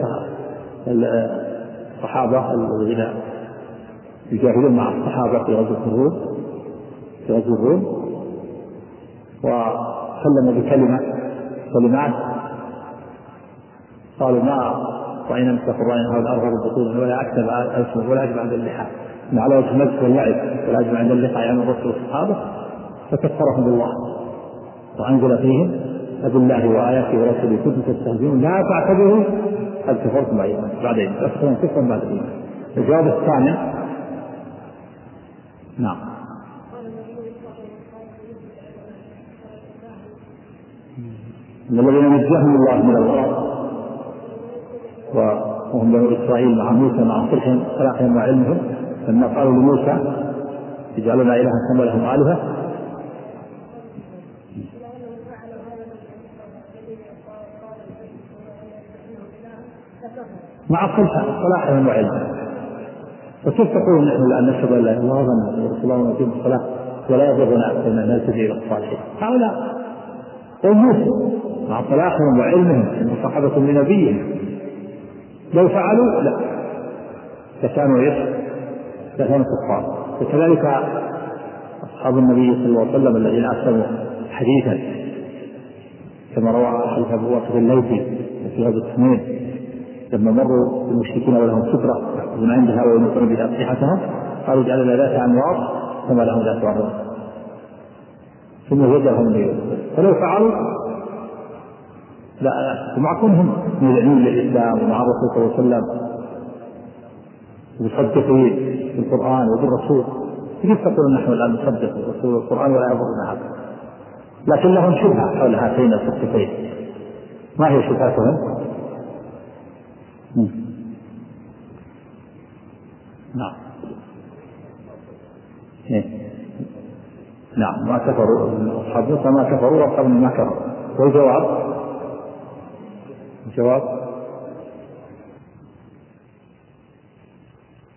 الصحابة الذين يجاهدون مع الصحابة في غزوة الروم في غزوة الروم وسلموا بكلمة كلمات قالوا ما رأينا مثل قرآن هذا أرغب البطون ولا أكتب ألسن ولا أجمع عند اللحى على وجه المسك واللعب ولا أجمع عند اللحى يعني الرسل والصحابة، فكفرهم بالله وأنزل فيهم أبالله وآياته ورسوله كنتم تستهزئون لا تعتبروا قد كفرتم بعد إيمان تكفرون كفرا بعد إيمان. الجواب الثاني نعم الذين نجاهم الله من الغرق وهم بنو إسرائيل مع موسى مع صلحهم صلاحهم وعلمهم لما قالوا لموسى اجعلنا إلها كما لهم آلهة مع صلاحهم وعلمهم. فكيف تقول نحن الآن نشهد أن لا إله إلا الله ونرسل الله ونقيم الصلاة ولا يبغضنا بين نلتجئ إلى الصالحين؟ هؤلاء وموسى مع صلاحهم وعلمهم وصحابة من نبيهم لو فعلوا لا فكانوا ايش؟ فكانوا كفار. وكذلك أصحاب النبي صلى الله عليه وسلم الذين أسلموا حديثا كما روى حديث أبو بكر الليثي في هذا السنين لما مروا بالمشركين ولهم سترة يأخذون عندها وينقلون بها أسلحتهم قالوا اجعل لنا ذات أنواط كما لهم ذات أنواط ثم هجرهم اليوم. فلو فعلوا لا ومع كونهم مذعنين للإسلام ومع الرسول صلى الله عليه وسلم مصدقين بالقرآن وبالرسول، كيف تقول نحن الآن نصدق بالرسول والقرآن ولا يضرنا هذا؟ لكن لهم شبهة حول هاتين الصفتين. ما هي شبهتهم؟ نعم نعم ما كفروا أصحاب موسى ما كفروا وأصحاب ما كفروا. والجواب الجواب